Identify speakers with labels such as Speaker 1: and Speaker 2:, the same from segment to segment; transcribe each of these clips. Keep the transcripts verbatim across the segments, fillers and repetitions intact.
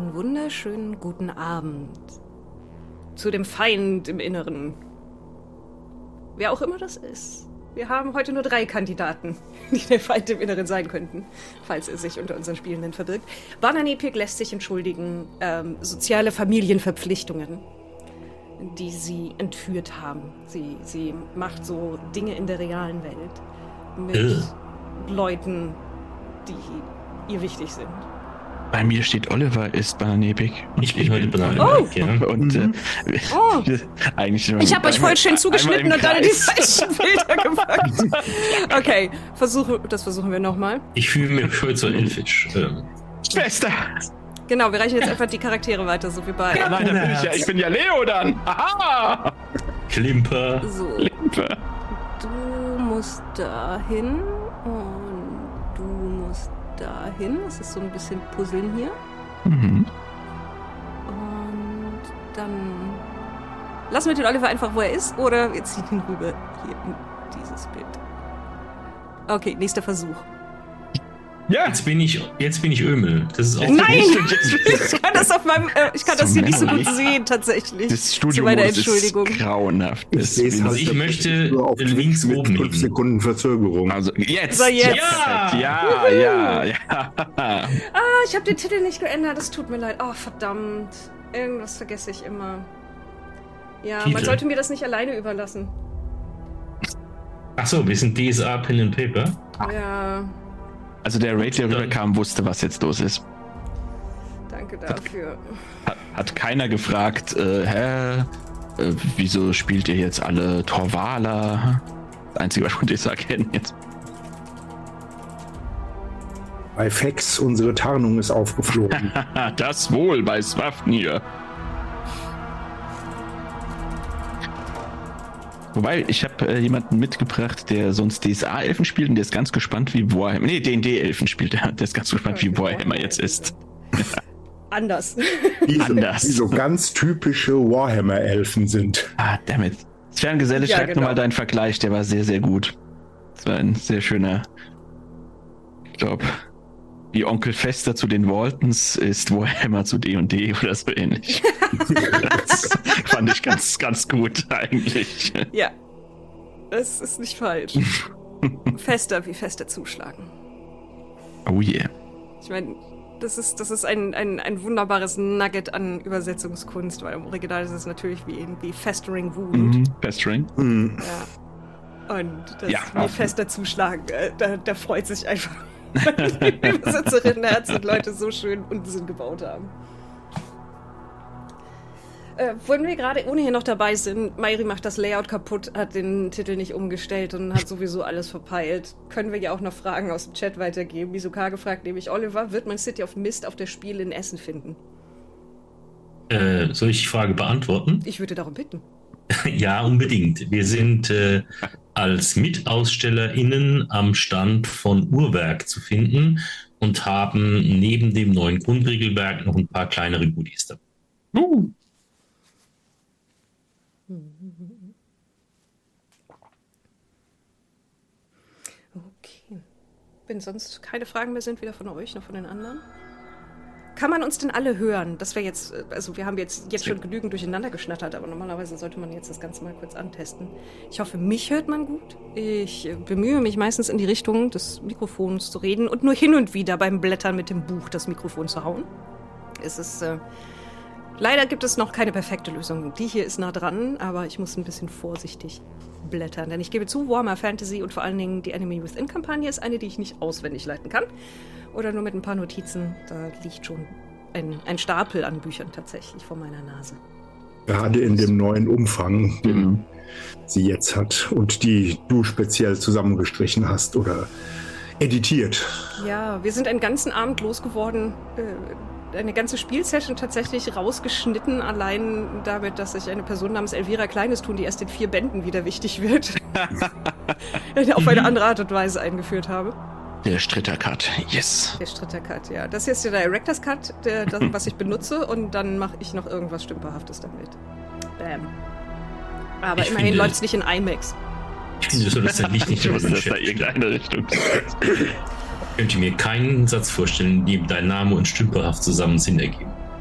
Speaker 1: einen wunderschönen guten Abend. Zu dem Feind im Inneren. Wer auch immer das ist. Wir haben heute nur drei Kandidaten, die der Feind im Inneren sein könnten, falls er sich unter unseren Spielenden verbirgt. Bananepik lässt sich entschuldigen, ähm, soziale Familienverpflichtungen, die sie entführt haben. Sie, sie macht so Dinge in der realen Welt mit äh. Leuten, die ihr wichtig sind.
Speaker 2: Bei mir steht, Oliver ist Bananepik.
Speaker 3: Ich bin heute Bananepik,
Speaker 1: oh.
Speaker 3: ja.
Speaker 2: Und
Speaker 1: mhm.
Speaker 2: äh,
Speaker 1: oh.
Speaker 2: eigentlich
Speaker 1: ich habe euch voll schön zugeschnitten und dann in die falschen Bilder gepackt. Okay, versuche, das versuchen wir nochmal.
Speaker 3: Ich fühle mich heute so elfisch. Ähm.
Speaker 2: Schwester!
Speaker 1: Genau, wir reichen jetzt einfach die Charaktere weiter, so wie bei...
Speaker 2: Ja, nein, dann bin ich ja, ich bin ja Leo dann. Aha!
Speaker 3: Klimper.
Speaker 1: So.
Speaker 2: Klimper.
Speaker 1: Du musst dahin und du musst dahin. Das ist so ein bisschen Puzzeln hier.
Speaker 2: Mhm.
Speaker 1: Und dann lassen wir den Oliver einfach, wo er ist, oder wir ziehen ihn rüber hier in dieses Bild. Okay, nächster Versuch.
Speaker 2: Ja.
Speaker 3: Jetzt bin ich, jetzt bin ich Ömel. Das ist auch
Speaker 1: Nein! Ich kann das auf meinem, äh, ich kann das hier nicht so gut sehen, tatsächlich.
Speaker 2: Das Studio ist grauenhaft.
Speaker 4: Ich, ich,
Speaker 3: also ich möchte links
Speaker 4: mit
Speaker 3: oben
Speaker 4: fünf Sekunden Verzögerung.
Speaker 2: Also jetzt!
Speaker 1: So, jetzt.
Speaker 2: Ja! Ja, ja, ja.
Speaker 1: Ah, ich habe den Titel nicht geändert, das tut mir leid. Oh, verdammt. Irgendwas vergesse ich immer. Ja,
Speaker 3: Titel.
Speaker 1: Man sollte mir das nicht alleine überlassen.
Speaker 3: Achso, wir sind D S A Pen and Paper.
Speaker 1: Ja.
Speaker 2: Also der Raid, der rüberkam, wusste, was jetzt los ist.
Speaker 1: Danke dafür.
Speaker 2: Hat, hat keiner gefragt, äh, hä, äh, wieso spielt ihr jetzt alle Torvala? Das Einzige, was ich sage, kennen jetzt.
Speaker 4: Bei Fex, unsere Tarnung ist aufgeflogen.
Speaker 2: Das wohl bei Swafnir. Wobei, ich habe äh, jemanden mitgebracht, der sonst D S A-Elfen spielt und der ist ganz gespannt, wie Warhammer... Nee, D und D-Elfen spielt er. Der ist ganz gespannt, wie Warhammer jetzt ist.
Speaker 1: Anders.
Speaker 4: Die,
Speaker 2: Anders.
Speaker 4: Die so ganz typische Warhammer-Elfen sind.
Speaker 2: Ah, dammit. Zwergengeselle,
Speaker 1: Ja,
Speaker 2: schreib
Speaker 1: genau.
Speaker 2: nochmal deinen Vergleich, der war sehr, sehr gut. Das war ein sehr schöner... Ich glaube, wie Onkel Fester zu den Waltons ist Warhammer zu D und D oder so ähnlich. Das fand ich ganz, ganz gut eigentlich.
Speaker 1: Ja, das ist nicht falsch. Fester wie fester zuschlagen.
Speaker 2: Oh yeah.
Speaker 1: Ich meine, das ist, das ist ein, ein, ein wunderbares Nugget an Übersetzungskunst, weil im Original ist es natürlich wie irgendwie Festering Wound.
Speaker 2: Mhm. Festering.
Speaker 4: Mhm.
Speaker 1: Ja. Und das
Speaker 2: Ja.
Speaker 1: wie fester zuschlagen, äh, da, da freut sich einfach die Übersetzerin Herz und Leute so schön Unsinn gebaut haben. Äh, wenn wir gerade ohnehin noch dabei sind, Mayri macht das Layout kaputt, hat den Titel nicht umgestellt und hat sowieso alles verpeilt. Können wir ja auch noch Fragen aus dem Chat weitergeben. Misuka gefragt, nämlich Oliver, wird man City of Mist auf der Spiel in Essen finden?
Speaker 3: Äh, soll ich die Frage beantworten?
Speaker 1: Ich würde darum bitten.
Speaker 3: Ja, unbedingt. Wir sind äh, als MitausstellerInnen am Stand von Uhrwerk zu finden und haben neben dem neuen Grundregelwerk noch ein paar kleinere Goodies dabei.
Speaker 2: Uh.
Speaker 1: Okay. Wenn sonst keine Fragen mehr sind, weder von euch noch von den anderen. Kann man uns denn alle hören? Das wäre jetzt, also wir haben jetzt, jetzt schon genügend durcheinander geschnattert, aber normalerweise sollte man jetzt das Ganze mal kurz antesten. Ich hoffe, mich hört man gut. Ich bemühe mich meistens in die Richtung des Mikrofons zu reden und nur hin und wieder beim Blättern mit dem Buch das Mikrofon zu hauen. Es ist, äh, leider gibt es noch keine perfekte Lösung. Die hier ist nah dran, aber ich muss ein bisschen vorsichtig blättern. Denn ich gebe zu, Warhammer Fantasy und vor allen Dingen die Enemy Within-Kampagne ist eine, die ich nicht auswendig leiten kann. Oder nur mit ein paar Notizen. Da liegt schon ein, ein Stapel an Büchern tatsächlich vor meiner Nase.
Speaker 4: Gerade in dem neuen Umfang, den
Speaker 2: Mhm.
Speaker 4: sie jetzt hat und die du speziell zusammengestrichen hast oder editiert.
Speaker 1: Ja, wir sind einen ganzen Abend losgeworden. Äh, eine ganze Spielsession tatsächlich rausgeschnitten, allein damit, dass ich eine Person namens Elvira Kleines tun, die erst in vier Bänden wieder wichtig wird, auf eine andere Art und Weise eingeführt habe.
Speaker 2: Der Stritter-Cut, yes.
Speaker 1: Der Stritter-Cut, ja. Das hier ist der Director's-Cut, der, das, was ich benutze, und dann mache ich noch irgendwas Stümperhaftes damit. Bam. Aber
Speaker 3: Ich
Speaker 1: immerhin
Speaker 3: finde-
Speaker 1: läuft es nicht in IMAX.
Speaker 3: Ich finde, du solltest dein Licht nicht
Speaker 2: Ich
Speaker 3: über
Speaker 2: wusste,
Speaker 3: den
Speaker 2: dass da
Speaker 3: Chat.
Speaker 2: irgendeine Richtung.
Speaker 3: Ich könnte mir keinen Satz vorstellen, in dem dein Name und stümperhaft zusammen Sinn ergeben.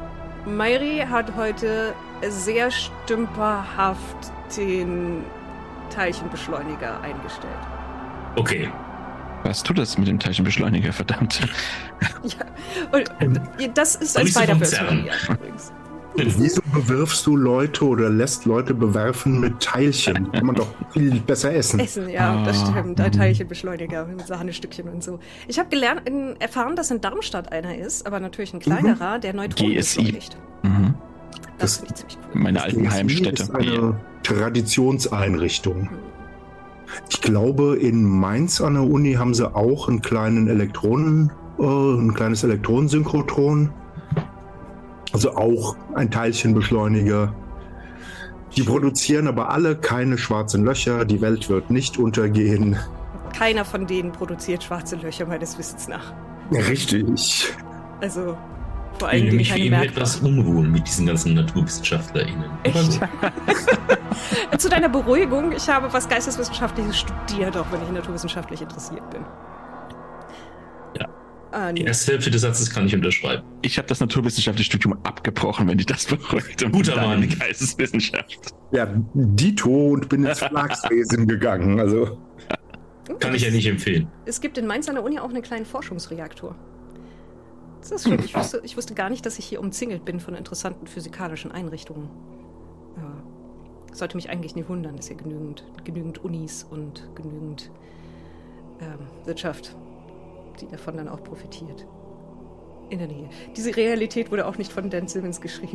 Speaker 1: Mayri hat heute sehr stümperhaft den Teilchenbeschleuniger eingestellt.
Speaker 3: Okay.
Speaker 2: Was tut das mit dem Teilchenbeschleuniger, verdammt?
Speaker 1: Ja, und das ist ein Spider-Verse übrigens.
Speaker 4: Wieso bewirfst du Leute oder lässt Leute bewerfen mit Teilchen? Kann man doch viel besser essen.
Speaker 1: Essen, ja, das stimmt. Ein Teilchenbeschleuniger mit Sahnestückchen und so. Ich habe gelernt, in, erfahren, dass in Darmstadt einer ist, aber natürlich ein kleinerer, mhm. der Neutronen beschleunigt.
Speaker 2: Mhm.
Speaker 1: Das, das finde ich ziemlich cool.
Speaker 2: Meine alten Heimstätte.
Speaker 4: Ist eine ja. Traditionseinrichtung. Mhm. Ich glaube, in Mainz an der Uni haben sie auch einen kleinen Elektronen, äh, ein kleines Elektronensynchrotron. Also auch ein Teilchenbeschleuniger. Die produzieren aber alle keine schwarzen Löcher. Die Welt wird nicht untergehen.
Speaker 1: Keiner von denen produziert schwarze Löcher, meines Wissens nach.
Speaker 4: Richtig.
Speaker 1: Also vor allem
Speaker 3: ich mich wie etwas unwohl mit diesen ganzen NaturwissenschaftlerInnen.
Speaker 1: Echt? Zu deiner Beruhigung, ich habe was Geisteswissenschaftliches studiert, auch wenn ich naturwissenschaftlich interessiert bin.
Speaker 3: Ja. Ah, nee. Die erste Hälfte des Satzes kann ich unterschreiben.
Speaker 2: Ich habe das naturwissenschaftliche Studium abgebrochen, wenn dich das beruhigt. Und
Speaker 3: guter Mann.
Speaker 2: Die Geisteswissenschaft.
Speaker 4: Ja, Dito, und bin ins Verlagswesen gegangen. Also.
Speaker 3: Kann ich ja nicht empfehlen.
Speaker 1: Es gibt in Mainz an der Uni auch einen kleinen Forschungsreaktor. Das ist schön. Ich wusste, ich wusste gar nicht, dass ich hier umzingelt bin von interessanten physikalischen Einrichtungen. Ja. Sollte mich eigentlich nicht wundern, dass hier genügend, genügend Unis und genügend ähm, Wirtschaft, die davon dann auch profitiert. In der Nähe. Diese Realität wurde auch nicht von Dan Simmons geschrieben.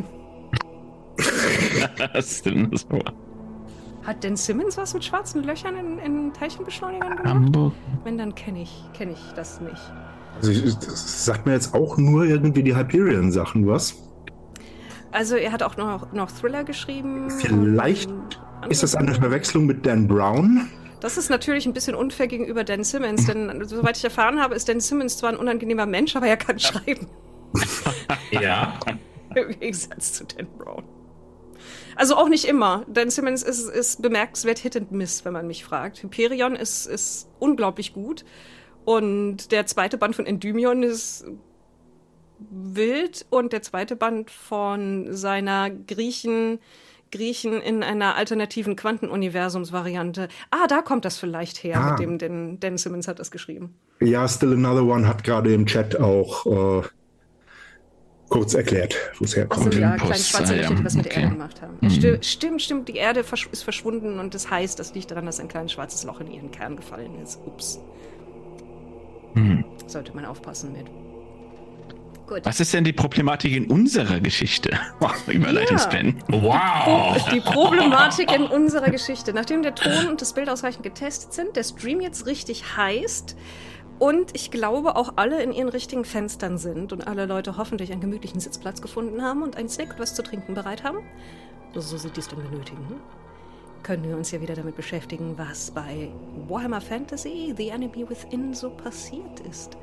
Speaker 2: Was ist denn das?
Speaker 1: Hat Dan Simmons was mit schwarzen Löchern in, in Teilchenbeschleunigern gemacht?
Speaker 2: Hamburg.
Speaker 1: Wenn, dann kenne ich, kenn ich das nicht.
Speaker 4: Also ich, das sagt mir jetzt auch nur irgendwie die Hyperion-Sachen, was?
Speaker 1: Also er hat auch noch, noch Thriller geschrieben.
Speaker 4: Vielleicht ist das eine Verwechslung mit Dan Brown.
Speaker 1: Das ist natürlich ein bisschen unfair gegenüber Dan Simmons, denn soweit ich erfahren habe, ist Dan Simmons zwar ein unangenehmer Mensch, aber er kann schreiben.
Speaker 3: Ja.
Speaker 1: Im Gegensatz zu Dan Brown. Also auch nicht immer. Dan Simmons ist, ist bemerkenswert Hit and Miss, wenn man mich fragt. Hyperion ist, ist unglaublich gut. Und der zweite Band von Endymion ist wild. Und der zweite Band von seiner Griechen, Griechen in einer alternativen Quantenuniversumsvariante. Ah, da kommt das vielleicht her, ah. mit dem den Dan Simmons hat das geschrieben.
Speaker 4: Ja, Still Another One hat gerade im Chat auch äh, kurz erklärt, wo es herkommt.
Speaker 1: Achso, ja, kleine schwarze Löcher, die was mit okay. der Erde gemacht haben. Ja, sti- stimmt, stimmt, die Erde versch- ist verschwunden und das heißt, das liegt daran, dass ein kleines schwarzes Loch in ihren Kern gefallen ist. Ups. Hm. Sollte man aufpassen mit. Gut.
Speaker 2: Was ist denn die Problematik in unserer Geschichte? Oh, Überleitungspen.
Speaker 3: Ja. Wow!
Speaker 1: Die Problematik in unserer Geschichte. Nachdem der Ton und das Bild ausreichend getestet sind, der Stream jetzt richtig heißt und ich glaube auch alle in ihren richtigen Fenstern sind und alle Leute hoffentlich einen gemütlichen Sitzplatz gefunden haben und einen Snack und was zu trinken bereit haben, so sie dies denn benötigen, können wir uns ja wieder damit beschäftigen, was bei Warhammer Fantasy The Enemy Within so passiert ist.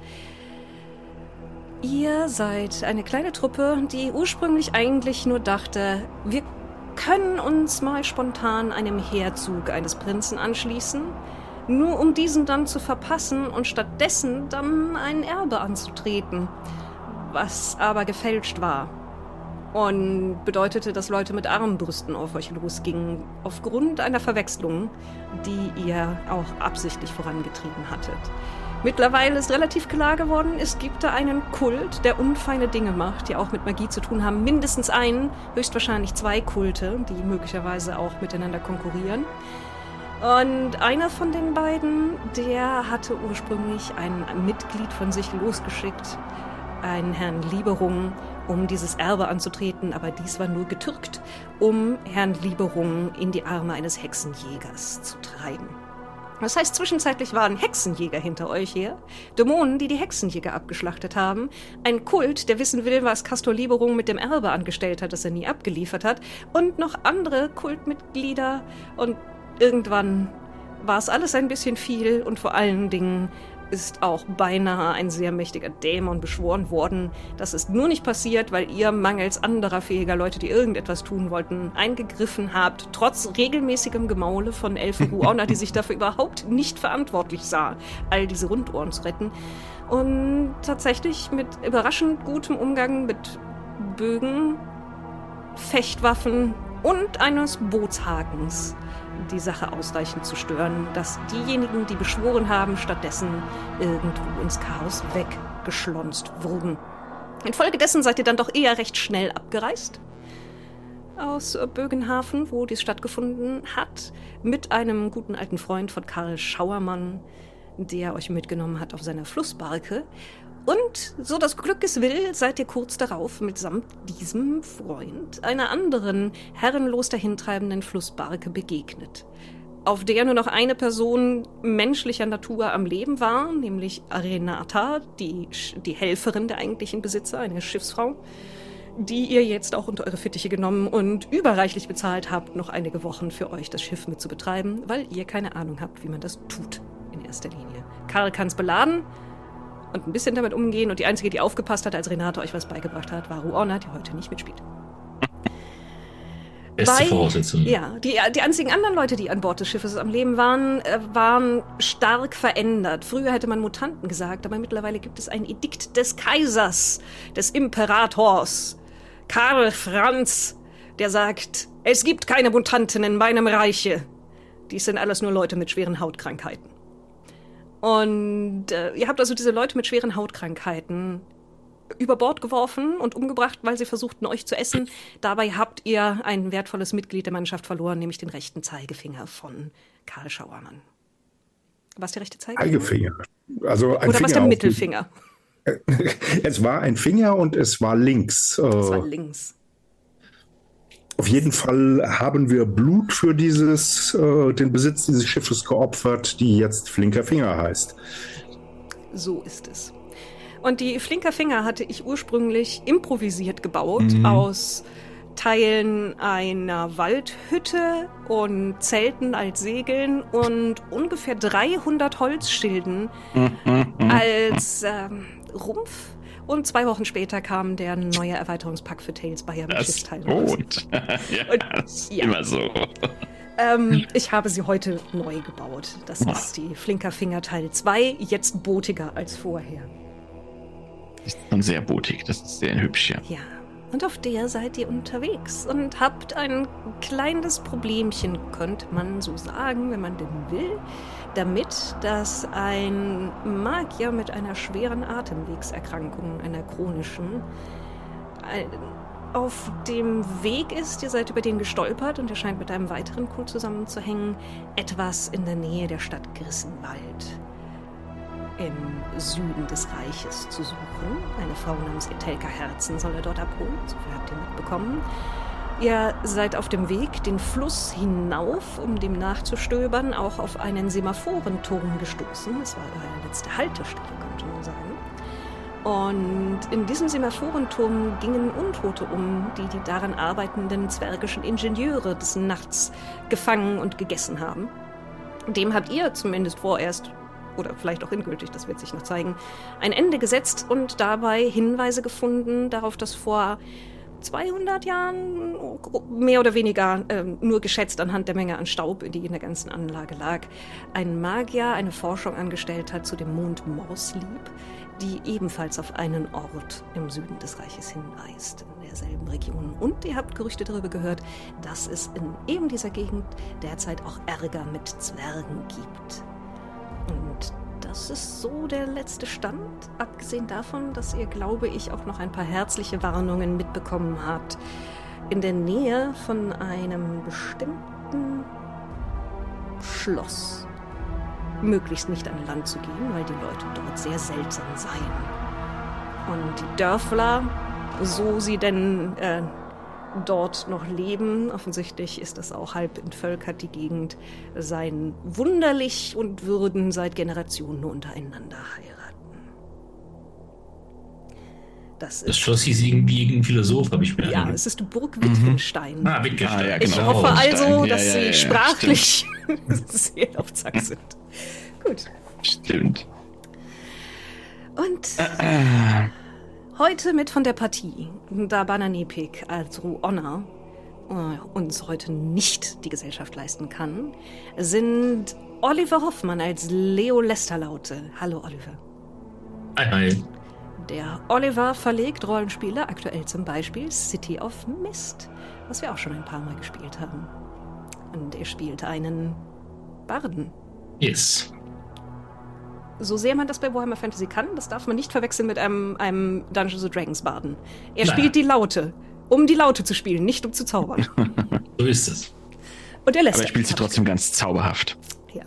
Speaker 1: Ihr seid eine kleine Truppe, die ursprünglich eigentlich nur dachte, wir können uns mal spontan einem Heerzug eines Prinzen anschließen, nur um diesen dann zu verpassen und stattdessen dann ein Erbe anzutreten, was aber gefälscht war. Und bedeutete, dass Leute mit Armbrüsten auf euch losgingen, aufgrund einer Verwechslung, die ihr auch absichtlich vorangetrieben hattet. Mittlerweile ist relativ klar geworden, es gibt da einen Kult, der unfeine Dinge macht, die auch mit Magie zu tun haben. Mindestens einen, höchstwahrscheinlich zwei Kulte, die möglicherweise auch miteinander konkurrieren. Und einer von den beiden, der hatte ursprünglich ein Mitglied von sich losgeschickt, einen Herrn Lieberung, um dieses Erbe anzutreten, aber dies war nur getürkt, um Herrn Lieberung in die Arme eines Hexenjägers zu treiben. Das heißt, zwischenzeitlich waren Hexenjäger hinter euch her, Dämonen, die die Hexenjäger abgeschlachtet haben, ein Kult, der wissen will, was Castor Lieberung mit dem Erbe angestellt hat, das er nie abgeliefert hat, und noch andere Kultmitglieder. Und irgendwann war es alles ein bisschen viel und vor allen Dingen ist auch beinahe ein sehr mächtiger Dämon beschworen worden. Das ist nur nicht passiert, weil ihr mangels anderer fähiger Leute, die irgendetwas tun wollten, eingegriffen habt, trotz regelmäßigem Gemaule von Elfen Ruona, die sich dafür überhaupt nicht verantwortlich sah, all diese Rundohren zu retten. Und tatsächlich mit überraschend gutem Umgang mit Bögen Fechtwaffen und eines Bootshakens die Sache ausreichend zu stören, dass diejenigen, die beschworen haben, stattdessen irgendwo ins Chaos weggeschlonzt wurden. Infolgedessen seid ihr dann doch eher recht schnell abgereist aus Bögenhafen, wo dies stattgefunden hat, mit einem guten alten Freund von Karl Schauermann, der euch mitgenommen hat auf seiner Flussbarke. Und so das Glück es will, seid ihr kurz darauf mitsamt diesem Freund einer anderen, herrenlos dahintreibenden Flussbarke begegnet, auf der nur noch eine Person menschlicher Natur am Leben war, nämlich Renata, die, die Helferin der eigentlichen Besitzer, eine Schiffsfrau, die ihr jetzt auch unter eure Fittiche genommen und überreichlich bezahlt habt, noch einige Wochen für euch das Schiff mitzubetreiben, weil ihr keine Ahnung habt, wie man das tut in erster Linie. Karl kann es beladen und ein bisschen damit umgehen, und die Einzige, die aufgepasst hat, als Renate euch was beigebracht hat, war Ruona, die heute nicht mitspielt.
Speaker 3: Beste Voraussetzung.
Speaker 1: Ja, die, die einzigen anderen Leute, die an Bord des Schiffes am Leben waren, äh, waren stark verändert. Früher hätte man Mutanten gesagt, aber mittlerweile gibt es ein Edikt des Kaisers, des Imperators, Karl Franz, der sagt, es gibt keine Mutanten in meinem Reiche. Dies sind alles nur Leute mit schweren Hautkrankheiten. Und äh, ihr habt also diese Leute mit schweren Hautkrankheiten über Bord geworfen und umgebracht, weil sie versuchten, euch zu essen. Dabei habt ihr ein wertvolles Mitglied der Mannschaft verloren, nämlich den rechten Zeigefinger von Karl Schauermann. Was der rechte Zeigefinger?
Speaker 4: Zeigefinger. Also ein
Speaker 1: Oder
Speaker 4: Finger
Speaker 1: was der
Speaker 4: auf-
Speaker 1: Mittelfinger?
Speaker 4: Es war ein Finger und es war links.
Speaker 1: Das war
Speaker 4: Äh,
Speaker 1: links.
Speaker 4: Auf jeden Fall haben wir Blut für dieses, äh, den Besitz dieses Schiffes geopfert, die jetzt Flinker Finger heißt.
Speaker 1: So ist es. Und die Flinker Finger hatte ich ursprünglich improvisiert gebaut
Speaker 2: Mhm.
Speaker 1: aus Teilen einer Waldhütte und Zelten als Segeln und ungefähr dreihundert Holzschilden als ähm, Rumpf. Und zwei Wochen später kam der neue Erweiterungspack für Tales Bayer mit
Speaker 2: Das
Speaker 1: Schiffsteilen raus.
Speaker 2: gut. ja,
Speaker 1: Und-
Speaker 2: das ist
Speaker 1: ja.
Speaker 2: immer so.
Speaker 1: Ähm, ich habe sie heute neu gebaut. Das
Speaker 2: Ah.
Speaker 1: ist die Flinker Finger Teil zwei, jetzt bootiger als vorher.
Speaker 2: Ist schon sehr botig, das ist sehr hübsch, ja.
Speaker 1: Ja, und auf der seid ihr unterwegs und habt ein kleines Problemchen, könnte man so sagen, wenn man denn will, damit, dass ein Magier mit einer schweren Atemwegserkrankung, einer chronischen, ein- auf dem Weg ist. Ihr seid über den gestolpert und er scheint mit einem weiteren Kult zusammenzuhängen, etwas in der Nähe der Stadt Grissenwald im Süden des Reiches zu suchen. Eine Frau namens Etelka Herzen soll er dort abholen, so viel habt ihr mitbekommen. Ihr seid auf dem Weg den Fluss hinauf, um dem nachzustöbern, auch auf einen Semaphorenturm gestoßen. Das war eure letzte Haltestelle, könnte man sagen. Und in diesem Semaphorenturm gingen Untote um, die die daran arbeitenden zwergischen Ingenieure des Nachts gefangen und gegessen haben. Dem habt ihr zumindest vorerst, oder vielleicht auch endgültig, das wird sich noch zeigen, ein Ende gesetzt und dabei Hinweise gefunden darauf, dass vor zweihundert Jahren, mehr oder weniger, äh, nur geschätzt anhand der Menge an Staub, die in der ganzen Anlage lag, ein Magier eine Forschung angestellt hat zu dem Mond Morslieb, die ebenfalls auf einen Ort im Süden des Reiches hinweist, in derselben Region. Und ihr habt Gerüchte darüber gehört, dass es in eben dieser Gegend derzeit auch Ärger mit Zwergen gibt. Und das ist so der letzte Stand, abgesehen davon, dass ihr, glaube ich, auch noch ein paar herzliche Warnungen mitbekommen habt, in der Nähe von einem bestimmten Schloss möglichst nicht an Land zu gehen, weil die Leute dort sehr seltsam seien. Und die Dörfler, so sie denn äh, dort noch leben, offensichtlich ist das auch halb entvölkert, die Gegend, seien wunderlich und würden seit Generationen nur untereinander heiraten. Das
Speaker 3: Das
Speaker 1: ist,
Speaker 3: Schloss hieß irgendwie irgendein Philosoph, habe ich mir
Speaker 1: ja,
Speaker 3: angehört.
Speaker 1: es ist Burg Wittgenstein.
Speaker 3: Ah, Wittgenstein.
Speaker 2: Ah, ja,
Speaker 1: Ich
Speaker 2: genau.
Speaker 1: hoffe also,
Speaker 2: Stein. Ja,
Speaker 1: dass
Speaker 2: ja,
Speaker 1: Sie
Speaker 2: ja, ja,
Speaker 1: sprachlich sehr auf Zack sind. Gut.
Speaker 2: Stimmt.
Speaker 1: Und
Speaker 2: Ah,
Speaker 1: heute mit von der Partie, da Bananepik als Ruonna äh, uns heute nicht die Gesellschaft leisten kann, sind Oliver Hoffmann als Leo Lesterlaute. Hallo Oliver.
Speaker 3: Hi, hi.
Speaker 1: Der Oliver verlegt Rollenspiele, aktuell zum Beispiel City of Mist, was wir auch schon ein paar Mal gespielt haben. Und er spielt einen Barden.
Speaker 3: Yes.
Speaker 1: So sehr man das bei Warhammer Fantasy kann, das darf man nicht verwechseln mit einem, einem Dungeons and Dragons Barden. Er
Speaker 3: Nein.
Speaker 1: spielt die Laute, um die Laute zu spielen, nicht um zu zaubern.
Speaker 3: So ist es.
Speaker 1: Und er lässt
Speaker 2: Aber er spielt sie trotzdem ganz zauberhaft.
Speaker 1: Ja.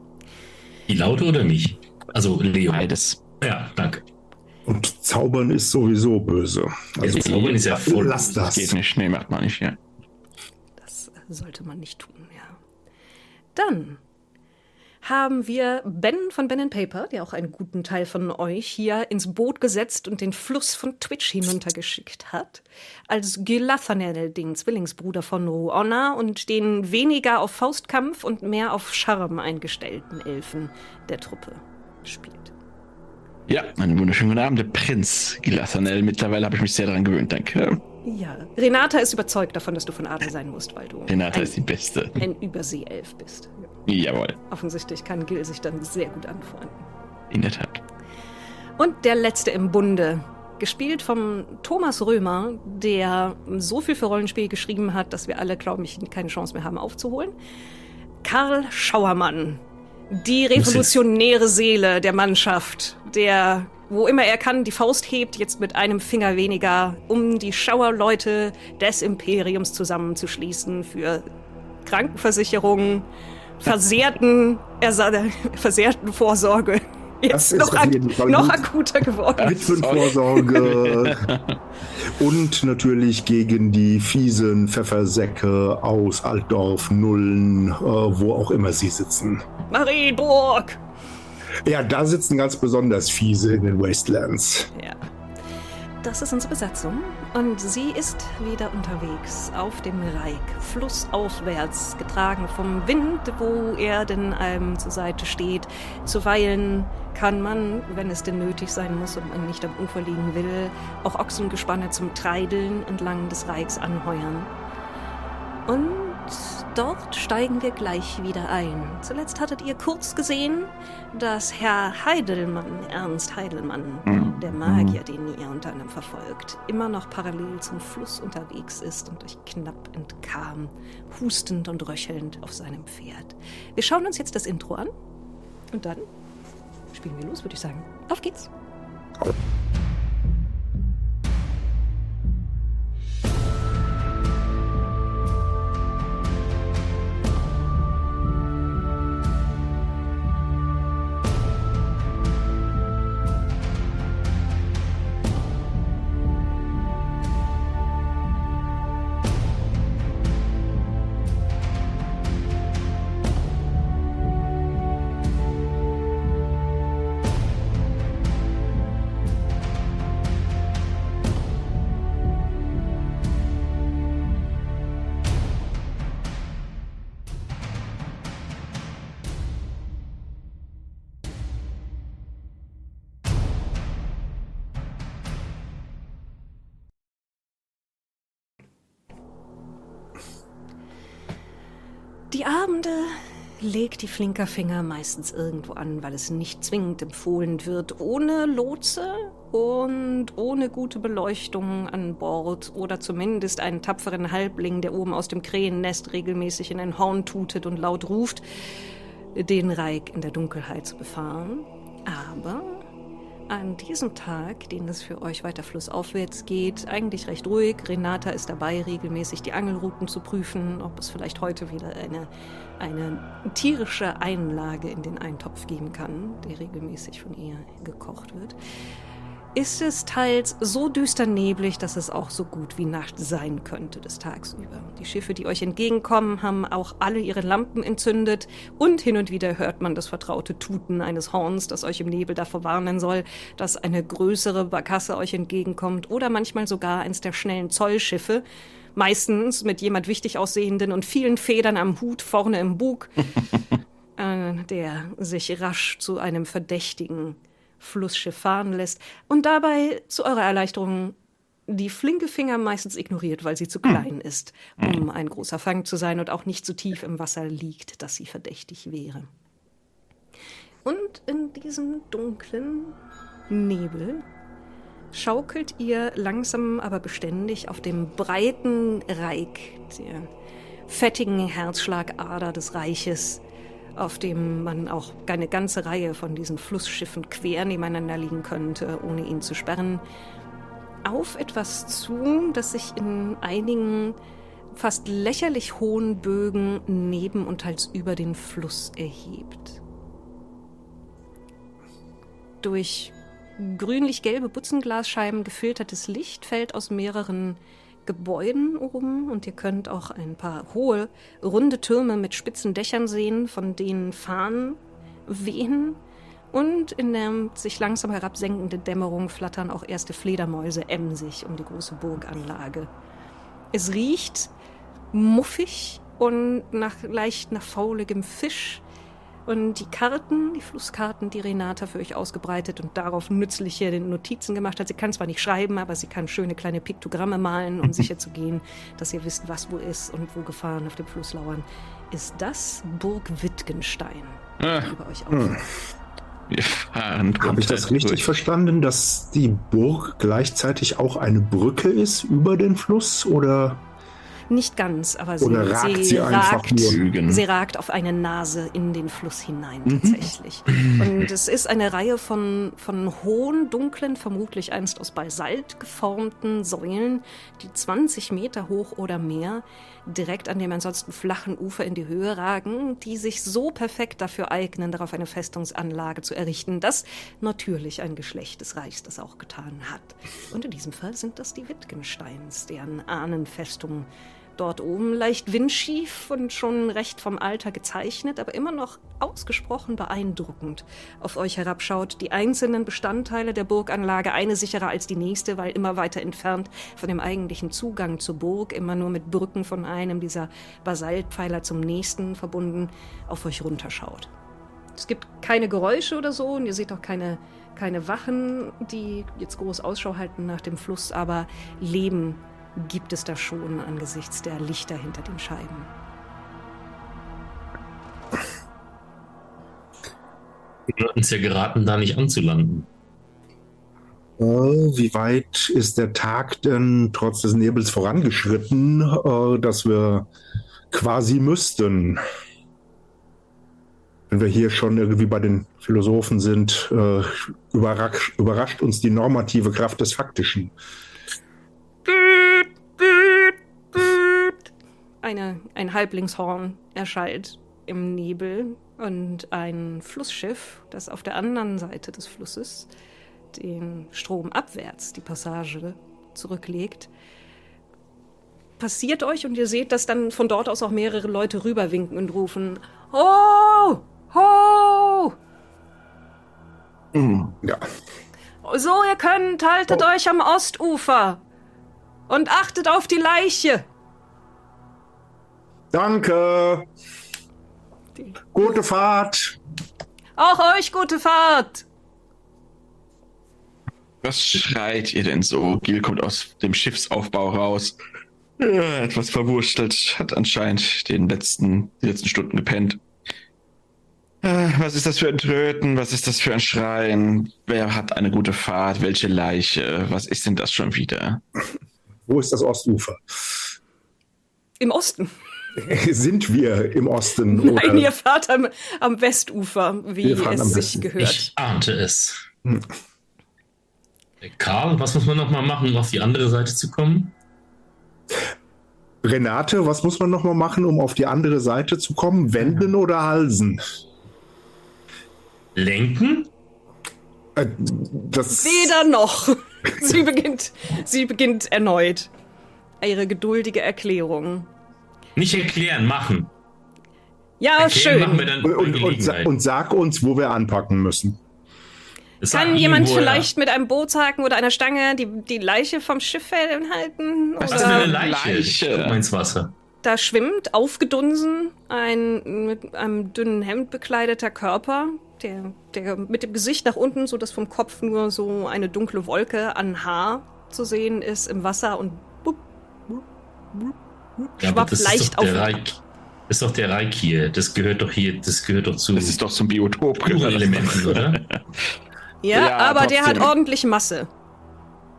Speaker 3: Die Laute oder mich? Also Leo.
Speaker 2: Beides.
Speaker 3: Ja, danke.
Speaker 4: Und Zaubern ist sowieso böse. Also
Speaker 3: Ja, Zaubern ist ja voll.
Speaker 4: lass das.
Speaker 2: Geht nicht. Nee, macht man nicht, ja.
Speaker 1: Das sollte man nicht tun, ja. Dann haben wir Ben von Ben and Paper, der auch einen guten Teil von euch hier ins Boot gesetzt und den Fluss von Twitch hinuntergeschickt hat, als Gylathanel, den Zwillingsbruder von Ruonna und den weniger auf Faustkampf und mehr auf Charme eingestellten Elfen der Truppe spielt.
Speaker 2: Ja, einen wunderschönen guten Abend, der Prinz Gylathanel. Mittlerweile habe ich mich sehr daran gewöhnt, danke.
Speaker 1: Ja, Renata ist überzeugt davon, dass du von Adel sein musst, weil du
Speaker 2: Renata
Speaker 1: ein,
Speaker 2: ist die Beste.
Speaker 1: ein Überseeelf bist.
Speaker 2: Jawohl,
Speaker 1: Offensichtlich kann Gil sich dann sehr gut anfreunden.
Speaker 2: in der Tat.
Speaker 1: Und der Letzte im Bunde, gespielt vom Thomas Römer, der so viel für Rollenspiel geschrieben hat, dass wir alle, glaube ich, keine Chance mehr haben aufzuholen. Karl Schauermann, die revolutionäre Seele der Mannschaft, der, wo immer er kann, die Faust hebt, jetzt mit einem Finger weniger, um die Schauerleute des Imperiums zusammenzuschließen für Krankenversicherungen, versehrten, Ersa- versehrten Vorsorge. Jetzt
Speaker 4: ist
Speaker 1: noch,
Speaker 4: auf
Speaker 1: ak-
Speaker 4: jeden Fall
Speaker 1: noch
Speaker 4: gut.
Speaker 1: akuter geworden.
Speaker 4: Witwenvorsorge und natürlich gegen die fiesen Pfeffersäcke aus Altdorf, Nullen, äh, wo auch immer sie sitzen.
Speaker 1: Marienburg!
Speaker 4: Ja, da sitzen ganz besonders fiese in den Wastelands.
Speaker 1: Ja. Das ist unsere Besatzung und sie ist wieder unterwegs auf dem Reik, flussaufwärts, getragen vom Wind, wo er denn einem zur Seite steht. Zuweilen kann man, wenn es denn nötig sein muss und man nicht am Ufer liegen will, auch Ochsengespanne zum Treideln entlang des Reiks anheuern. Und dort steigen wir gleich wieder ein. Zuletzt hattet ihr kurz gesehen, dass Herr Heidelmann, Ernst Heidelmann,
Speaker 2: Mhm.
Speaker 1: der Magier, den ihr unter anderem verfolgt, immer noch parallel zum Fluss unterwegs ist und euch knapp entkam, hustend und röchelnd auf seinem Pferd. Wir schauen uns jetzt das Intro an und dann spielen wir los, würde ich sagen. Auf geht's! Die Abende legt die Flinkerfinger meistens irgendwo an, weil es nicht zwingend empfohlen wird, ohne Lotse und ohne gute Beleuchtung an Bord oder zumindest einen tapferen Halbling, der oben aus dem Krähennest regelmäßig in ein Horn tutet und laut ruft, den Reik in der Dunkelheit zu befahren. Aber an diesem Tag, den es für euch weiter flussaufwärts geht, eigentlich recht ruhig. Renata ist dabei, regelmäßig die Angelrouten zu prüfen, ob es vielleicht heute wieder eine, eine tierische Einlage in den Eintopf geben kann, der regelmäßig von ihr gekocht wird. Ist es teils so düster neblig, dass es auch so gut wie Nacht sein könnte des Tags über. Die Schiffe, die euch entgegenkommen, haben auch alle ihre Lampen entzündet und hin und wieder hört man das vertraute Tuten eines Horns, das euch im Nebel davor warnen soll, dass eine größere Barkasse euch entgegenkommt oder manchmal sogar eins der schnellen Zollschiffe, meistens mit jemand wichtig aussehenden und vielen Federn am Hut vorne im Bug, äh, der sich rasch zu einem verdächtigen Flussschiff fahren lässt und dabei zu eurer Erleichterung die flinke Finger meistens ignoriert, weil sie zu klein ist, um ein großer Fang zu sein und auch nicht so tief im Wasser liegt, dass sie verdächtig wäre. Und in diesem dunklen Nebel schaukelt ihr langsam, aber beständig auf dem breiten Reik, der fettigen Herzschlagader des Reiches, auf dem man auch eine ganze Reihe von diesen Flussschiffen quer nebeneinander liegen könnte, ohne ihn zu sperren, auf etwas zu, das sich in einigen fast lächerlich hohen Bögen neben und teils über den Fluss erhebt. Durch grünlich-gelbe Butzenglasscheiben gefiltertes Licht fällt aus mehreren Gebäuden oben und ihr könnt auch ein paar hohe, runde Türme mit spitzen Dächern sehen, von denen Fahnen wehen. Und in der sich langsam herabsenkenden Dämmerung flattern auch erste Fledermäuse emsig um die große Burganlage. Es riecht muffig und nach, leicht nach fauligem Fisch. Und die Karten, die Flusskarten, die Renata für euch ausgebreitet und darauf nützliche Notizen gemacht hat. Sie kann zwar nicht schreiben, aber sie kann schöne kleine Piktogramme malen, um sicher zu gehen, dass ihr wisst, was wo ist und wo Gefahren auf dem Fluss lauern. Ist das Burg Wittgenstein,
Speaker 2: Ah.
Speaker 1: die über euch aufhört?
Speaker 2: Wir fahren
Speaker 4: Habe ich das richtig
Speaker 2: durch.
Speaker 4: verstanden, dass die Burg gleichzeitig auch eine Brücke ist über den Fluss? Oder,
Speaker 1: Nicht ganz, aber sie,
Speaker 4: oder ragt sie, einfach
Speaker 1: ragt,
Speaker 4: nur?
Speaker 2: Lügen.
Speaker 1: sie ragt auf eine Nase in den Fluss hinein,
Speaker 2: Mhm.
Speaker 1: tatsächlich. Und es ist eine Reihe von, von hohen, dunklen, vermutlich einst aus Basalt geformten Säulen, die zwanzig Meter hoch oder mehr direkt an dem ansonsten flachen Ufer in die Höhe ragen, die sich so perfekt dafür eignen, darauf eine Festungsanlage zu errichten, dass natürlich ein Geschlecht des Reichs das auch getan hat. Und in diesem Fall sind das die Wittgensteins, deren Ahnenfestung dort oben leicht windschief und schon recht vom Alter gezeichnet, aber immer noch ausgesprochen beeindruckend auf euch herabschaut. Die einzelnen Bestandteile der Burganlage, eine sicherer als die nächste, weil immer weiter entfernt von dem eigentlichen Zugang zur Burg, immer nur mit Brücken von einem dieser Basaltpfeiler zum nächsten verbunden, auf euch runterschaut. Es gibt keine Geräusche oder so und ihr seht auch keine, keine Wachen, die jetzt groß Ausschau halten nach dem Fluss, aber Leben gibt es da schon angesichts der Lichter hinter den Scheiben.
Speaker 3: Wir hatten uns ja geraten, da nicht anzulanden.
Speaker 4: Äh, wie weit ist der Tag denn trotz des Nebels vorangeschritten, äh, dass wir quasi müssten? Wenn wir hier schon irgendwie bei den Philosophen sind, äh, überrasch, überrascht uns die normative Kraft des Faktischen.
Speaker 1: Eine, ein Halblingshorn erschallt im Nebel und ein Flussschiff, das auf der anderen Seite des Flusses den Strom abwärts die Passage zurücklegt, passiert euch und ihr seht, dass dann von dort aus auch mehrere Leute rüberwinken und rufen: Ho! Ho!
Speaker 2: Mhm.
Speaker 4: Ja.
Speaker 1: So ihr könnt, haltet
Speaker 4: Oh.
Speaker 1: euch am Ostufer und achtet auf die Leiche.
Speaker 4: Danke.
Speaker 1: Die-
Speaker 4: Gute Fahrt.
Speaker 1: Auch euch gute Fahrt.
Speaker 2: Was schreit ihr denn so? Gil kommt aus dem Schiffsaufbau raus. Ja, etwas verwurstelt, hat anscheinend den letzten, die letzten Stunden gepennt. Äh, Was ist das für ein Tröten? Was ist das für ein Schreien? Wer hat eine gute Fahrt? Welche Leiche? Was ist denn das schon wieder?
Speaker 4: Wo ist das Ostufer?
Speaker 1: Im Osten.
Speaker 4: Sind wir im Osten?
Speaker 1: Nein,
Speaker 4: oder?
Speaker 1: ihr fahrt am, am Westufer, wie
Speaker 4: Wir fahren
Speaker 1: es
Speaker 4: am
Speaker 1: sich
Speaker 4: Westen.
Speaker 1: gehört.
Speaker 3: Ich ahnte es.
Speaker 4: Hm.
Speaker 3: Karl, was muss man noch mal machen, um auf die andere Seite zu kommen?
Speaker 4: Renate, was muss man nochmal machen, um auf die andere Seite zu kommen? Wenden oder halsen?
Speaker 3: Lenken?
Speaker 4: Äh, das
Speaker 1: Weder noch. Sie beginnt, sie beginnt erneut ihre geduldige Erklärung.
Speaker 3: Nicht erklären, machen.
Speaker 1: Ja,
Speaker 3: Erklären machen wir
Speaker 1: schön.
Speaker 3: dann
Speaker 4: und,
Speaker 3: bei
Speaker 4: und, und, sa-
Speaker 3: Gelegenheit.
Speaker 4: und sag uns, wo wir anpacken müssen.
Speaker 3: Sag
Speaker 1: Kann
Speaker 3: ihm,
Speaker 1: jemand
Speaker 3: wo er-
Speaker 1: vielleicht mit einem Bootshaken oder einer Stange die, die Leiche vom Schiff halten?
Speaker 3: Was ist denn eine
Speaker 1: Oder
Speaker 3: Leiche?
Speaker 2: Leiche?
Speaker 3: Guck mal ins Wasser.
Speaker 1: da schwimmt, aufgedunsen, ein mit einem dünnen Hemd bekleideter Körper, der, der mit dem Gesicht nach unten, so dass vom Kopf nur so eine dunkle Wolke an Haar zu sehen ist im Wasser und bup, bup, bup, bup,
Speaker 3: Ja, aber
Speaker 1: schwappt
Speaker 3: das
Speaker 1: leicht
Speaker 3: ist doch
Speaker 1: auf.
Speaker 3: der Reik. Das ist doch der Reik hier. Das gehört doch hier, das gehört doch zu
Speaker 2: Das ist doch zum Biotop.
Speaker 3: Elementen, oder?
Speaker 1: Ja,
Speaker 2: Ja,
Speaker 1: aber der hat
Speaker 2: trotzdem.
Speaker 1: ordentlich Masse.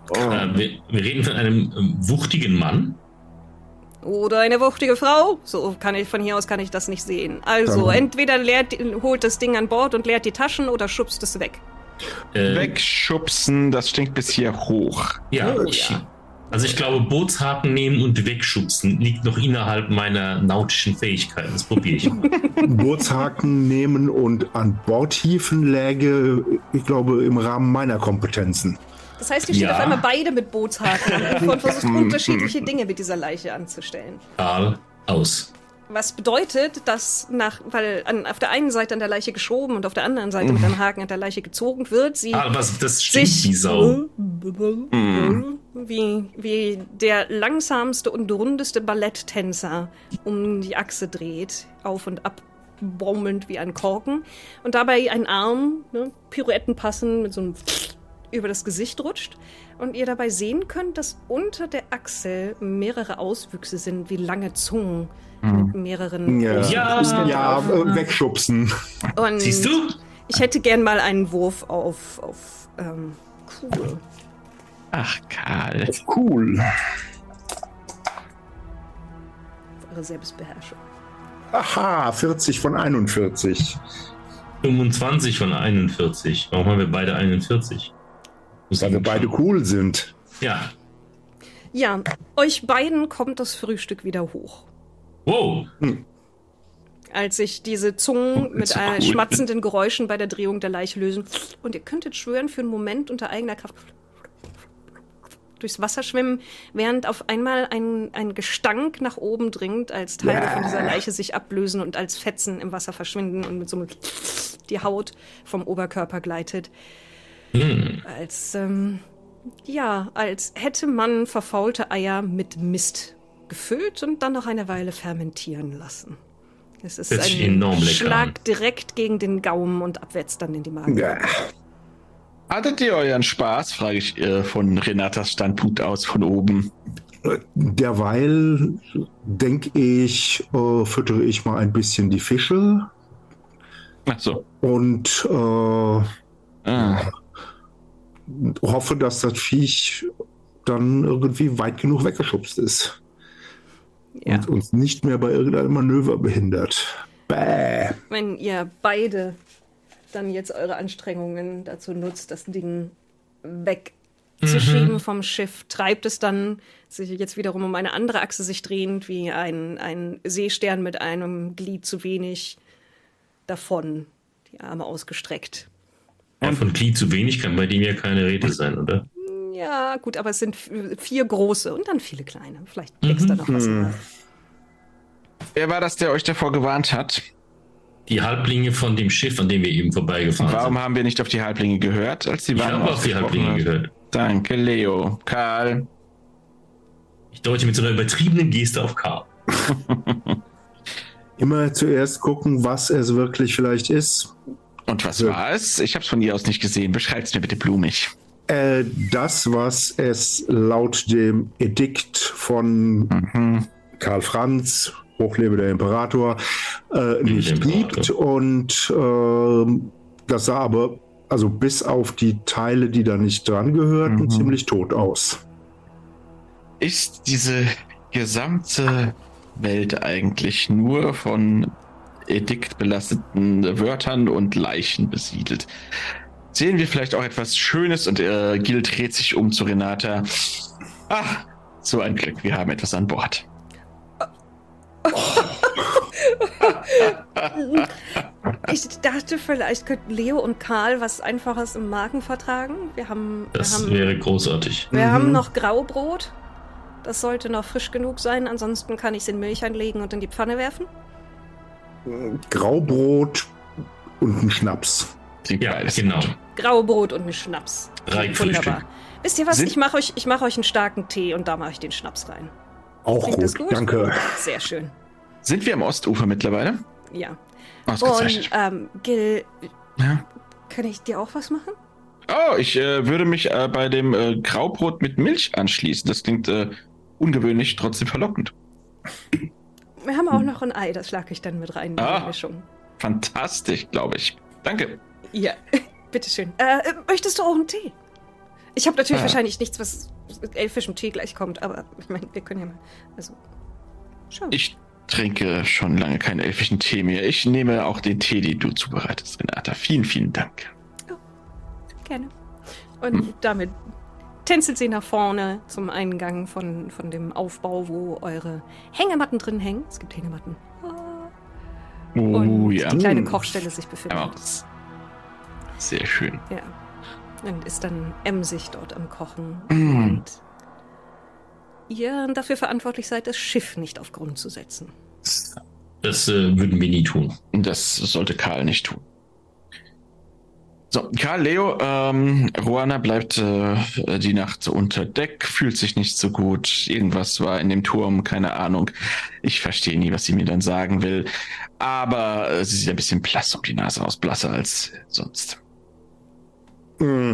Speaker 4: Oh.
Speaker 3: Äh, wir, wir reden von einem ähm, wuchtigen Mann.
Speaker 1: Oder eine wuchtige Frau. So kann ich, von hier aus kann ich das nicht sehen. Also,
Speaker 4: Dann-
Speaker 1: entweder leert, holt das Ding an Bord und leert die Taschen oder schubst es weg.
Speaker 3: Äh,
Speaker 2: Wegschubsen, das stinkt bis hier hoch.
Speaker 3: Ja,
Speaker 1: Oh,
Speaker 3: ich,
Speaker 1: ja.
Speaker 3: also ich glaube, Bootshaken nehmen und wegschubsen liegt noch innerhalb meiner nautischen Fähigkeiten. Das probiere ich mal.
Speaker 4: Bootshaken nehmen und an Bord hieven läge, ich glaube, im Rahmen meiner Kompetenzen.
Speaker 1: Das heißt, ihr steht
Speaker 3: Ja.
Speaker 1: auf einmal beide mit Bootshaken und versucht unterschiedliche Dinge mit dieser Leiche anzustellen.
Speaker 3: Karl, aus.
Speaker 1: Was bedeutet, dass nach, weil an, auf der einen Seite an der Leiche geschoben und auf der anderen Seite mit einem Haken an der Leiche gezogen wird, sie
Speaker 3: Karl, was, das stinkt
Speaker 1: sich
Speaker 3: wie Sau.
Speaker 1: wie, wie der langsamste und rundeste Balletttänzer um die Achse dreht, auf und ab baumelnd wie ein Korken und dabei ein Arm, ne, Pirouetten passen, mit so einem über das Gesicht rutscht und ihr dabei sehen könnt, dass unter der Achsel mehrere Auswüchse sind, wie lange Zungen mit mehreren
Speaker 4: Ja,
Speaker 1: großen
Speaker 3: Ja.
Speaker 1: Muskeln
Speaker 4: ja
Speaker 1: drauf.
Speaker 4: äh, wegschubsen.
Speaker 1: Und
Speaker 3: Siehst du?
Speaker 1: ich hätte gern mal einen Wurf auf, auf ähm, cool.
Speaker 2: Ach, Karl.
Speaker 4: Cool.
Speaker 1: Auf eure Selbstbeherrschung.
Speaker 4: Aha, vierzig von einundvierzig.
Speaker 3: fünfundzwanzig von einundvierzig. Warum haben wir beide einundvierzig? Muss
Speaker 4: Weil wir
Speaker 3: ich
Speaker 4: beide
Speaker 3: schauen.
Speaker 4: cool sind.
Speaker 3: Ja.
Speaker 1: Ja, euch beiden kommt das Frühstück wieder hoch.
Speaker 3: Wow.
Speaker 1: Als sich diese Zungen mit
Speaker 2: so
Speaker 1: äh,
Speaker 2: cool.
Speaker 1: schmatzenden Geräuschen bei der Drehung der Leiche lösen. Und ihr könntet schwören, für einen Moment unter eigener Kraft durchs Wasser schwimmen, während auf einmal ein, ein Gestank nach oben dringt, als Teile von dieser Leiche sich ablösen und als Fetzen im Wasser verschwinden und mit so einem die Haut vom Oberkörper gleitet.
Speaker 3: Hm.
Speaker 1: Als, ähm, ja, als hätte man verfaulte Eier mit Mist gefüllt und dann noch eine Weile fermentieren lassen. Es ist
Speaker 3: Hört sich
Speaker 1: ein
Speaker 3: enorm lecker
Speaker 1: Schlag
Speaker 3: an.
Speaker 1: direkt gegen den Gaumen und abwärts dann in die Magen.
Speaker 4: Ja.
Speaker 2: Hattet ihr euren Spaß, frage ich äh, von Renatas Standpunkt aus von oben.
Speaker 4: Derweil, denke ich, äh, füttere ich mal ein bisschen die Fische
Speaker 2: Ach so.
Speaker 4: und äh,
Speaker 2: Ah.
Speaker 4: hoffe, dass das Viech dann irgendwie weit genug weggeschubst ist
Speaker 1: Ja.
Speaker 4: und uns nicht mehr bei irgendeinem Manöver behindert. Bäh.
Speaker 1: Wenn ihr beide dann jetzt eure Anstrengungen dazu nutzt, das Ding wegzuschieben vom Schiff, treibt es dann sich jetzt wiederum um eine andere Achse sich drehend, wie ein, ein Seestern mit einem Glied zu wenig davon, die Arme ausgestreckt.
Speaker 3: Ja, von Glied zu wenig kann bei dem ja keine Rede sein, oder?
Speaker 1: Ja, gut, aber es sind f- vier große und dann viele kleine. Vielleicht wächst da noch was nach.
Speaker 2: Wer war das, der euch davor gewarnt hat?
Speaker 3: Die Halblinge von dem Schiff, an dem wir eben vorbeigefahren
Speaker 2: Warum
Speaker 3: sind.
Speaker 2: haben wir nicht auf die Halblinge gehört, als die
Speaker 3: Ich
Speaker 2: Warnung
Speaker 3: habe auf die
Speaker 2: ausgesprochen
Speaker 3: Halblinge
Speaker 2: hat?
Speaker 3: gehört.
Speaker 2: Danke, Leo. Karl.
Speaker 3: Ich deute mit so einer übertriebenen Geste auf K.
Speaker 4: Immer zuerst gucken, was es wirklich vielleicht ist.
Speaker 2: Und was
Speaker 4: Ja.
Speaker 2: war es? Ich habe es von ihr aus nicht gesehen. Beschreib's mir bitte blumig.
Speaker 4: Äh, das, was es laut dem Edikt von
Speaker 2: Mhm.
Speaker 4: Karl Franz, Hochlebe der Imperator, äh, nicht
Speaker 3: Imperator.
Speaker 4: gibt. Und ähm, das sah aber, also bis auf die Teile, die da nicht dran gehörten,
Speaker 2: Mhm.
Speaker 4: ziemlich tot aus.
Speaker 2: Ist diese gesamte Welt eigentlich nur von ediktbelasteten Wörtern und Leichen besiedelt? Sehen wir vielleicht auch etwas Schönes und äh, Gil dreht sich um zu Renata. Ah, so ein Glück, wir haben etwas an Bord.
Speaker 1: Ich dachte, vielleicht könnten Leo und Karl was Einfaches im Magen vertragen. Wir haben, wir
Speaker 3: Das
Speaker 1: haben,
Speaker 3: wäre großartig.
Speaker 1: wir
Speaker 4: Mhm.
Speaker 1: haben noch Graubrot. Das sollte noch frisch genug sein. Ansonsten kann ich es in Milch einlegen und in die Pfanne werfen.
Speaker 4: Graubrot und ein Schnaps.
Speaker 2: Klingt
Speaker 3: Ja,
Speaker 2: beides
Speaker 3: genau.
Speaker 2: gut.
Speaker 1: Graubrot und ein Schnaps.
Speaker 3: Rein
Speaker 1: Wunderbar.
Speaker 3: Frühstück.
Speaker 1: Wisst ihr was?
Speaker 2: Sind-
Speaker 1: Ich mache euch, ich mach euch einen starken Tee und da mache ich den Schnaps rein.
Speaker 4: Auch
Speaker 1: Klingt
Speaker 4: gut,
Speaker 1: das gut?
Speaker 4: danke.
Speaker 1: Sehr schön.
Speaker 2: Sind wir am Ostufer mittlerweile?
Speaker 1: Ja.
Speaker 2: Ausgezeichnet.
Speaker 1: Und ähm, Gil,
Speaker 2: Ja.
Speaker 1: kann ich dir auch was machen?
Speaker 2: Oh, ich äh, würde mich äh, bei dem äh, Graubrot mit Milch anschließen. Das klingt äh, ungewöhnlich, trotzdem verlockend.
Speaker 1: Wir haben auch noch ein Ei, das schlage ich dann mit rein in die
Speaker 2: Ah.
Speaker 1: Mischung.
Speaker 2: Fantastisch, glaube ich. Danke.
Speaker 1: Ja, bitteschön. Äh, äh, möchtest du auch einen Tee? Ich habe natürlich
Speaker 2: Ah.
Speaker 1: wahrscheinlich nichts, was elfischem Tee gleich kommt, aber ich meine, wir können ja mal. Also, schauen.
Speaker 2: Ich trinke schon lange keinen elfischen Tee mehr. Ich nehme auch den Tee, den du zubereitest, Renata. Vielen, vielen Dank.
Speaker 1: Gerne. Und hm. damit tänzelt sie nach vorne zum Eingang von, von dem Aufbau, wo eure Hängematten drin hängen. Es gibt Hängematten.
Speaker 2: Oh,
Speaker 1: und
Speaker 2: ja.
Speaker 1: die kleine Kochstelle sich befindet.
Speaker 2: Ja, sehr schön.
Speaker 1: Ja. Und ist dann emsig dort am Kochen.
Speaker 2: Mm.
Speaker 1: Und ihr dafür verantwortlich seid, das Schiff nicht auf Grund zu setzen.
Speaker 3: Das äh, würden wir nie tun.
Speaker 2: Das sollte Karl nicht tun. So, Karl, Leo, ähm, Ruana bleibt äh, die Nacht unter Deck, fühlt sich nicht so gut. Irgendwas war in dem Turm, keine Ahnung. Ich verstehe nie, was sie mir dann sagen will. Aber äh, sie sieht ein bisschen blass um die Nase aus, blasser als sonst.
Speaker 4: Hm.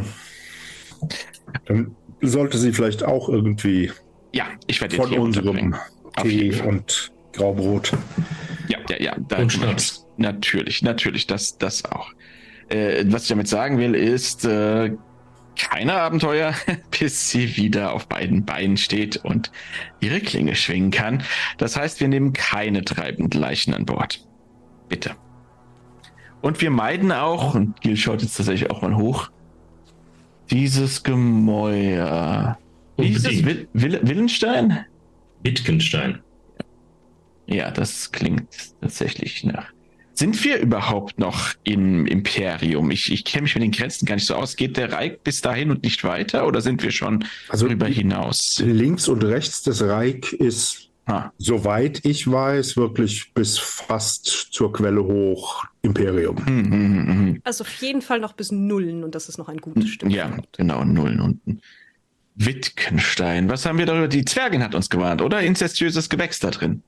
Speaker 4: Dann sollte sie vielleicht auch irgendwie
Speaker 2: Ja, ich werde
Speaker 4: von
Speaker 2: hier
Speaker 4: unserem
Speaker 2: unterbringen. Auf
Speaker 4: Tee
Speaker 2: jeden Fall.
Speaker 4: und Graubrot.
Speaker 2: Ja, ja, ja. Da
Speaker 3: Und Schnaps.
Speaker 2: Natürlich, natürlich, das, das auch. Äh, was ich damit sagen will, ist äh, keine Abenteuer, bis sie wieder auf beiden Beinen steht und ihre Klinge schwingen kann. Das heißt, wir nehmen keine treibenden Leichen an Bord. Bitte. Und wir meiden auch, und Gil schaut jetzt tatsächlich auch mal hoch, dieses Gemäuer. Wie hieß es? Will, Will, Willenstein?
Speaker 3: Wittgenstein.
Speaker 2: Ja, das klingt tatsächlich nach. Sind wir überhaupt noch im Imperium? Ich, ich kenne mich mit den Grenzen gar nicht so aus. Geht der Reich bis dahin und nicht weiter oder sind wir schon
Speaker 4: Also
Speaker 2: darüber hinaus?
Speaker 4: Links und rechts des Reich ist,
Speaker 2: Ah.
Speaker 4: soweit ich weiß, wirklich bis fast zur Quelle hoch Imperium.
Speaker 2: Hm, hm, hm, hm.
Speaker 1: Also auf jeden Fall noch bis Nullen und das ist noch ein gutes Stück.
Speaker 2: Ja, genau, Nullen unten. Wittgenstein. Was haben wir darüber? Die Zwergin hat uns gewarnt, oder? Inzestiöses Gewächs da drin.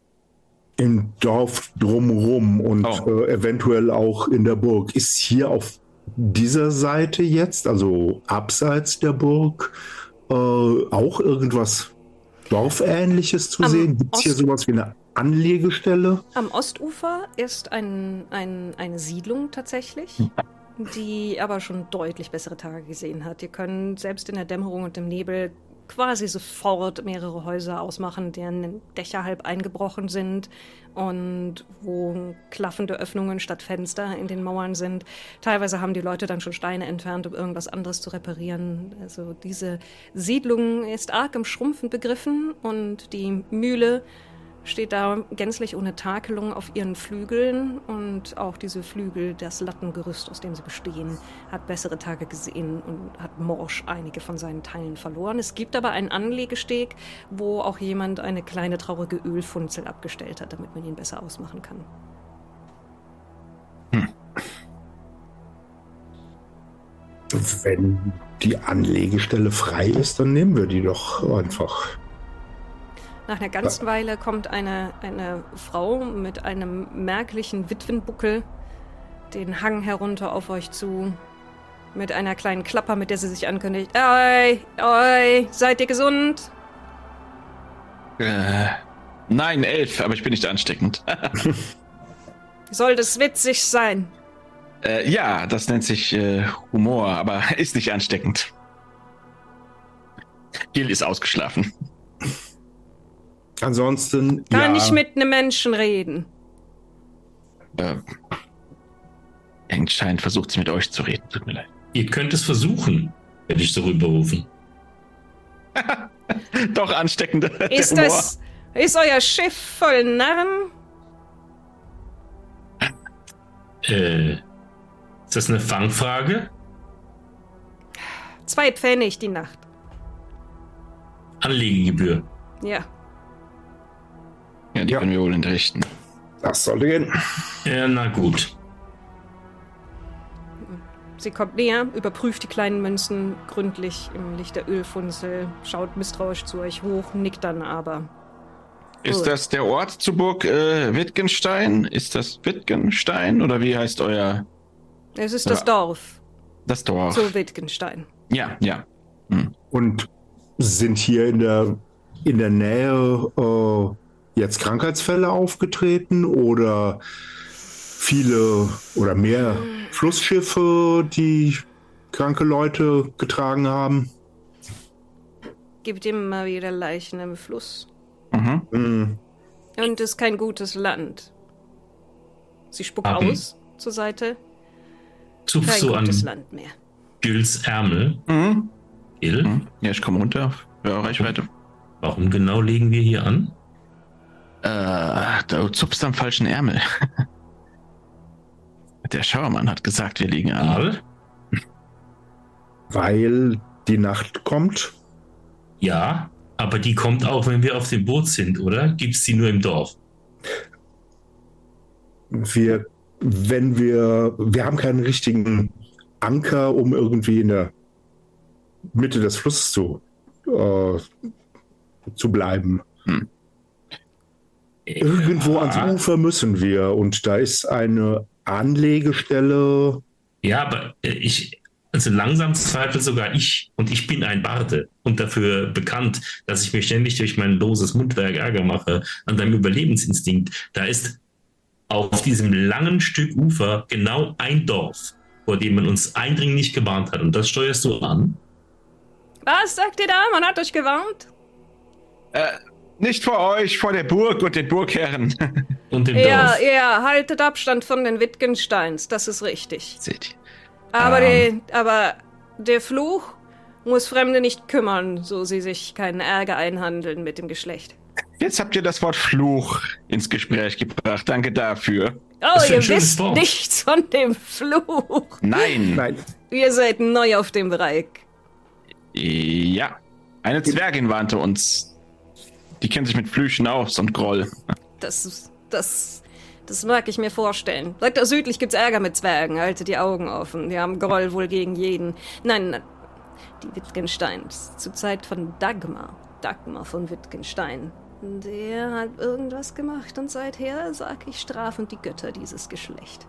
Speaker 4: Im Dorf drumherum und
Speaker 2: Oh.
Speaker 4: äh, eventuell auch in der Burg. Ist hier auf dieser Seite jetzt, also abseits der Burg, äh, auch irgendwas Dorfähnliches zu
Speaker 1: Am
Speaker 4: sehen? Gibt es hier
Speaker 1: Ost-
Speaker 4: sowas wie eine Anlegestelle?
Speaker 1: Am Ostufer ist ein, ein, eine Siedlung tatsächlich, die aber schon deutlich bessere Tage gesehen hat. Ihr könnt selbst in der Dämmerung und im Nebel quasi sofort mehrere Häuser ausmachen, deren Dächer halb eingebrochen sind und wo klaffende Öffnungen statt Fenster in den Mauern sind. Teilweise haben die Leute dann schon Steine entfernt, um irgendwas anderes zu reparieren. Also diese Siedlung ist arg im Schrumpfen begriffen und die Mühle steht da gänzlich ohne Takelung auf ihren Flügeln und auch diese Flügel, das Lattengerüst, aus dem sie bestehen, hat bessere Tage gesehen und hat morsch einige von seinen Teilen verloren. Es gibt aber einen Anlegesteg, wo auch jemand eine kleine traurige Ölfunzel abgestellt hat, damit man ihn besser ausmachen kann.
Speaker 2: Hm.
Speaker 4: Wenn die Anlegestelle frei ist, dann nehmen wir die doch einfach.
Speaker 1: Nach einer ganzen Weile kommt eine, eine Frau mit einem merklichen Witwenbuckel den Hang herunter auf euch zu, mit einer kleinen Klapper, mit der sie sich ankündigt. Oi, oi, seid ihr gesund?
Speaker 2: Äh, nein, elf, aber ich bin nicht ansteckend.
Speaker 1: Soll das witzig sein?
Speaker 2: äh, ja, das nennt sich äh, Humor, aber ist nicht ansteckend. Gil ist ausgeschlafen.
Speaker 4: Ansonsten,
Speaker 1: Kann
Speaker 4: ja,
Speaker 1: nicht mit einem Menschen reden.
Speaker 2: Äh, Engstein versucht sie mit euch zu reden, tut mir leid.
Speaker 3: Ihr könnt es versuchen, werde ich so rüberrufen.
Speaker 2: Doch ansteckend. der
Speaker 1: Ist
Speaker 2: Humor.
Speaker 1: das... Ist euer Schiff voll Narren?
Speaker 3: Äh, ist das eine Fangfrage?
Speaker 1: Zwei Pfennig die Nacht.
Speaker 3: Anlegegebühr.
Speaker 1: Ja.
Speaker 2: Ja, die
Speaker 4: Ja.
Speaker 2: können wir wohl entrichten.
Speaker 4: das sollte gehen.
Speaker 3: Ja, na gut.
Speaker 1: Sie kommt näher, überprüft die kleinen Münzen gründlich im Licht der Ölfunzel, schaut misstrauisch zu euch hoch, nickt dann aber.
Speaker 2: Ist
Speaker 1: Gut.
Speaker 2: das der Ort zu Burg äh, Wittgenstein? Ist das Wittgenstein oder wie heißt euer
Speaker 1: Es ist das
Speaker 2: Ja.
Speaker 1: Dorf
Speaker 2: das Dorf?
Speaker 1: zu Wittgenstein.
Speaker 2: Ja, ja. Hm.
Speaker 4: Und sind hier in der, in der Nähe äh, jetzt Krankheitsfälle aufgetreten oder viele oder mehr Flussschiffe, die kranke Leute getragen haben.
Speaker 1: Gibt immer wieder Leichen im Fluss.
Speaker 2: Mhm.
Speaker 4: Hm.
Speaker 1: Und ist kein gutes Land. Sie spuckt
Speaker 3: Haben-
Speaker 1: aus zur Seite.
Speaker 3: Zupf
Speaker 1: Kein
Speaker 3: so an
Speaker 1: gutes Land mehr.
Speaker 3: Gils Ärmel.
Speaker 2: Mhm.
Speaker 3: Gil,
Speaker 2: Mhm. Ja, ich komme runter. Ja, Reichweite.
Speaker 3: warum genau legen wir hier an?
Speaker 2: Äh, du zupfst am falschen Ärmel. Der Schauermann hat gesagt, wir liegen an.
Speaker 3: Al?
Speaker 4: Weil die Nacht kommt.
Speaker 3: Ja, aber die kommt auch, wenn wir auf dem Boot sind, oder? Gibt's die nur im Dorf?
Speaker 4: Wir, wenn wir, wir haben keinen richtigen Anker, um irgendwie in der Mitte des Flusses zu, äh, zu bleiben.
Speaker 2: Hm.
Speaker 4: Irgendwo
Speaker 3: Ja.
Speaker 4: ans Ufer müssen wir und da ist eine Anlegestelle.
Speaker 3: Ja, aber äh, ich, also langsam zweifle sogar ich, und ich bin ein Barde und dafür bekannt, dass ich mir ständig durch mein loses Mundwerk Ärger mache, an deinem Überlebensinstinkt. Da ist auf diesem langen Stück Ufer genau ein Dorf, vor dem man uns eindringlich gewarnt hat, und das steuerst du an?
Speaker 1: Was sagt ihr da? Man hat euch gewarnt?
Speaker 2: Äh, nicht vor euch, vor der Burg und den Burgherren.
Speaker 3: Und dem
Speaker 1: Ja,
Speaker 3: Dorf.
Speaker 1: ja, haltet Abstand von den Wittgensteins, das ist richtig.
Speaker 2: Seht ihr.
Speaker 1: Aber,
Speaker 2: Ähm.
Speaker 1: die, aber der Fluch muss Fremde nicht kümmern, so sie sich keinen Ärger einhandeln mit dem Geschlecht.
Speaker 2: Jetzt habt ihr das Wort Fluch ins Gespräch gebracht. Danke dafür.
Speaker 1: Oh,
Speaker 3: Das ist ein
Speaker 1: ihr
Speaker 3: schönes
Speaker 1: wisst
Speaker 3: Wort.
Speaker 1: nichts von dem Fluch.
Speaker 2: Nein.
Speaker 4: Nein,
Speaker 1: Ihr seid neu auf dem Bereich.
Speaker 2: Ja. Eine Zwergin warnte uns. Die kennt sich mit Flüchen aus und Groll.
Speaker 1: Das, das, das mag ich mir vorstellen. Weiter südlich gibt's Ärger mit Zwergen. Haltet die Augen offen. Die haben Groll wohl gegen jeden. Nein, nein, die Wittgensteins. Zur Zeit von Dagmar. Dagmar von Wittgenstein. Der hat irgendwas gemacht und seither, sag ich, strafen die Götter dieses Geschlecht.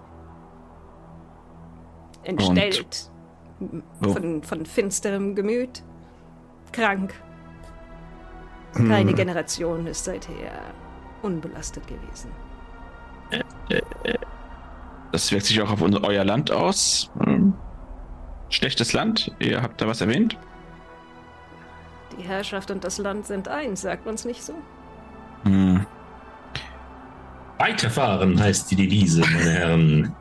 Speaker 1: Entstellt.
Speaker 2: Oh.
Speaker 1: Von, von finsterem Gemüt. Krank. Keine Generation ist seither unbelastet gewesen.
Speaker 2: Das wirkt sich auch auf unser, euer Land aus. Hm. Schlechtes Land. Ihr habt da was erwähnt?
Speaker 1: Die Herrschaft und das Land sind eins, sagt man's nicht so?
Speaker 2: Hm.
Speaker 3: Weiterfahren heißt die Devise, meine Herren.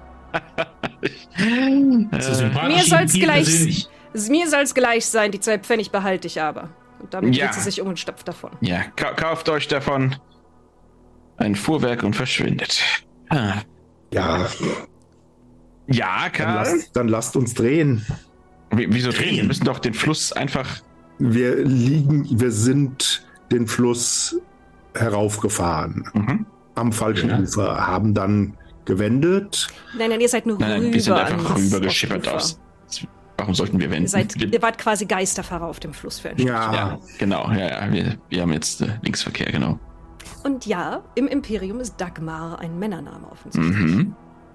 Speaker 3: So
Speaker 2: Äh,
Speaker 3: sympathisch
Speaker 1: Mir soll's
Speaker 3: Ihnen
Speaker 1: gleich,
Speaker 3: persönlich.
Speaker 1: mir soll's gleich sein, die zwei Pfennig behalte ich aber. Und damit
Speaker 2: Ja.
Speaker 1: dreht sie sich um und stapft davon.
Speaker 2: ja, ka kauft euch davon ein Fuhrwerk und verschwindet. Ah.
Speaker 4: ja,
Speaker 2: Ja,
Speaker 4: dann,
Speaker 2: Karl.
Speaker 4: lasst, dann lasst uns drehen.
Speaker 2: Wie, wieso drehen?
Speaker 3: Drehen.
Speaker 2: Wir müssen doch den Fluss einfach.
Speaker 4: Wir liegen, wir sind den Fluss heraufgefahren.
Speaker 2: Mhm.
Speaker 4: Am falschen
Speaker 3: Ja.
Speaker 4: Ufer, haben dann gewendet.
Speaker 1: Nein, nein, ihr seid nur
Speaker 2: Nein, nein,
Speaker 1: rüber.
Speaker 2: wir sind einfach
Speaker 1: ans-
Speaker 2: rübergeschippert
Speaker 1: aufs
Speaker 2: aus.
Speaker 1: Ufer.
Speaker 2: Warum sollten wir wenden?
Speaker 1: Ihr, seid,
Speaker 2: wir,
Speaker 1: ihr wart quasi Geisterfahrer auf dem Fluss für ein Stück.
Speaker 4: Ja,
Speaker 2: ja, genau. Ja, ja, wir, wir haben jetzt äh, Linksverkehr, genau.
Speaker 1: Und ja, im Imperium ist Dagmar ein Männername offensichtlich.
Speaker 2: Mhm.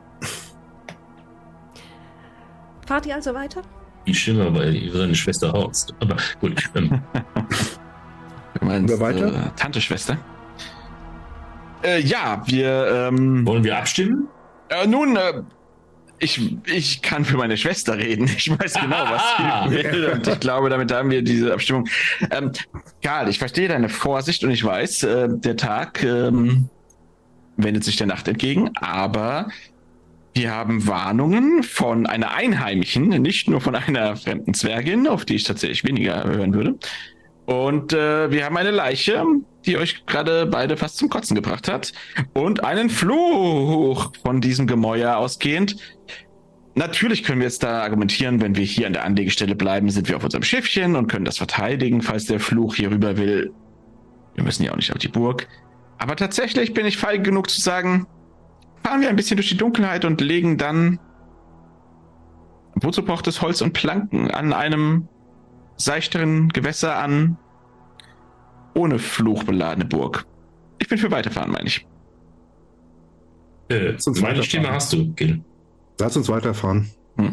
Speaker 1: Fahrt ihr also weiter?
Speaker 3: Viel schlimmer, weil ihr seine Schwester Horst. Aber gut. Ähm,
Speaker 2: Du meinst,
Speaker 4: Oder weiter?
Speaker 2: Äh, Tante, Schwester? Äh, ja, wir. Ähm,
Speaker 3: wollen wir abstimmen?
Speaker 2: äh, nun, äh, ich, ich kann für meine Schwester reden. Ich weiß genau, was
Speaker 3: Ah.
Speaker 2: sie will. Und ich glaube, damit haben wir diese Abstimmung. Ähm, Karl, ich verstehe deine Vorsicht und ich weiß, äh, der Tag ähm, wendet sich der Nacht entgegen, aber wir haben Warnungen von einer Einheimischen, nicht nur von einer fremden Zwergin, auf die ich tatsächlich weniger hören würde. Und äh, wir haben eine Leiche, die euch gerade beide fast zum Kotzen gebracht hat. Und einen Fluch von diesem Gemäuer ausgehend. Natürlich können wir jetzt da argumentieren, wenn wir hier an der Anlegestelle bleiben, sind wir auf unserem Schiffchen und können das verteidigen, falls der Fluch hier rüber will. Wir müssen ja auch nicht auf die Burg. Aber tatsächlich bin ich feige genug zu sagen, fahren wir ein bisschen durch die Dunkelheit und legen dann wozu braucht es Holz und Planken an einem seichteren Gewässer an, ohne fluchbeladene Burg. Ich bin für Weiterfahren, meine ich.
Speaker 3: Äh,
Speaker 4: Lass uns
Speaker 3: meine
Speaker 4: weiterfahren.
Speaker 3: Stimme hast du, Gil.
Speaker 4: Lass uns weiterfahren.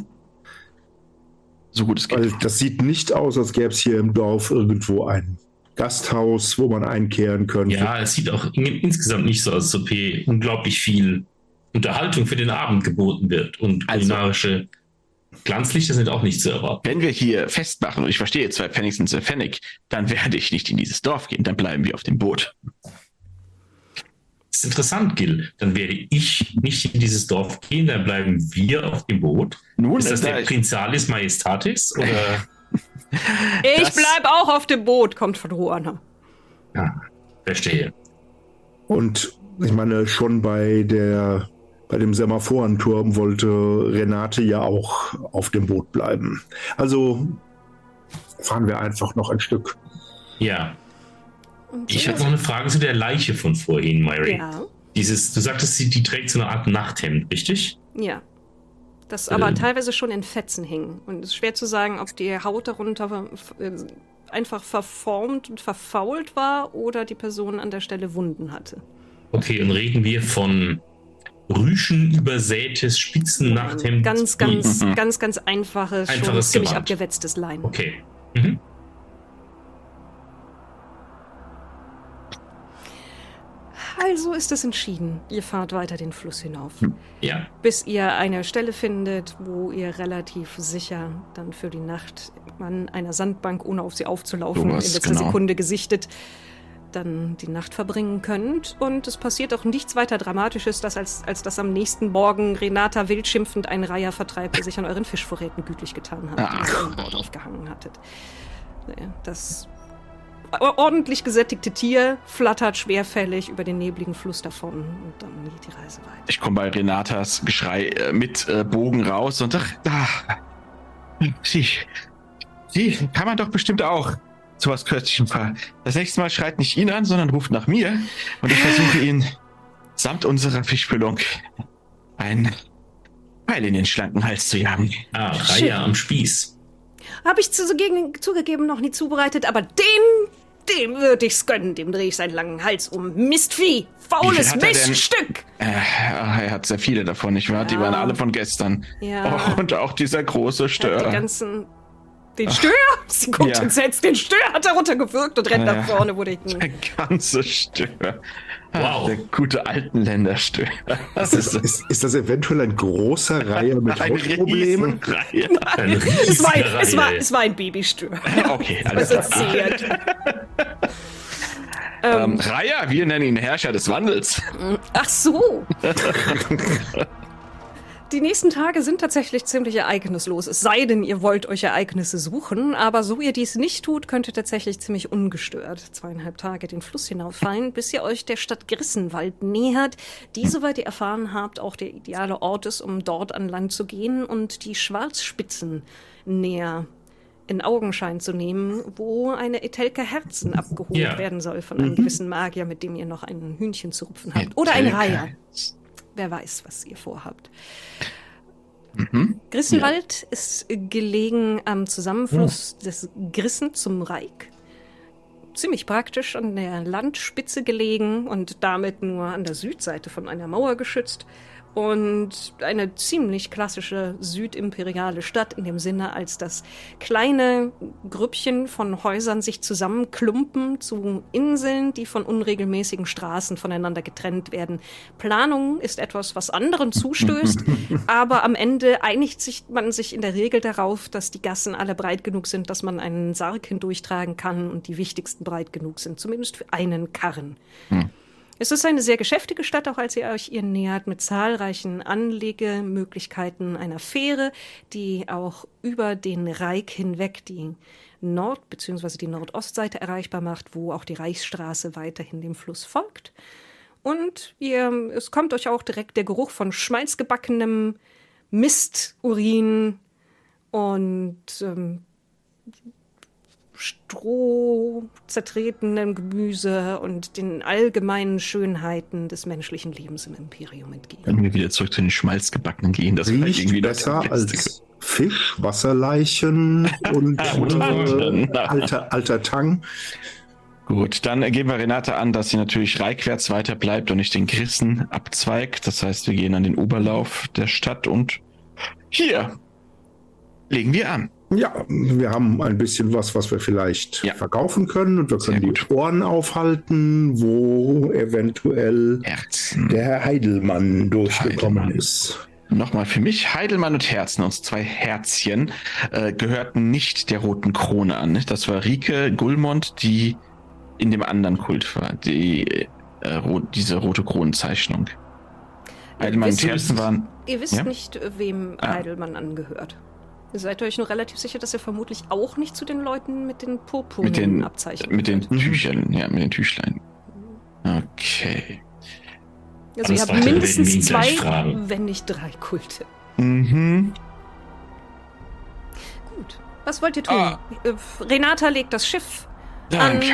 Speaker 2: So gut es geht.
Speaker 4: Weil das sieht nicht aus, als gäbe es hier im Dorf irgendwo ein Gasthaus, wo man einkehren könnte.
Speaker 3: Ja, es sieht auch in, insgesamt nicht so aus, als ob hier unglaublich viel Unterhaltung für den Abend geboten wird und
Speaker 2: Also-
Speaker 3: kulinarische Glanzlichter sind auch nicht zu erwarten.
Speaker 2: Wenn wir hier festmachen, und ich verstehe, zwei Pfennig sind zwei Pfennig, dann werde ich nicht in dieses Dorf gehen, dann bleiben wir auf dem Boot.
Speaker 3: Das ist interessant, Gil. Dann werde ich nicht in dieses Dorf gehen, dann bleiben wir auf dem Boot.
Speaker 2: Nun,
Speaker 3: ist das
Speaker 2: da
Speaker 3: der
Speaker 2: ich-
Speaker 3: Prinzalis Majestatis? Oder?
Speaker 1: Ich
Speaker 2: Das-
Speaker 1: bleib auch auf dem Boot, kommt von Ruana.
Speaker 3: Ja, verstehe.
Speaker 4: Und ich meine, schon bei der bei dem Semaphorenturm wollte Renate ja auch auf dem Boot bleiben. Also fahren wir einfach noch ein Stück.
Speaker 3: Ja.
Speaker 1: Und
Speaker 3: Ich
Speaker 1: so-
Speaker 3: habe noch eine Frage zu der Leiche von vorhin, Myri.
Speaker 1: Ja,
Speaker 3: Dieses, du sagtest, sie, die trägt so eine Art Nachthemd, richtig?
Speaker 1: ja. Das aber
Speaker 3: Ähm.
Speaker 1: teilweise schon in Fetzen hing. Und es ist schwer zu sagen, ob die Haut darunter äh, einfach verformt und verfault war oder die Person an der Stelle Wunden hatte.
Speaker 3: Okay, und reden wir von rüschenübersätes Spitzennachthemd?
Speaker 1: Ganz, ganz,
Speaker 2: Mhm.
Speaker 1: ganz, ganz einfaches, schon
Speaker 3: Einfaches
Speaker 1: ziemlich
Speaker 3: Gewand.
Speaker 1: abgewetztes Lein.
Speaker 3: Okay. Mhm.
Speaker 1: Also ist es entschieden. Ihr fahrt weiter den Fluss hinauf,
Speaker 3: Ja.
Speaker 1: bis ihr eine Stelle findet, wo ihr relativ sicher dann für die Nacht an einer Sandbank, ohne auf sie aufzulaufen,
Speaker 2: Sowas,
Speaker 1: in letzter
Speaker 2: genau.
Speaker 1: Sekunde gesichtet, dann die Nacht verbringen könnt. Und es passiert auch nichts weiter Dramatisches, dass als, als dass am nächsten Morgen Renata wildschimpfend einen Reiher vertreibt, der sich an euren Fischvorräten gütlich getan hat, die
Speaker 2: Ach.
Speaker 1: ihr an Bord aufgehangen hattet. Naja, das ordentlich gesättigte Tier flattert schwerfällig über den nebligen Fluss davon und dann geht die Reise weiter.
Speaker 2: Ich komme bei Renatas Geschrei äh, mit äh, Bogen raus und ach, da. Sie, sie kann man doch bestimmt auch zu was Köstlichem fahren. Das nächste Mal schreit nicht ihn an, sondern ruft nach mir und ich versuche ihn samt unserer Fischfüllung ein Pfeil in den schlanken Hals zu jagen.
Speaker 3: Ah,
Speaker 1: Shit.
Speaker 3: Reihe am Spieß.
Speaker 1: Habe ich zugegen, zugegeben noch nie zubereitet, aber den, dem würde ich's gönnen. Dem drehe ich seinen langen Hals um. Mistvieh! Faules
Speaker 2: Wie viel hat er denn?
Speaker 1: Miststück!
Speaker 2: Äh, ach, er hat sehr viele davon, nicht wahr? Die
Speaker 1: Ja.
Speaker 2: waren alle von gestern.
Speaker 1: Ja.
Speaker 2: Oh, und auch dieser große
Speaker 1: Er hat
Speaker 2: Stör.
Speaker 1: die ganzen... Den Stör? Sie guckt
Speaker 2: Ja.
Speaker 1: entsetzt. Den Stör hat er runtergewürgt und rennt
Speaker 2: Ja.
Speaker 1: nach vorne, wo der...
Speaker 2: Der ganze Stör.
Speaker 3: Wow.
Speaker 2: Der gute Altenländer-Stör. Das ist
Speaker 4: Ist, ist das eventuell ein großer Reihe mit
Speaker 2: eine
Speaker 4: Hautproblemen?
Speaker 2: Riesenreihe.
Speaker 3: Eine
Speaker 1: Es war,
Speaker 3: riesige
Speaker 1: es, war,
Speaker 3: Reihe.
Speaker 1: es war ein Babystör.
Speaker 2: Okay, alles
Speaker 1: Das
Speaker 2: klar.
Speaker 1: erzählt.
Speaker 2: Ähm, Raya, wir nennen ihn Herrscher des Wandels.
Speaker 1: Ach so. Die nächsten Tage sind tatsächlich ziemlich ereignislos, es sei denn, ihr wollt euch Ereignisse suchen, aber so ihr dies nicht tut, könnt ihr tatsächlich ziemlich ungestört zweieinhalb Tage den Fluss hinauffallen, bis ihr euch der Stadt Grissenwald nähert, die, soweit ihr erfahren habt, auch der ideale Ort ist, um dort an Land zu gehen und die Schwarzspitzen näher in Augenschein zu nehmen, wo eine Etelka Herzen abgeholt
Speaker 3: Ja.
Speaker 1: werden soll von einem gewissen Magier, mit dem ihr noch ein Hühnchen zu rupfen habt. Oder ein Reiher. Wer weiß, was ihr vorhabt.
Speaker 2: Mhm.
Speaker 1: Grissenwald ist gelegen am Zusammenfluss des Grissen zum Reik. Ziemlich praktisch an der Landspitze gelegen und damit nur an der Südseite von einer Mauer geschützt. Und eine ziemlich klassische südimperiale Stadt in dem Sinne, als das kleine Grüppchen von Häusern sich zusammenklumpen zu Inseln, die von unregelmäßigen Straßen voneinander getrennt werden. Planung ist etwas, was anderen zustößt, aber am Ende einigt sich man sich in der Regel darauf, dass die Gassen alle breit genug sind, dass man einen Sarg hindurchtragen kann und die wichtigsten breit genug sind, zumindest für einen Karren.
Speaker 2: Hm.
Speaker 1: Es ist eine sehr geschäftige Stadt, auch als ihr euch ihr nähert, mit zahlreichen Anlegemöglichkeiten einer Fähre, die auch über den Reik hinweg die Nord- bzw. die Nordostseite erreichbar macht, wo auch die Reichsstraße weiterhin dem Fluss folgt. Und ihr, es kommt euch auch direkt der Geruch von schmalzgebackenem Mist, Urin und ähm, Stroh, zertretenem Gemüse und den allgemeinen Schönheiten des menschlichen Lebens im Imperium entgegen.
Speaker 2: Können wir wieder zurück zu den Schmalzgebackenen gehen? Das war
Speaker 4: Riecht
Speaker 2: irgendwie das
Speaker 4: besser
Speaker 2: Beste.
Speaker 4: als Fisch, Wasserleichen und äh, alter, alter Tang.
Speaker 2: Gut, dann geben wir Renate an, dass sie natürlich reickwärts weiter bleibt und nicht den Grissen abzweigt. Das heißt, wir gehen an den Oberlauf der Stadt und hier legen wir an.
Speaker 4: Ja, wir haben ein bisschen was, was wir vielleicht
Speaker 2: Ja.
Speaker 4: verkaufen können und wir können
Speaker 2: Sehr
Speaker 4: die
Speaker 2: gut.
Speaker 4: Ohren aufhalten, wo eventuell
Speaker 2: Herzen.
Speaker 4: der Herr Heidelmann durchgekommen
Speaker 2: Heidelmann.
Speaker 4: ist.
Speaker 2: Nochmal für mich, Heidelmann und Herzen, uns zwei Herzchen, äh, gehörten nicht der Roten Krone an. Nicht? Das war Rike Gullmond, die in dem anderen Kult war, die, äh, ro- diese rote Kronenzeichnung. Heidelmann und Herzen waren...
Speaker 1: Ihr wisst
Speaker 2: ja?
Speaker 1: nicht, wem
Speaker 2: Ah.
Speaker 1: Heidelmann angehört. Ihr seid euch nur relativ sicher, dass er vermutlich auch nicht zu den Leuten mit den purpurnen
Speaker 2: Mit den,
Speaker 1: Abzeichen
Speaker 2: mit den
Speaker 1: gehört.
Speaker 2: Tüchern, ja, mit den Tüchlein. Okay.
Speaker 1: Also ihr
Speaker 3: Alles
Speaker 1: habt
Speaker 3: weitere
Speaker 1: mindestens
Speaker 3: werden wir ihn
Speaker 1: zwei,
Speaker 3: gleich fragen.
Speaker 1: wenn nicht drei Kulte.
Speaker 2: Mhm.
Speaker 1: Gut. Was wollt ihr tun?
Speaker 2: Ah.
Speaker 1: Äh, Renata legt das Schiff
Speaker 2: Danke.
Speaker 1: an.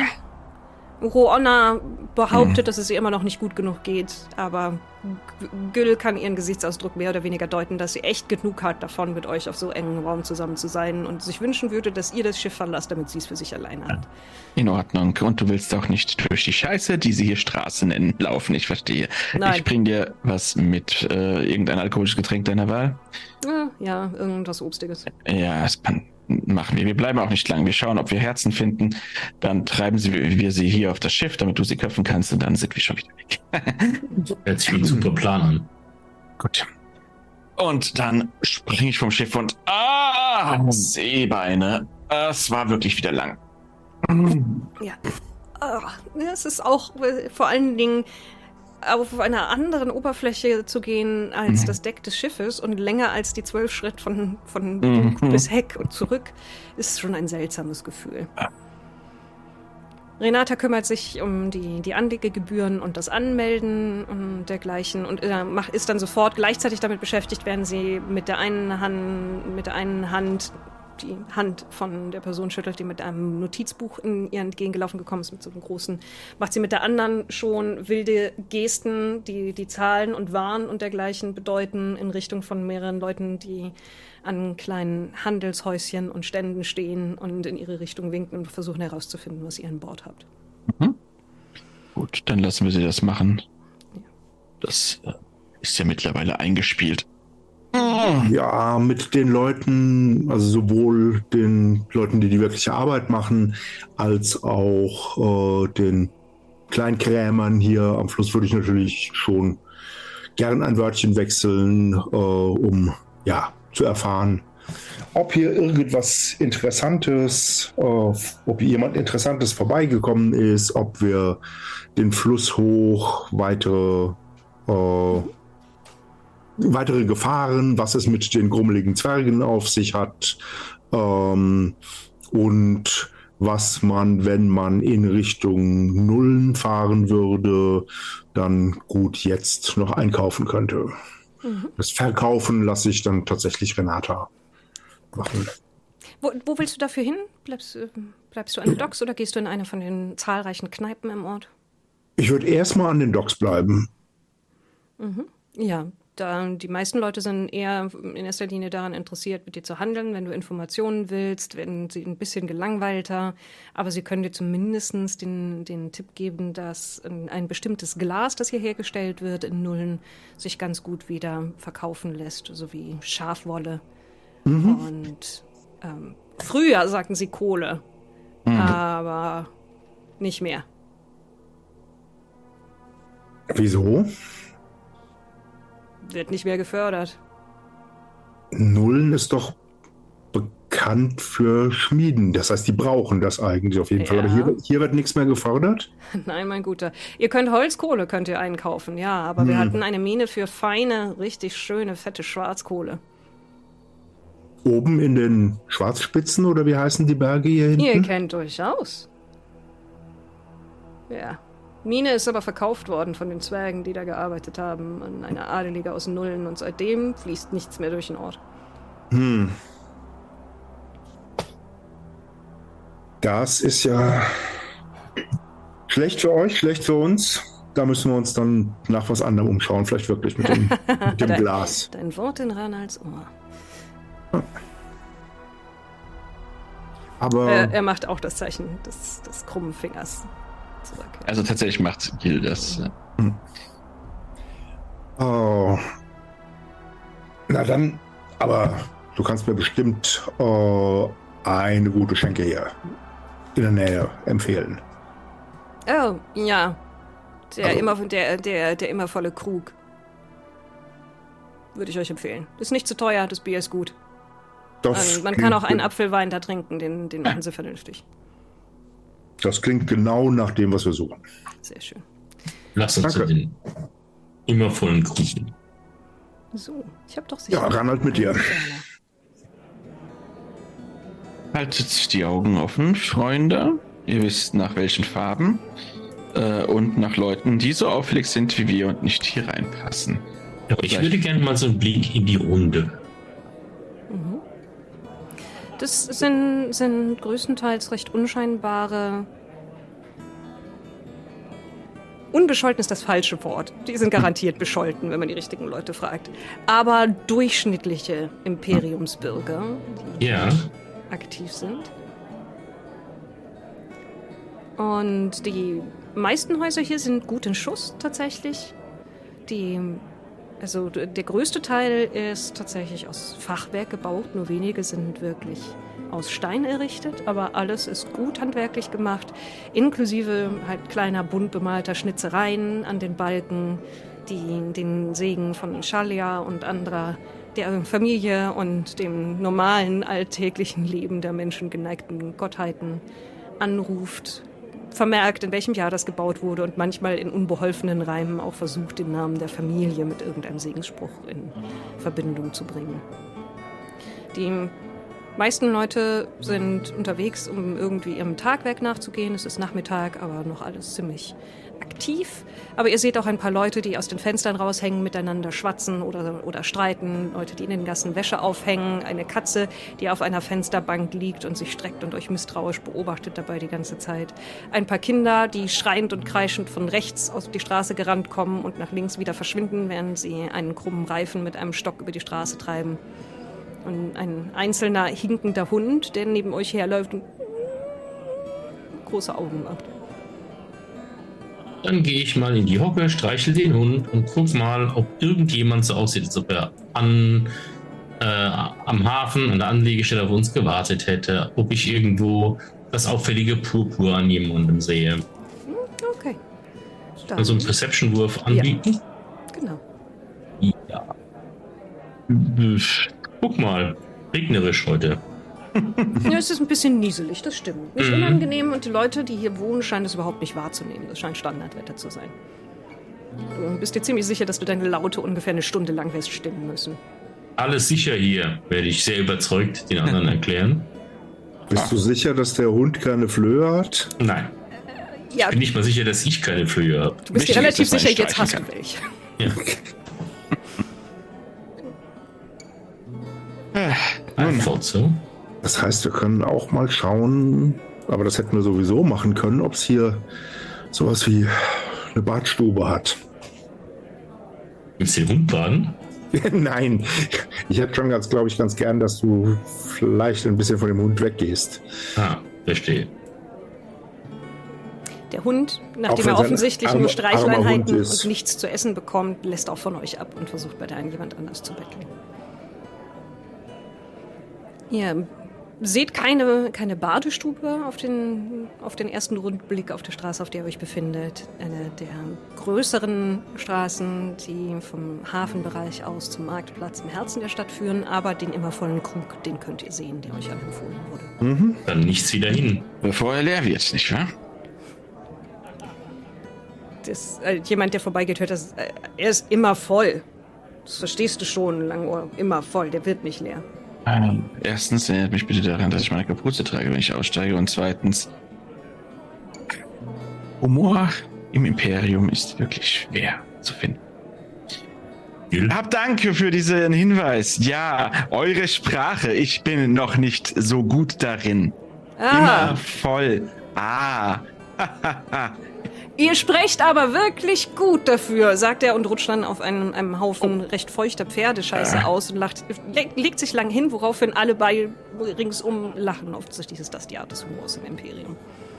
Speaker 1: Roonna behauptet,
Speaker 2: Mhm.
Speaker 1: dass es ihr immer noch nicht gut genug geht, aber G- Gül kann ihren Gesichtsausdruck mehr oder weniger deuten, dass sie echt genug hat davon, mit euch auf so engem Raum zusammen zu sein und sich wünschen würde, dass ihr das Schiff verlasst, damit sie es für sich alleine hat.
Speaker 2: In Ordnung. Und du willst auch nicht durch die Scheiße, die sie hier Straße nennen, laufen. Ich verstehe.
Speaker 1: Nein.
Speaker 2: Ich bring dir was mit, äh, irgendein alkoholisches Getränk deiner Wahl.
Speaker 1: Ja, ja, irgendwas Obstiges.
Speaker 2: Ja, das kann, machen wir. Wir bleiben auch nicht lang. Wir schauen, ob wir Herzen finden. Dann treiben sie, wir sie hier auf das Schiff, damit du sie köpfen kannst. Und dann sind wir schon wieder weg.
Speaker 3: Hört sich wie ein super Plan an.
Speaker 2: Gut. Und dann springe ich vom Schiff und ah, Seebeine. Es war wirklich wieder lang.
Speaker 1: Ja. Ah, es ist auch äh, vor allen Dingen auf einer anderen Oberfläche zu gehen als
Speaker 2: Mhm.
Speaker 1: das Deck des Schiffes und länger als die zwölf Schritt von, von
Speaker 2: Mhm.
Speaker 1: Bug bis Heck und zurück, ist schon ein seltsames Gefühl.
Speaker 2: Ja.
Speaker 1: Renata kümmert sich um die, die Anlegegebühren und das Anmelden und dergleichen und äh, macht, ist dann sofort gleichzeitig damit beschäftigt, während sie mit der einen Hand, mit der einen Hand die Hand von der Person schüttelt, die mit einem Notizbuch in ihr entgegengelaufen gekommen ist, mit so einem großen, macht sie mit der anderen schon wilde Gesten, die die Zahlen und Waren und dergleichen bedeuten, in Richtung von mehreren Leuten, die an kleinen Handelshäuschen und Ständen stehen und in ihre Richtung winken und versuchen herauszufinden, was ihr an Bord habt.
Speaker 2: Mhm. Gut, dann lassen wir sie das machen. Das äh, ist ja mittlerweile eingespielt.
Speaker 4: Ja, mit den Leuten, also sowohl den Leuten, die die wirkliche Arbeit machen, als auch äh, den Kleinkrämern hier am Fluss würde ich natürlich schon gern ein Wörtchen wechseln, äh, um ja zu erfahren, ob hier irgendwas Interessantes, äh, ob jemand Interessantes vorbeigekommen ist, ob wir den Fluss hoch weitere äh, weitere Gefahren, was es mit den grummeligen Zwergen auf sich hat, ähm, und was man, wenn man in Richtung Nullen fahren würde, dann gut jetzt noch einkaufen könnte.
Speaker 1: Mhm.
Speaker 4: Das Verkaufen lasse ich dann tatsächlich Renata machen.
Speaker 1: Wo, wo willst du dafür hin? Bleibst, äh, bleibst du an den Docks oder gehst du in eine von den zahlreichen Kneipen im Ort?
Speaker 4: Ich würde erstmal an den Docks bleiben.
Speaker 1: Mhm. Ja, da die meisten Leute sind eher in erster Linie daran interessiert, mit dir zu handeln, wenn du Informationen willst, werden sie ein bisschen gelangweilter, aber sie können dir zumindest den, den Tipp geben, dass ein, ein bestimmtes Glas, das hier hergestellt wird in Nullen, sich ganz gut wieder verkaufen lässt, sowie Schafwolle.
Speaker 4: Mhm.
Speaker 1: Und ähm, früher sagten sie Kohle,
Speaker 2: Mhm.
Speaker 1: aber nicht mehr.
Speaker 4: Wieso?
Speaker 1: Wird nicht mehr gefördert.
Speaker 4: Nullen ist doch bekannt für Schmieden. Das heißt, die brauchen das eigentlich auf jeden Fall. Aber
Speaker 1: Ja.
Speaker 4: hier, hier wird nichts mehr gefördert?
Speaker 1: Nein, mein Guter. Ihr könnt Holzkohle, könnt ihr einkaufen, ja. Aber wir
Speaker 4: Hm.
Speaker 1: hatten eine Mine für feine, richtig schöne, fette Schwarzkohle.
Speaker 4: Oben in den Schwarzspitzen oder wie heißen die Berge hier hinten?
Speaker 1: Ihr kennt durchaus. Ja. Mine ist aber verkauft worden von den Zwergen, die da gearbeitet haben, an eine Adelige aus Nullen. Und seitdem fließt nichts mehr durch den Ort.
Speaker 4: Hm. Das ist ja schlecht für euch, schlecht für uns. Da müssen wir uns dann nach was anderem umschauen. Vielleicht wirklich mit dem, mit dem
Speaker 1: Dein-
Speaker 4: Glas.
Speaker 1: Dein Wort in Ranals Ohr.
Speaker 4: Aber
Speaker 1: Er, er macht auch das Zeichen des, des krummen Fingers zurück.
Speaker 2: Also tatsächlich macht Gil das. äh,
Speaker 4: oh. Na dann, aber du kannst mir bestimmt äh, eine gute Schenke hier in der Nähe empfehlen.
Speaker 1: Oh, ja. Der,
Speaker 4: Also-
Speaker 1: immer, der, der, der immer volle Krug. würde ich euch empfehlen. Ist nicht zu teuer, das Bier ist gut.
Speaker 4: Das
Speaker 1: Ähm, man
Speaker 4: klingt
Speaker 1: kann auch einen
Speaker 4: gut.
Speaker 1: Apfelwein da trinken, den, den machen sie vernünftig.
Speaker 4: Das klingt genau nach dem, was wir suchen.
Speaker 1: Sehr schön.
Speaker 3: Lass uns
Speaker 4: Danke.
Speaker 3: in den immer vollen Kuchen.
Speaker 1: So, ich habe doch sicher...
Speaker 4: Ja, ran halt mit dir.
Speaker 2: Haltet die Augen offen, Freunde. Ihr wisst nach welchen Farben äh, und nach Leuten, die so auffällig sind wie wir und nicht hier reinpassen.
Speaker 3: Aber ich würde gerne mal so einen Blick in die Runde.
Speaker 1: Das sind, sind größtenteils recht unscheinbare... Unbescholten ist das falsche Wort. Die sind garantiert bescholten, wenn man die richtigen Leute fragt. Aber durchschnittliche Imperiumsbürger, die
Speaker 3: Ja.
Speaker 1: aktiv sind. Und die meisten Häuser hier sind gut in Schuss tatsächlich. Die, also der größte Teil ist tatsächlich aus Fachwerk gebaut, nur wenige sind wirklich aus Stein errichtet, aber alles ist gut handwerklich gemacht, inklusive halt kleiner bunt bemalter Schnitzereien an den Balken, die den Segen von Shalia und anderer der Familie und dem normalen alltäglichen Leben der Menschen geneigten Gottheiten anruft, vermerkt, in welchem Jahr das gebaut wurde und manchmal in unbeholfenen Reimen auch versucht, den Namen der Familie mit irgendeinem Segensspruch in Verbindung zu bringen. Die meisten Leute sind unterwegs, um irgendwie ihrem Tagwerk nachzugehen. Es ist Nachmittag, aber noch alles ziemlich aktiv. Aber ihr seht auch ein paar Leute, die aus den Fenstern raushängen, miteinander schwatzen oder, oder streiten. Leute, die in den Gassen Wäsche aufhängen. Eine Katze, die auf einer Fensterbank liegt und sich streckt und euch misstrauisch beobachtet dabei die ganze Zeit. Ein paar Kinder, die schreiend und kreischend von rechts auf die Straße gerannt kommen und nach links wieder verschwinden, während sie einen krummen Reifen mit einem Stock über die Straße treiben. Und ein einzelner hinkender Hund, der neben euch herläuft und große Augen macht.
Speaker 3: Dann gehe ich mal in die Hocke, streichel den Hund und guck mal, ob irgendjemand so aussieht, als ob er an, äh, am Hafen, an der Anlegestelle auf uns gewartet hätte. Ob ich irgendwo das auffällige Purpur an jemandem sehe.
Speaker 1: Okay. Dann,
Speaker 3: Also einen Perception-Wurf anbieten?
Speaker 1: genau.
Speaker 3: Ja. Guck mal, regnerisch heute.
Speaker 1: Ja, es ist ein bisschen nieselig, das stimmt. Nicht
Speaker 3: Mhm.
Speaker 1: unangenehm und die Leute, die hier wohnen, scheinen es überhaupt nicht wahrzunehmen. Das scheint Standardwetter zu sein. Du bist dir ziemlich sicher, dass du deine Laute ungefähr eine Stunde lang wirst stimmen müssen.
Speaker 3: Alles sicher hier, werde ich sehr überzeugt den anderen erklären.
Speaker 4: Bist du sicher, dass der Hund keine Flöhe hat?
Speaker 3: Nein,
Speaker 1: Ja,
Speaker 3: ich bin nicht mal sicher, dass ich keine Flöhe habe.
Speaker 1: du bist dir
Speaker 2: Wichtig
Speaker 1: relativ
Speaker 2: ist, dass man
Speaker 1: sicher, jetzt hast
Speaker 2: streichen
Speaker 1: du welche.
Speaker 3: Ja.
Speaker 2: Nun,
Speaker 3: I thought so.
Speaker 4: Das heißt, wir können auch mal schauen, aber das hätten wir sowieso machen können, ob es hier sowas wie eine Badstube hat.
Speaker 3: Willst du den Hund baden?
Speaker 4: Nein, ich hätte schon ganz, glaube ich, ganz gern, dass du vielleicht ein bisschen von dem Hund weggehst.
Speaker 3: Ah, verstehe.
Speaker 1: Der Hund,
Speaker 4: Auch
Speaker 1: nachdem
Speaker 4: wenn
Speaker 1: er
Speaker 4: sein
Speaker 1: offensichtlich
Speaker 4: armer-
Speaker 1: nur
Speaker 4: armer
Speaker 1: Streichleinheiten
Speaker 4: Hund ist.
Speaker 1: und nichts zu essen bekommt, lässt auch von euch ab und versucht bei deinem jemand anders zu betteln. Ihr seht keine, keine Badestube auf den, auf den ersten Rundblick auf der Straße, auf der ihr euch befindet. Eine der größeren Straßen, die vom Hafenbereich aus zum Marktplatz im Herzen der Stadt führen, aber den immer vollen Krug, den könnt ihr sehen, der euch anempfohlen wurde.
Speaker 3: Dann nichts wieder hin.
Speaker 2: bevor er leer wird, nicht wahr?
Speaker 1: Das, äh, jemand, der vorbeigeht, hört das. Äh, er ist immer voll. Das verstehst du schon, Langohr. Immer voll, der wird nicht leer.
Speaker 2: Ähm, erstens erinnert mich bitte daran, dass ich meine Kapuze trage, wenn ich aussteige. Und zweitens, Humor im Imperium ist wirklich schwer zu finden. Hab danke für diesen Hinweis. Ja, eure Sprache. Ich bin noch nicht so gut darin.
Speaker 1: Ah,
Speaker 2: Immer voll. Ah.
Speaker 1: ihr sprecht aber wirklich gut dafür, sagt er und rutscht dann auf einem, einem Haufen recht feuchter Pferdescheiße aus und lacht, le legt sich lang hin, woraufhin alle bei ringsum lachen. Offensichtlich ist das die Art des Humors im Imperium.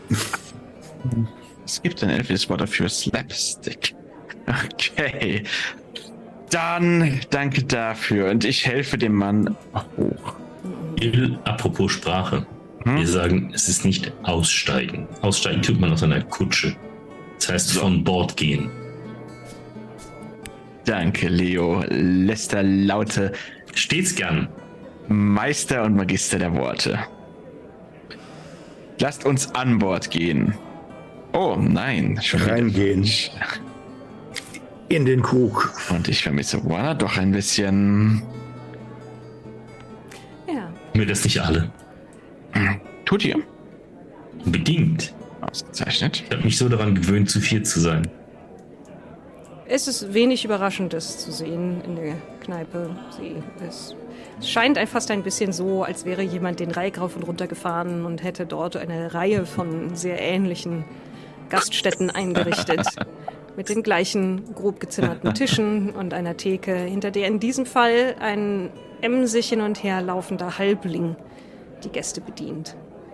Speaker 2: Es gibt ein elfisches Wort dafür, Slapstick. Okay. Dann danke dafür und ich helfe dem Mann hoch.
Speaker 3: Apropos Sprache.
Speaker 2: Hm?
Speaker 3: Wir sagen, es ist nicht aussteigen. Aussteigen tut man aus einer Kutsche. Das heißt von Bord gehen.
Speaker 2: Danke, Leo. Letzter Laute.
Speaker 3: Stets gern.
Speaker 2: Meister und Magister der Worte. Lasst uns an Bord gehen. Oh, nein. Schon
Speaker 4: Reingehen. In den Krug.
Speaker 2: Und ich vermisse Warner doch ein bisschen.
Speaker 1: Ja.
Speaker 3: Mir das nicht alle.
Speaker 2: Tut ihr?
Speaker 3: Bedingt.
Speaker 2: Ausgezeichnet.
Speaker 3: Ich habe mich so daran gewöhnt, zu viert zu sein.
Speaker 1: Es ist wenig Überraschendes zu sehen in der Kneipe. Sie ist, es scheint ein fast ein bisschen so, als wäre jemand den Reik rauf und runter gefahren und hätte dort eine Reihe von sehr ähnlichen Gaststätten eingerichtet. Mit den gleichen grob gezimmerten Tischen und einer Theke, hinter der in diesem Fall ein emsig hin und her laufender Halbling die Gäste bedient.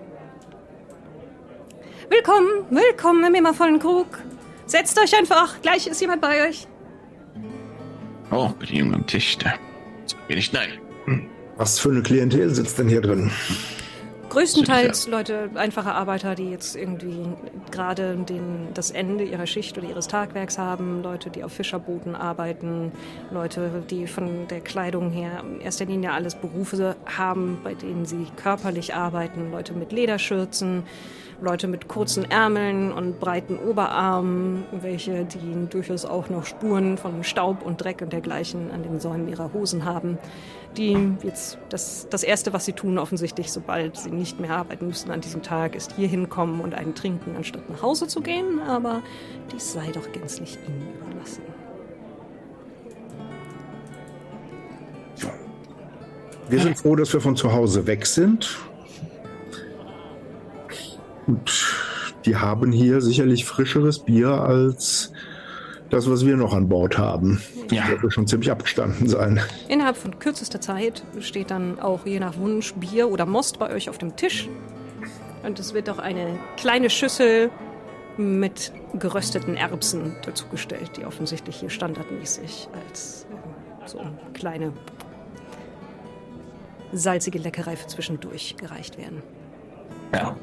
Speaker 1: Willkommen, willkommen im immervollen Krug. Setzt euch einfach, gleich ist jemand bei euch.
Speaker 2: Oh, Bedienung am Tisch. Da bin ich nein. Hm.
Speaker 4: Was für eine Klientel sitzt denn hier drin?
Speaker 1: Größtenteils Leute, einfache Arbeiter, die jetzt irgendwie gerade den, das Ende ihrer Schicht oder ihres Tagwerks haben, Leute, die auf Fischerbooten arbeiten, Leute, die von der Kleidung her in erster Linie alles Berufe haben, bei denen sie körperlich arbeiten, Leute mit Lederschürzen, Leute mit kurzen Ärmeln und breiten Oberarmen, welche die durchaus auch noch Spuren von Staub und Dreck und dergleichen an den Säumen ihrer Hosen haben, die jetzt das, das Erste, was sie tun, offensichtlich, sobald sie nicht mehr arbeiten müssen an diesem Tag, ist hier hinkommen und einen trinken, anstatt nach Hause zu gehen, aber dies sei doch gänzlich ihnen überlassen.
Speaker 4: Wir sind froh, dass wir von zu Hause weg sind. Und die haben hier sicherlich frischeres Bier als das, was wir noch an Bord haben.
Speaker 2: Ja.
Speaker 4: Das wird schon ziemlich abgestanden sein.
Speaker 1: Innerhalb von kürzester Zeit steht dann auch je nach Wunsch Bier oder Most bei euch auf dem Tisch. Und es wird auch eine kleine Schüssel mit gerösteten Erbsen dazugestellt, die offensichtlich hier standardmäßig als äh, so kleine salzige Leckerei für zwischendurch gereicht werden.
Speaker 2: Ja.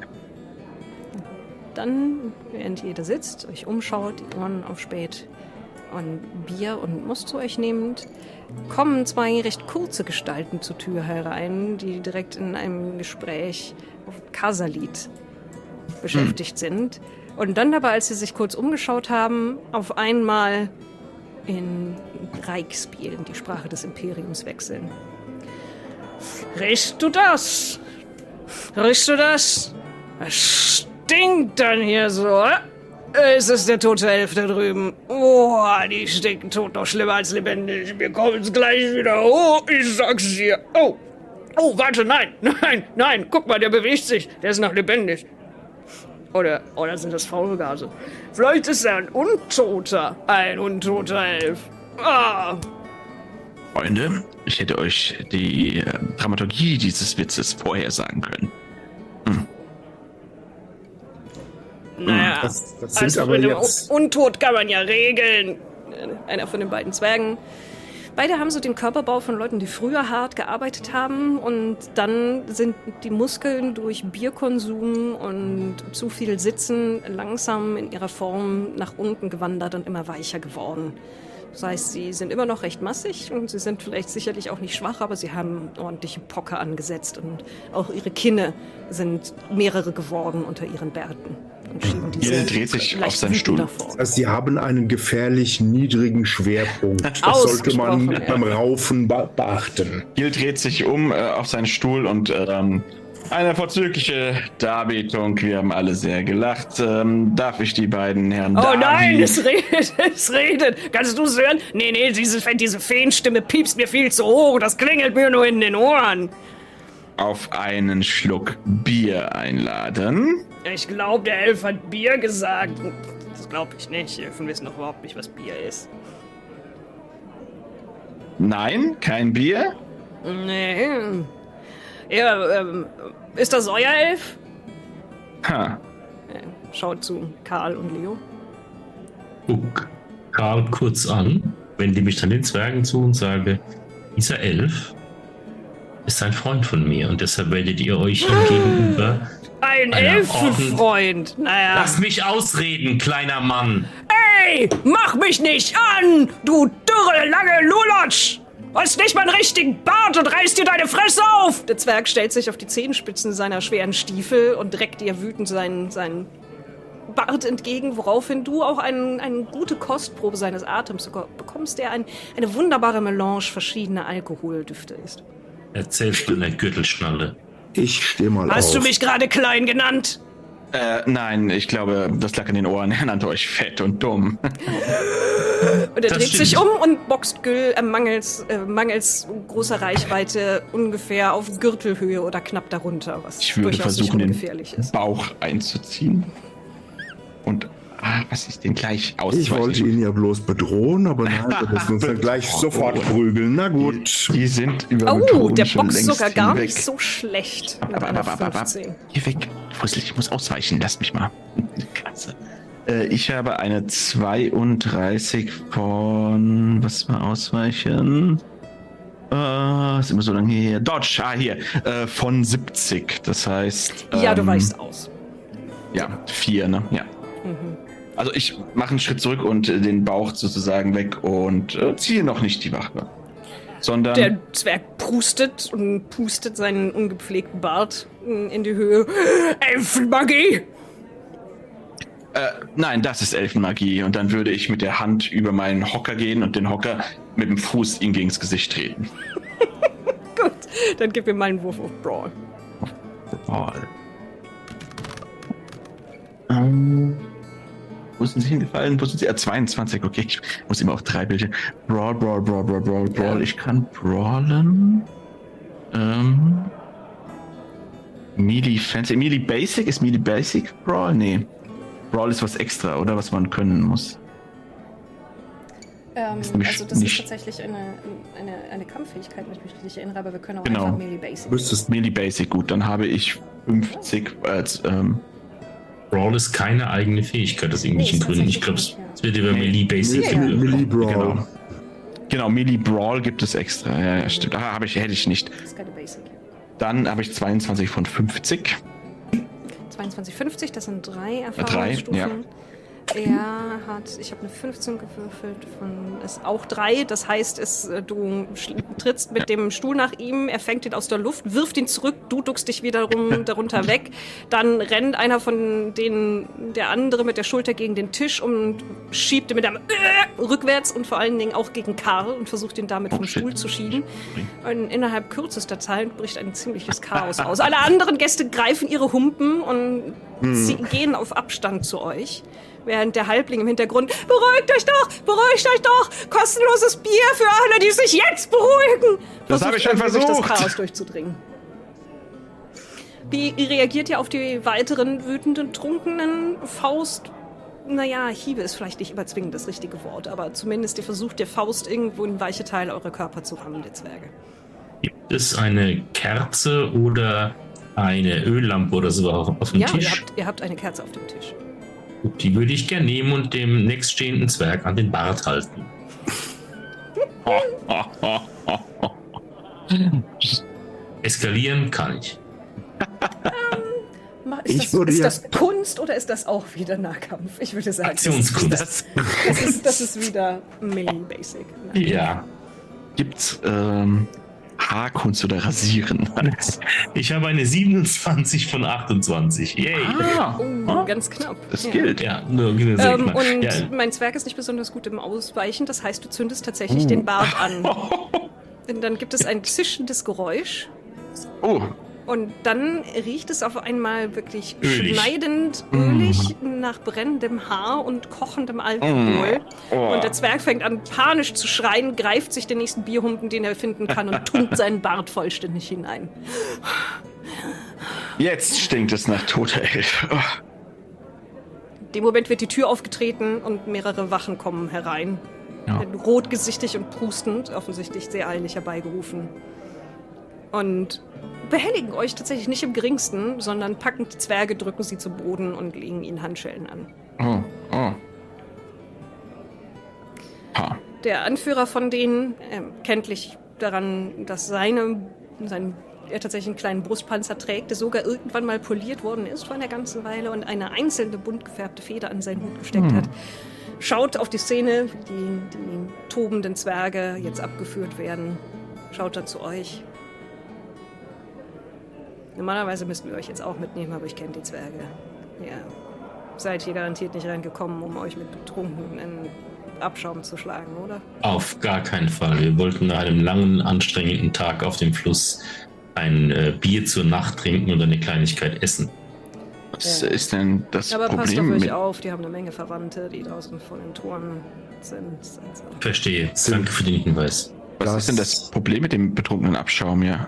Speaker 1: Dann, während ihr da sitzt, euch umschaut, die Ohren aufspäht und Bier und Most zu euch nehmend, kommen zwei recht kurze Gestalten zur Tür herein, die direkt in einem Gespräch auf Kasalit beschäftigt hm. sind. Und dann aber, als sie sich kurz umgeschaut haben, auf einmal in Reichspiel, in die Sprache des Imperiums wechseln. Riechst du das? Riechst du das? Es stinkt dann hier so. Es ist der tote Elf da drüben. Oh, die stinken tot noch schlimmer als lebendig. Wir kommen's gleich wieder. Oh, ich sag's dir. Oh, oh, warte, nein, nein, nein. Guck mal, der bewegt sich. Der ist noch lebendig. Oder, oder sind das Faulgase? Vielleicht ist er ein Untoter. Ein untoter Elf. Ah.
Speaker 2: Freunde, ich hätte euch die äh, Dramaturgie dieses Witzes vorhersagen können. Hm.
Speaker 1: Naja,
Speaker 4: das, das sind
Speaker 1: also
Speaker 4: aber
Speaker 1: mit dem
Speaker 4: jetzt...
Speaker 1: Untod kann man ja regeln. Einer von den beiden Zwergen. Beide haben so den Körperbau von Leuten, die früher hart gearbeitet haben. Und dann sind die Muskeln durch Bierkonsum und zu viel Sitzen langsam in ihrer Form nach unten gewandert und immer weicher geworden. Das heißt, sie sind immer noch recht massig und sie sind vielleicht sicherlich auch nicht schwach, aber sie haben ordentliche Pocker angesetzt und auch ihre Kinne sind mehrere geworden unter ihren Bärten. Und schieben diese
Speaker 2: Jeder dreht sich auf seinen Stuhl.
Speaker 4: Das heißt, sie haben einen gefährlich niedrigen Schwerpunkt. Das sollte man
Speaker 1: ja.
Speaker 4: beim Raufen be- beachten.
Speaker 2: Gil dreht sich um äh, auf seinen Stuhl und ähm, eine vorzügliche Darbietung. Wir haben alle sehr gelacht. Ähm, darf ich die beiden Herren
Speaker 1: Oh
Speaker 2: Darby...
Speaker 1: nein, es redet, es redet. Kannst du es hören? Nee, nee, diese, diese Feenstimme piepst mir viel zu hoch. Das klingelt mir nur in den Ohren.
Speaker 2: auf einen Schluck Bier einladen?
Speaker 1: Ich glaube, der Elf hat Bier gesagt. Das glaube ich nicht. Die Elfen wissen doch überhaupt nicht, was Bier ist.
Speaker 2: Nein, kein Bier?
Speaker 1: Nee. Ja, ähm, ist das euer Elf?
Speaker 2: Ha.
Speaker 1: Ja, schaut zu Karl und Leo.
Speaker 3: Guck Karl kurz an, wende mich dann den Zwergen zu und sage, dieser Elf ist ein Freund von mir und deshalb werdet ihr euch ihm gegenüber...
Speaker 1: Ein Elfenfreund, naja.
Speaker 3: Lass mich ausreden, kleiner Mann.
Speaker 1: Ey, mach mich nicht an, du Göre, lange Lulotsch! Du hast nicht mal einen richtigen Bart und reißt dir deine Fresse auf! Der Zwerg stellt sich auf die Zehenspitzen seiner schweren Stiefel und reckt dir wütend seinen, seinen Bart entgegen, woraufhin du auch ein, eine gute Kostprobe seines Atems bekommst, der ein, eine wunderbare Melange verschiedener Alkoholdüfte ist.
Speaker 3: Erzählst von der Gürtelschnalle.
Speaker 4: Ich steh mal auf.
Speaker 1: Hast du mich gerade klein genannt?
Speaker 2: Äh, nein, ich glaube, das lag in den Ohren. Er nannte euch fett und dumm.
Speaker 1: Und er
Speaker 3: Das
Speaker 1: dreht
Speaker 3: stimmt.
Speaker 1: sich um und boxt Gül äh, mangels, äh, mangels großer Reichweite ungefähr auf Gürtelhöhe oder knapp darunter, was
Speaker 2: Ich würde
Speaker 1: durchaus
Speaker 2: versuchen,
Speaker 1: nicht
Speaker 2: den
Speaker 1: ungefährlich ist.
Speaker 2: Bauch einzuziehen. Und, ah, was ist denn gleich aus?
Speaker 4: Ich wollte ihn ja bloß bedrohen, aber nein, wir müssen uns dann gleich sofort prügeln. Na gut.
Speaker 2: Die sind über
Speaker 1: Oh,
Speaker 2: Methoden
Speaker 1: der
Speaker 2: schon
Speaker 1: boxt
Speaker 2: längst
Speaker 1: sogar gar
Speaker 2: hinweg.
Speaker 1: nicht so schlecht mit
Speaker 2: Aber,
Speaker 1: einer
Speaker 2: aber, aber, aber,
Speaker 1: fünfzehn.
Speaker 2: hier weg. Fussel, ich muss ausweichen. Lass mich mal. Klasse. Äh, ich habe eine zweiunddreißig von... Was war ausweichen? Äh, ist immer so lange hier. Dodge, ah, hier. Äh, von siebzig. Das heißt...
Speaker 1: Ja, du
Speaker 2: ähm,
Speaker 1: weichst aus.
Speaker 2: Ja, vier, ne? Ja.
Speaker 1: Mhm.
Speaker 2: Also ich mache einen Schritt zurück und äh, den Bauch sozusagen weg und äh, ziehe noch nicht die Waffe. Sondern...
Speaker 1: Der Zwerg prustet und pustet seinen ungepflegten Bart in die Höhe. Elfenmagie!
Speaker 2: Äh, nein, das ist Elfenmagie. Und dann würde ich mit der Hand über meinen Hocker gehen und den Hocker mit dem Fuß ihm gegens Gesicht treten.
Speaker 1: Gut, dann gib mir mal einen Wurf auf Brawl.
Speaker 2: Brawl. Ähm, wo sind sie hingefallen? Wo sind sie? Ah, zweiundzwanzig, okay. Ich muss immer auf drei Bildchen. Brawl, Brawl, Brawl, Brawl, Brawl, Brawl. Ich kann brawlen. Ähm. Melee Fancy. Melee Basic? Ist Melee Basic Brawl? Nee. Brawl ist was extra, oder? Was man können muss.
Speaker 1: Ähm,
Speaker 2: Ist nämlich
Speaker 1: also das
Speaker 2: nicht-
Speaker 1: ist tatsächlich eine, eine, eine Kampffähigkeit, wenn ich mich richtig erinnere, aber wir können auch
Speaker 2: Genau.
Speaker 1: einfach Melee Basic.
Speaker 4: Müsstest
Speaker 2: Melee Basic, gut. Dann habe ich fünfzig als, ähm,
Speaker 3: Brawl ist keine eigene Fähigkeit aus irgendwelchen
Speaker 1: Nee, ist
Speaker 3: Gründen. Ich glaube,
Speaker 1: tatsächlich
Speaker 3: es wird über
Speaker 2: Nee.
Speaker 3: Melee Basic.
Speaker 1: Ja, ja.
Speaker 4: Melee Brawl.
Speaker 2: Genau. Genau, Melee Brawl gibt es extra. Ja, ja, stimmt. Ah, habe ich, hätte ich nicht.
Speaker 1: Das ist keine Basic.
Speaker 2: Dann habe ich zweiundzwanzig von fünfzig.
Speaker 1: zweiundzwanzig fünfzig, das sind drei
Speaker 2: drei,
Speaker 1: Erfahrungsstufen.
Speaker 2: ja.
Speaker 1: Er hat, ich habe eine fünfzehn gewürfelt, von ist auch drei. Das heißt, es, äh, du sch- trittst mit dem Stuhl nach ihm, er fängt ihn aus der Luft, wirft ihn zurück, du duckst dich wiederum darunter weg. Dann rennt einer von denen, der andere mit der Schulter gegen den Tisch und schiebt ihn mit einem äh, rückwärts und vor allen Dingen auch gegen Karl und versucht ihn damit
Speaker 2: Oh,
Speaker 1: vom
Speaker 2: shit.
Speaker 1: Stuhl zu schieben. Und innerhalb kürzester Zeit bricht ein ziemliches Chaos aus. Alle anderen Gäste greifen ihre Humpen und sie gehen auf Abstand zu euch. Während der Halbling im Hintergrund, beruhigt euch doch, beruhigt euch doch, kostenloses Bier für alle, die sich jetzt beruhigen.
Speaker 2: Das
Speaker 1: Versucht
Speaker 2: habe ich schon
Speaker 1: irgendwie durch
Speaker 2: versucht.
Speaker 1: das Chaos durchzudringen. Wie reagiert ihr auf die weiteren wütenden, trunkenen Faust? Naja, Hiebe ist vielleicht nicht immer zwingend das richtige Wort, aber zumindest ihr versucht, der Faust irgendwo in weiche Teile eurer Körper zu rammen, der Zwerge.
Speaker 3: Gibt es eine Kerze oder eine Öllampe oder so auf, auf dem
Speaker 1: Ja, ihr
Speaker 3: Tisch?
Speaker 1: habt, ihr habt eine Kerze auf dem Tisch.
Speaker 3: Gut, die würde ich gerne nehmen und dem nächststehenden Zwerg an den Bart halten. Eskalieren kann ich.
Speaker 1: Ma- Ist,
Speaker 4: Ich
Speaker 1: das,
Speaker 4: würde
Speaker 1: ist
Speaker 4: ja-
Speaker 1: das Kunst oder ist das auch wieder Nahkampf? Ich würde sagen, das,
Speaker 3: Aktionskunst.
Speaker 2: Das
Speaker 1: das, ist, das ist wieder Melee Basic.
Speaker 3: Ja.
Speaker 2: gibt's ähm, Haarkunst oder Rasieren.
Speaker 3: Ich habe eine siebenundzwanzig von achtundzwanzig. Yay.
Speaker 2: Ah,
Speaker 1: Oh, ganz knapp.
Speaker 2: das
Speaker 1: Ja.
Speaker 2: gilt.
Speaker 3: Ja, nur nur sag
Speaker 1: Ähm,
Speaker 3: mal.
Speaker 1: und
Speaker 3: ja,
Speaker 1: mein Zwerg ist nicht besonders gut im Ausweichen, das heißt, du zündest tatsächlich
Speaker 2: Uh.
Speaker 1: den Bart an. Und dann gibt es ein zischendes Geräusch
Speaker 2: Oh,
Speaker 1: und dann riecht es auf einmal wirklich
Speaker 3: Ölig.
Speaker 1: schneidend
Speaker 2: Mm.
Speaker 1: ölig nach brennendem Haar und kochendem Alkohol.
Speaker 2: Oh.
Speaker 1: Und der Zwerg fängt an, panisch zu schreien, greift sich den nächsten Bierhumpen, den er finden kann, und tunkt seinen Bart vollständig hinein.
Speaker 2: jetzt stinkt es nach toter Elf. Oh.
Speaker 1: In dem Moment wird die Tür aufgetreten und mehrere Wachen kommen herein.
Speaker 2: Ja.
Speaker 1: Rotgesichtig und prustend, offensichtlich sehr eilig herbeigerufen. Und behelligen euch tatsächlich nicht im geringsten, sondern packen die Zwerge, drücken sie zu Boden und legen ihnen Handschellen an.
Speaker 2: Oh, oh. Ha.
Speaker 1: Der Anführer von denen, ähm, kenntlich daran, dass seine, sein, er tatsächlich einen kleinen Brustpanzer trägt, der sogar irgendwann mal poliert worden ist vor einer ganzen Weile und eine einzelne bunt gefärbte Feder an seinen Hut gesteckt
Speaker 2: Hm.
Speaker 1: hat, schaut auf die Szene, wie die, die tobenden Zwerge jetzt abgeführt werden. Schaut dann zu euch. Normalerweise müssten wir euch jetzt auch mitnehmen, aber ich kenne die Zwerge. Ja. Seid ihr garantiert nicht reingekommen, um euch mit betrunkenen Abschaum zu schlagen, oder?
Speaker 3: Auf gar keinen Fall. Wir wollten nach einem langen, anstrengenden Tag auf dem Fluss ein äh, Bier zur Nacht trinken und eine Kleinigkeit essen.
Speaker 2: Was
Speaker 1: Ja.
Speaker 2: ist denn das
Speaker 1: Aber passt auf
Speaker 2: Problem
Speaker 1: euch
Speaker 2: mit...
Speaker 1: auf, die haben eine Menge Verwandte, die draußen vor den Toren sind. Also,
Speaker 3: Verstehe. Danke für den Hinweis.
Speaker 2: Was
Speaker 4: Das-
Speaker 2: ist denn das Problem mit dem betrunkenen Abschaum, ja?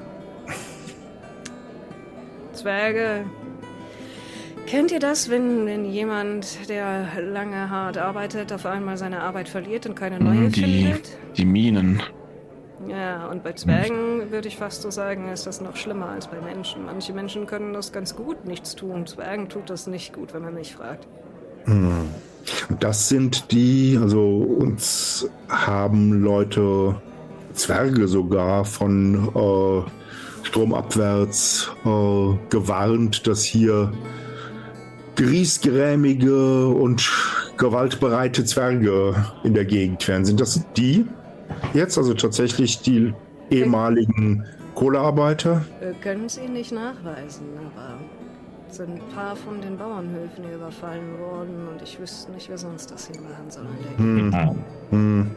Speaker 1: Zwerge. Kennt ihr das, wenn, wenn jemand, der lange hart arbeitet, auf einmal seine Arbeit verliert und keine neue
Speaker 2: Die,
Speaker 1: findet?
Speaker 2: die Minen.
Speaker 1: Ja, und bei Zwergen würde ich fast so sagen, ist das noch schlimmer als bei Menschen. Manche Menschen können das ganz gut, nichts tun. Zwergen tut das nicht gut, wenn man mich fragt.
Speaker 4: Hm. Das sind die, also uns haben Leute, Zwerge sogar, von äh, stromabwärts äh, gewarnt, dass hier griesgrämige und gewaltbereite Zwerge in der Gegend wären. Sind das die jetzt, also tatsächlich die ehemaligen Kohlearbeiter?
Speaker 1: Wir können es ihnen nicht nachweisen, aber es sind ein paar von den Bauernhöfen hier überfallen worden und ich wüsste nicht, wer sonst das hier machen soll. In der
Speaker 4: Hm. Hm.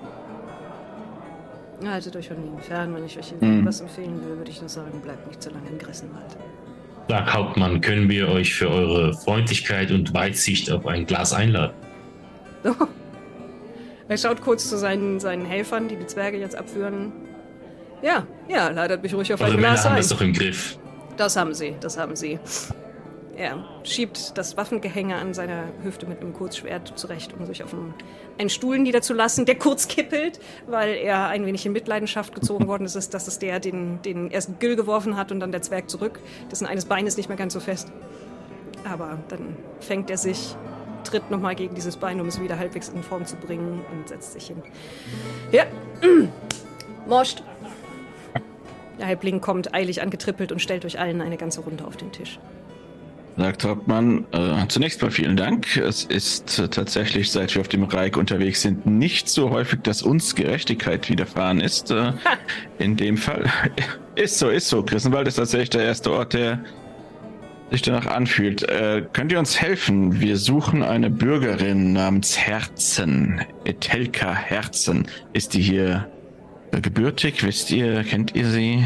Speaker 1: Gegend. Haltet euch von ihnen fern. Wenn ich euch
Speaker 2: Hm.
Speaker 1: was empfehlen will, würde ich nur sagen, bleibt nicht zu lange in Grissenwald.
Speaker 3: Sag, Hauptmann, können wir euch für eure Freundlichkeit und Weitsicht auf ein Glas einladen?
Speaker 1: So. Er schaut kurz zu seinen, seinen Helfern, die die Zwerge jetzt abführen. Ja, ja, ladet mich ruhig auf
Speaker 3: Eure
Speaker 1: ein
Speaker 3: Männer
Speaker 1: Glas
Speaker 3: haben
Speaker 1: ein.
Speaker 3: das doch im Griff.
Speaker 1: Das haben sie, das haben sie. Er schiebt das Waffengehänge an seiner Hüfte mit einem Kurzschwert zurecht, um sich auf einen, einen Stuhl niederzulassen, der kurz kippelt, weil er ein wenig in Mitleidenschaft gezogen worden ist. Das ist der, den, den erst Gil geworfen hat und dann der Zwerg zurück. Dessen eines Beines nicht mehr ganz so fest. Aber dann fängt er sich, tritt nochmal gegen dieses Bein, um es wieder halbwegs in Form zu bringen und setzt sich hin. Ja, morscht. Der Halbling kommt eilig angetrippelt und stellt euch allen eine ganze Runde auf den Tisch.
Speaker 2: Sagt Hauptmann, äh, zunächst mal vielen Dank. Es ist äh, tatsächlich, seit wir auf dem Reich unterwegs sind, nicht so häufig, dass uns Gerechtigkeit widerfahren ist. Äh, in dem Fall ist so, ist so. Grissenwald ist tatsächlich der erste Ort, der sich danach anfühlt. Äh, könnt ihr uns helfen? Wir suchen eine Bürgerin namens Herzen. Etelka Herzen. Ist die hier äh, gebürtig? Wisst ihr, kennt ihr sie?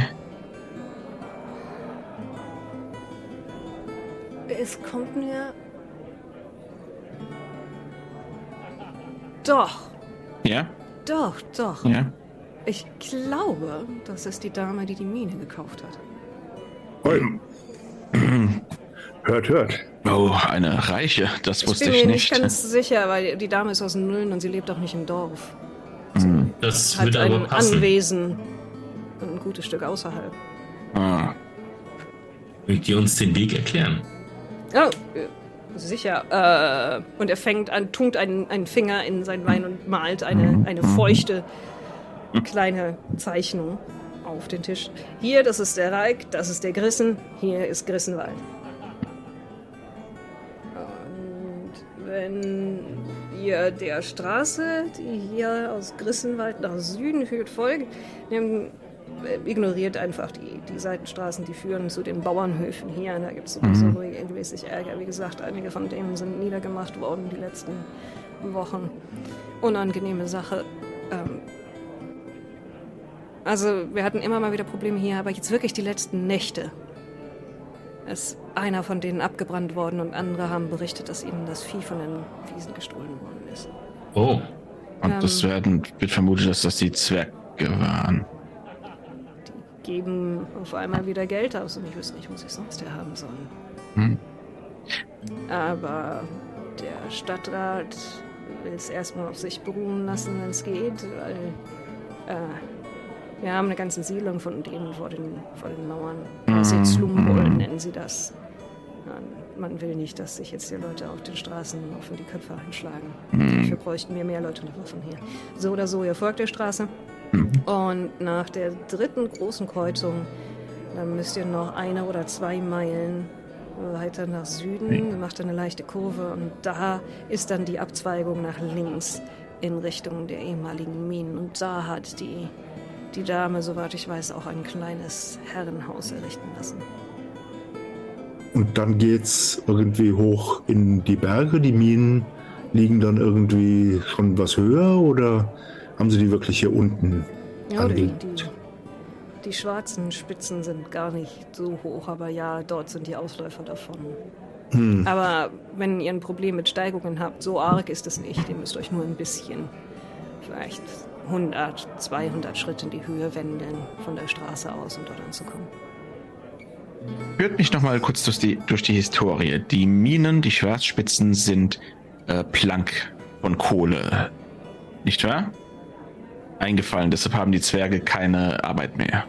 Speaker 1: Es kommt mir... Doch,
Speaker 2: Ja?
Speaker 1: doch, doch.
Speaker 2: Ja?
Speaker 1: Ich glaube, das ist die Dame, die die Mine gekauft hat.
Speaker 4: Oi. Hört, hört.
Speaker 2: Oh, eine Reiche. Das
Speaker 1: Ich
Speaker 2: wusste
Speaker 1: bin
Speaker 2: ich
Speaker 1: mir
Speaker 2: nicht.
Speaker 1: nicht ganz sicher, weil die Dame ist aus den Nullen und sie lebt auch nicht im Dorf.
Speaker 2: Hm.
Speaker 3: Das
Speaker 1: Hat
Speaker 3: wird aber
Speaker 1: ein
Speaker 3: passen.
Speaker 1: Anwesen ein gutes Stück außerhalb.
Speaker 2: Ah.
Speaker 3: Könnt ihr uns den Weg erklären?
Speaker 1: Oh, äh, sicher. Äh, und er fängt an, tunkt einen, einen Finger in sein Wein und malt eine, eine feuchte kleine Zeichnung auf den Tisch. Hier, das ist der Reik, das ist der Grissen, hier ist Grissenwald. Und wenn ihr der Straße, die hier aus Grissenwald nach Süden führt, folgt, nehmt, äh, ignoriert einfach die, die Seitenstraßen, die führen zu den Bauernhöfen hier. Da gibt es sowieso
Speaker 2: Mhm.
Speaker 1: regelmäßig Ärger. Wie gesagt, einige von denen sind niedergemacht worden die letzten Wochen. Unangenehme Sache. Ähm, also wir hatten immer mal wieder Probleme hier, aber jetzt wirklich die letzten Nächte ist einer von denen abgebrannt worden und andere haben berichtet, dass ihnen das Vieh von den Wiesen gestohlen worden ist.
Speaker 3: Oh,
Speaker 2: Und
Speaker 1: Ähm.
Speaker 2: das werden, wird vermutet, dass das die Zwerge waren.
Speaker 1: Geben auf einmal wieder Geld aus und ich wüsste nicht, wo sie es sonst her haben sollen.
Speaker 2: Hm.
Speaker 1: Aber der Stadtrat will es erstmal auf sich beruhen lassen, wenn es geht, weil äh, wir haben eine ganze Siedlung von denen vor den, vor den Mauern. Also Slumbol nennen sie das. Man, man will nicht, dass sich jetzt die Leute auf den Straßen auf die Köpfe einschlagen. Dafür bräuchten wir mehr Leute mit Waffen hier. So oder so, ihr folgt der Straße. Und nach der dritten großen Kreuzung, dann müsst ihr noch eine oder zwei Meilen weiter nach Süden, macht eine leichte Kurve und da ist dann die Abzweigung nach links. in Richtung der ehemaligen Minen. Und da hat die, die Dame, soweit ich weiß, auch ein kleines Herrenhaus errichten lassen.
Speaker 4: Und dann geht's irgendwie hoch in die Berge. Die Minen liegen dann irgendwie schon was höher oder haben sie die wirklich hier unten?
Speaker 1: Ja, die, die, die schwarzen Spitzen sind gar nicht so hoch, aber ja, dort sind die Ausläufer davon. Hm. Aber wenn ihr ein Problem mit Steigungen habt, so arg ist es nicht. Ihr müsst euch nur ein bisschen, vielleicht hundert, zweihundert Schritte in die Höhe wenden von der Straße aus, um dort anzukommen.
Speaker 2: Führt mich noch mal kurz durch die, durch die Historie. Die Minen, die Schwarzspitzen sind äh, Plank von Kohle, nicht wahr? Eingefallen, deshalb haben die Zwerge keine Arbeit mehr.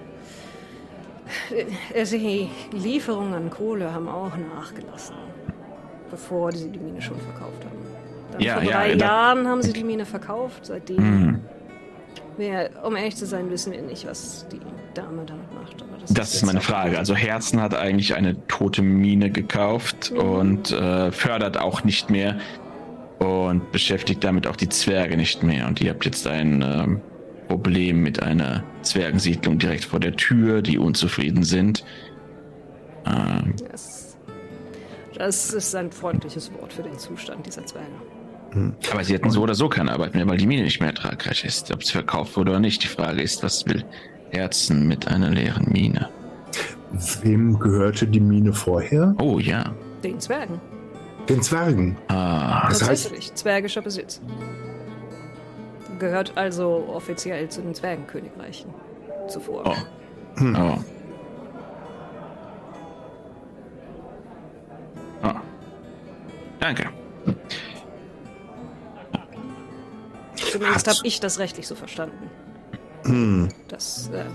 Speaker 1: Die Lieferungen an Kohle haben auch nachgelassen, bevor sie die Mine schon verkauft haben. Dann
Speaker 2: ja,
Speaker 1: vor
Speaker 2: ja,
Speaker 1: drei
Speaker 2: ja,
Speaker 1: Jahren haben sie die Mine verkauft. Seitdem,
Speaker 2: hm.
Speaker 1: wir, um ehrlich zu sein, wissen wir nicht, was die Dame damit macht. Aber das
Speaker 2: das
Speaker 1: ist,
Speaker 2: ist meine Frage. Also Herzen hat eigentlich eine tote Mine gekauft mhm. und äh, fördert auch nicht mehr und beschäftigt damit auch die Zwerge nicht mehr. Und ihr habt jetzt ein ähm, Problem mit einer Zwergensiedlung direkt vor der Tür, die unzufrieden sind. Ähm,
Speaker 1: das, das ist ein freundliches Wort für den Zustand dieser Zwerge.
Speaker 2: Aber sie hätten so oder so keine Arbeit mehr, weil die Mine nicht mehr ertragreich ist. Ob sie verkauft wurde oder nicht. Die Frage ist, was will Herzen mit einer leeren Mine?
Speaker 4: Wem gehörte die Mine vorher?
Speaker 2: Oh ja.
Speaker 1: Den Zwergen.
Speaker 4: Den Zwergen?
Speaker 2: Ah.
Speaker 4: Das
Speaker 1: Tatsächlich, heißt, zwergischer Besitz. Gehört also offiziell zu den Zwergenkönigreichen zuvor.
Speaker 2: Oh. Hm. Oh. Oh. Danke.
Speaker 1: Zumindest habe ich das rechtlich so verstanden.
Speaker 4: Hm.
Speaker 1: Dass äh,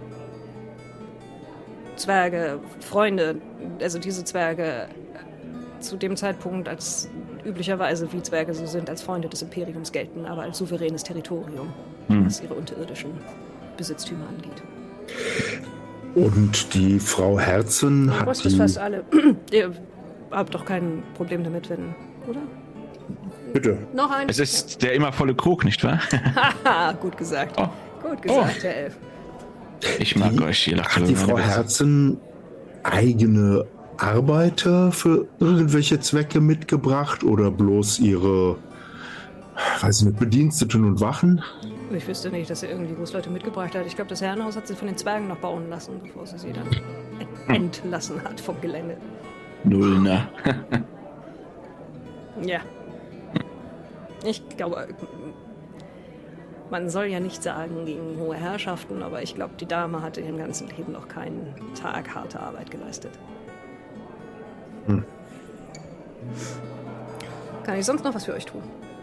Speaker 1: Zwerge, Freunde, also diese Zwerge äh, zu dem Zeitpunkt, als üblicherweise wie Zwerge so sind, als Freunde des Imperiums gelten, aber als souveränes Territorium, hm. was ihre unterirdischen Besitztümer angeht.
Speaker 4: Und die Frau Herzen hat
Speaker 1: Was bis fast alle. Ihr habt doch kein Problem damit, wenn, oder?
Speaker 4: Bitte.
Speaker 1: Noch ein?
Speaker 2: Es ist der immer volle Krug, nicht wahr?
Speaker 1: Haha, gut gesagt.
Speaker 2: Oh.
Speaker 1: Gut gesagt,
Speaker 2: oh.
Speaker 1: Herr Elf.
Speaker 2: Ich mag
Speaker 4: die,
Speaker 2: euch. Ihr lacht
Speaker 4: hat die Frau Herzen eigene Arbeiter für irgendwelche Zwecke mitgebracht oder bloß ihre, weiß ich nicht, Bediensteten und Wachen?
Speaker 1: Ich wüsste nicht, dass sie irgendwie Großleute mitgebracht hat. Ich glaube, das Herrenhaus hat sie von den Zwergen noch bauen lassen, bevor sie sie dann ent- entlassen hat vom Gelände.
Speaker 2: Null, ne?
Speaker 1: Ja. Ich glaube, man soll ja nicht sagen gegen hohe Herrschaften, aber ich glaube, die Dame hatte ihren ganzen Leben noch keinen Tag harte Arbeit geleistet.
Speaker 4: Hm.
Speaker 1: Kann ich sonst noch was für euch tun?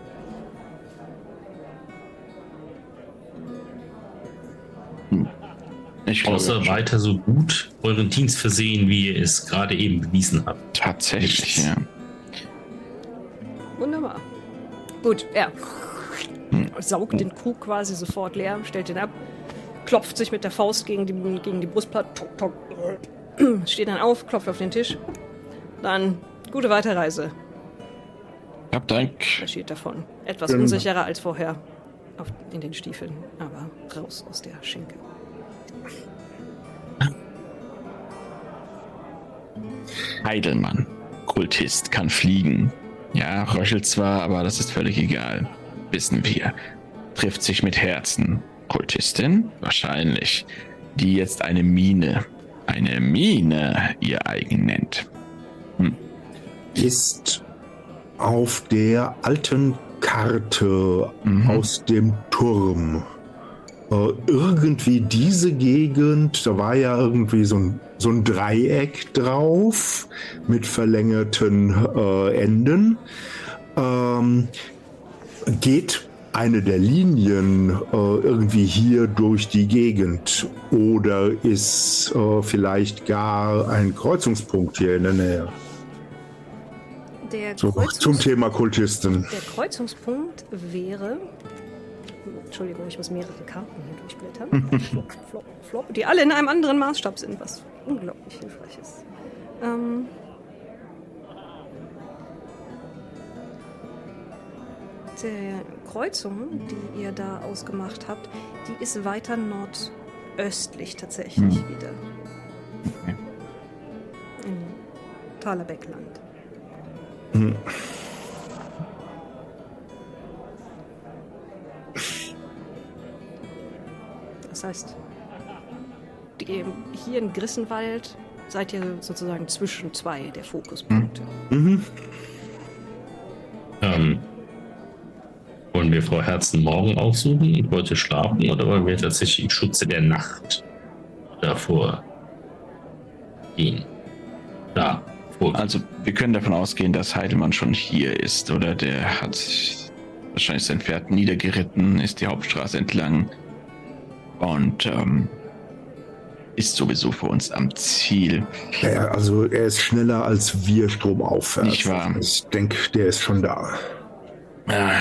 Speaker 2: Ich glaube,
Speaker 3: Außer weiter so gut euren Dienst versehen, wie ihr es gerade eben bewiesen habt.
Speaker 2: Tatsächlich,
Speaker 3: Nichts.
Speaker 2: ja.
Speaker 1: Wunderbar. Gut, er
Speaker 2: Hm.
Speaker 1: saugt den Krug quasi sofort leer, stellt den ab, klopft sich mit der Faust gegen die, gegen die Brustplatte, tok, tok, steht dann auf, klopft auf den Tisch. Dann gute Weiterreise.
Speaker 2: Hab Dank.
Speaker 1: Er steht davon. Etwas
Speaker 4: Genau.
Speaker 1: unsicherer als vorher auf, in den Stiefeln, aber raus aus der Schinke.
Speaker 2: Heidelmann. Kultist, kann fliegen. Ja, röchelt zwar, aber das ist völlig egal. Wissen wir. Trifft sich mit Herzen. Kultistin? Wahrscheinlich. Die jetzt eine Mine, eine Mine ihr eigen nennt. Hm.
Speaker 4: Ist auf der alten Karte
Speaker 2: Mhm.
Speaker 4: aus dem Turm äh, irgendwie diese Gegend, da war ja irgendwie so ein, so ein Dreieck drauf mit verlängerten äh, Enden. Ähm, geht eine der Linien äh, irgendwie hier durch die Gegend oder ist äh, vielleicht gar ein Kreuzungspunkt hier in der Nähe?
Speaker 1: Der,
Speaker 4: So,
Speaker 1: Kreuzungs-
Speaker 4: zum Thema Kultisten.
Speaker 1: der Kreuzungspunkt wäre. Entschuldigung, ich muss mehrere Karten hier durchblättern. flop, flop, flop, die alle in einem anderen Maßstab sind, was unglaublich hilfreich ist. Ähm. der Kreuzung, die ihr da ausgemacht habt, die ist weiter nordöstlich tatsächlich
Speaker 2: Hm.
Speaker 1: wieder.
Speaker 2: Okay.
Speaker 1: Im Talerbeckland.
Speaker 4: Hm.
Speaker 1: Das heißt, die, hier in Grissenwald seid ihr sozusagen zwischen zwei der Fokuspunkte.
Speaker 4: Mhm.
Speaker 3: Ähm, wollen wir Frau Herzen morgen aufsuchen und heute schlafen oder wollen wir tatsächlich im Schutze der Nacht davor gehen? Da, vor.
Speaker 2: Also, wir können davon ausgehen, dass Heidelmann schon hier ist, oder? Der hat wahrscheinlich sein Pferd niedergeritten, ist die Hauptstraße entlang und ähm, ist sowieso für uns am Ziel.
Speaker 4: Ja, also er ist schneller als wir stromaufwärts.
Speaker 2: Nicht wahr?
Speaker 4: Ich denke, der ist schon da.
Speaker 2: Ah.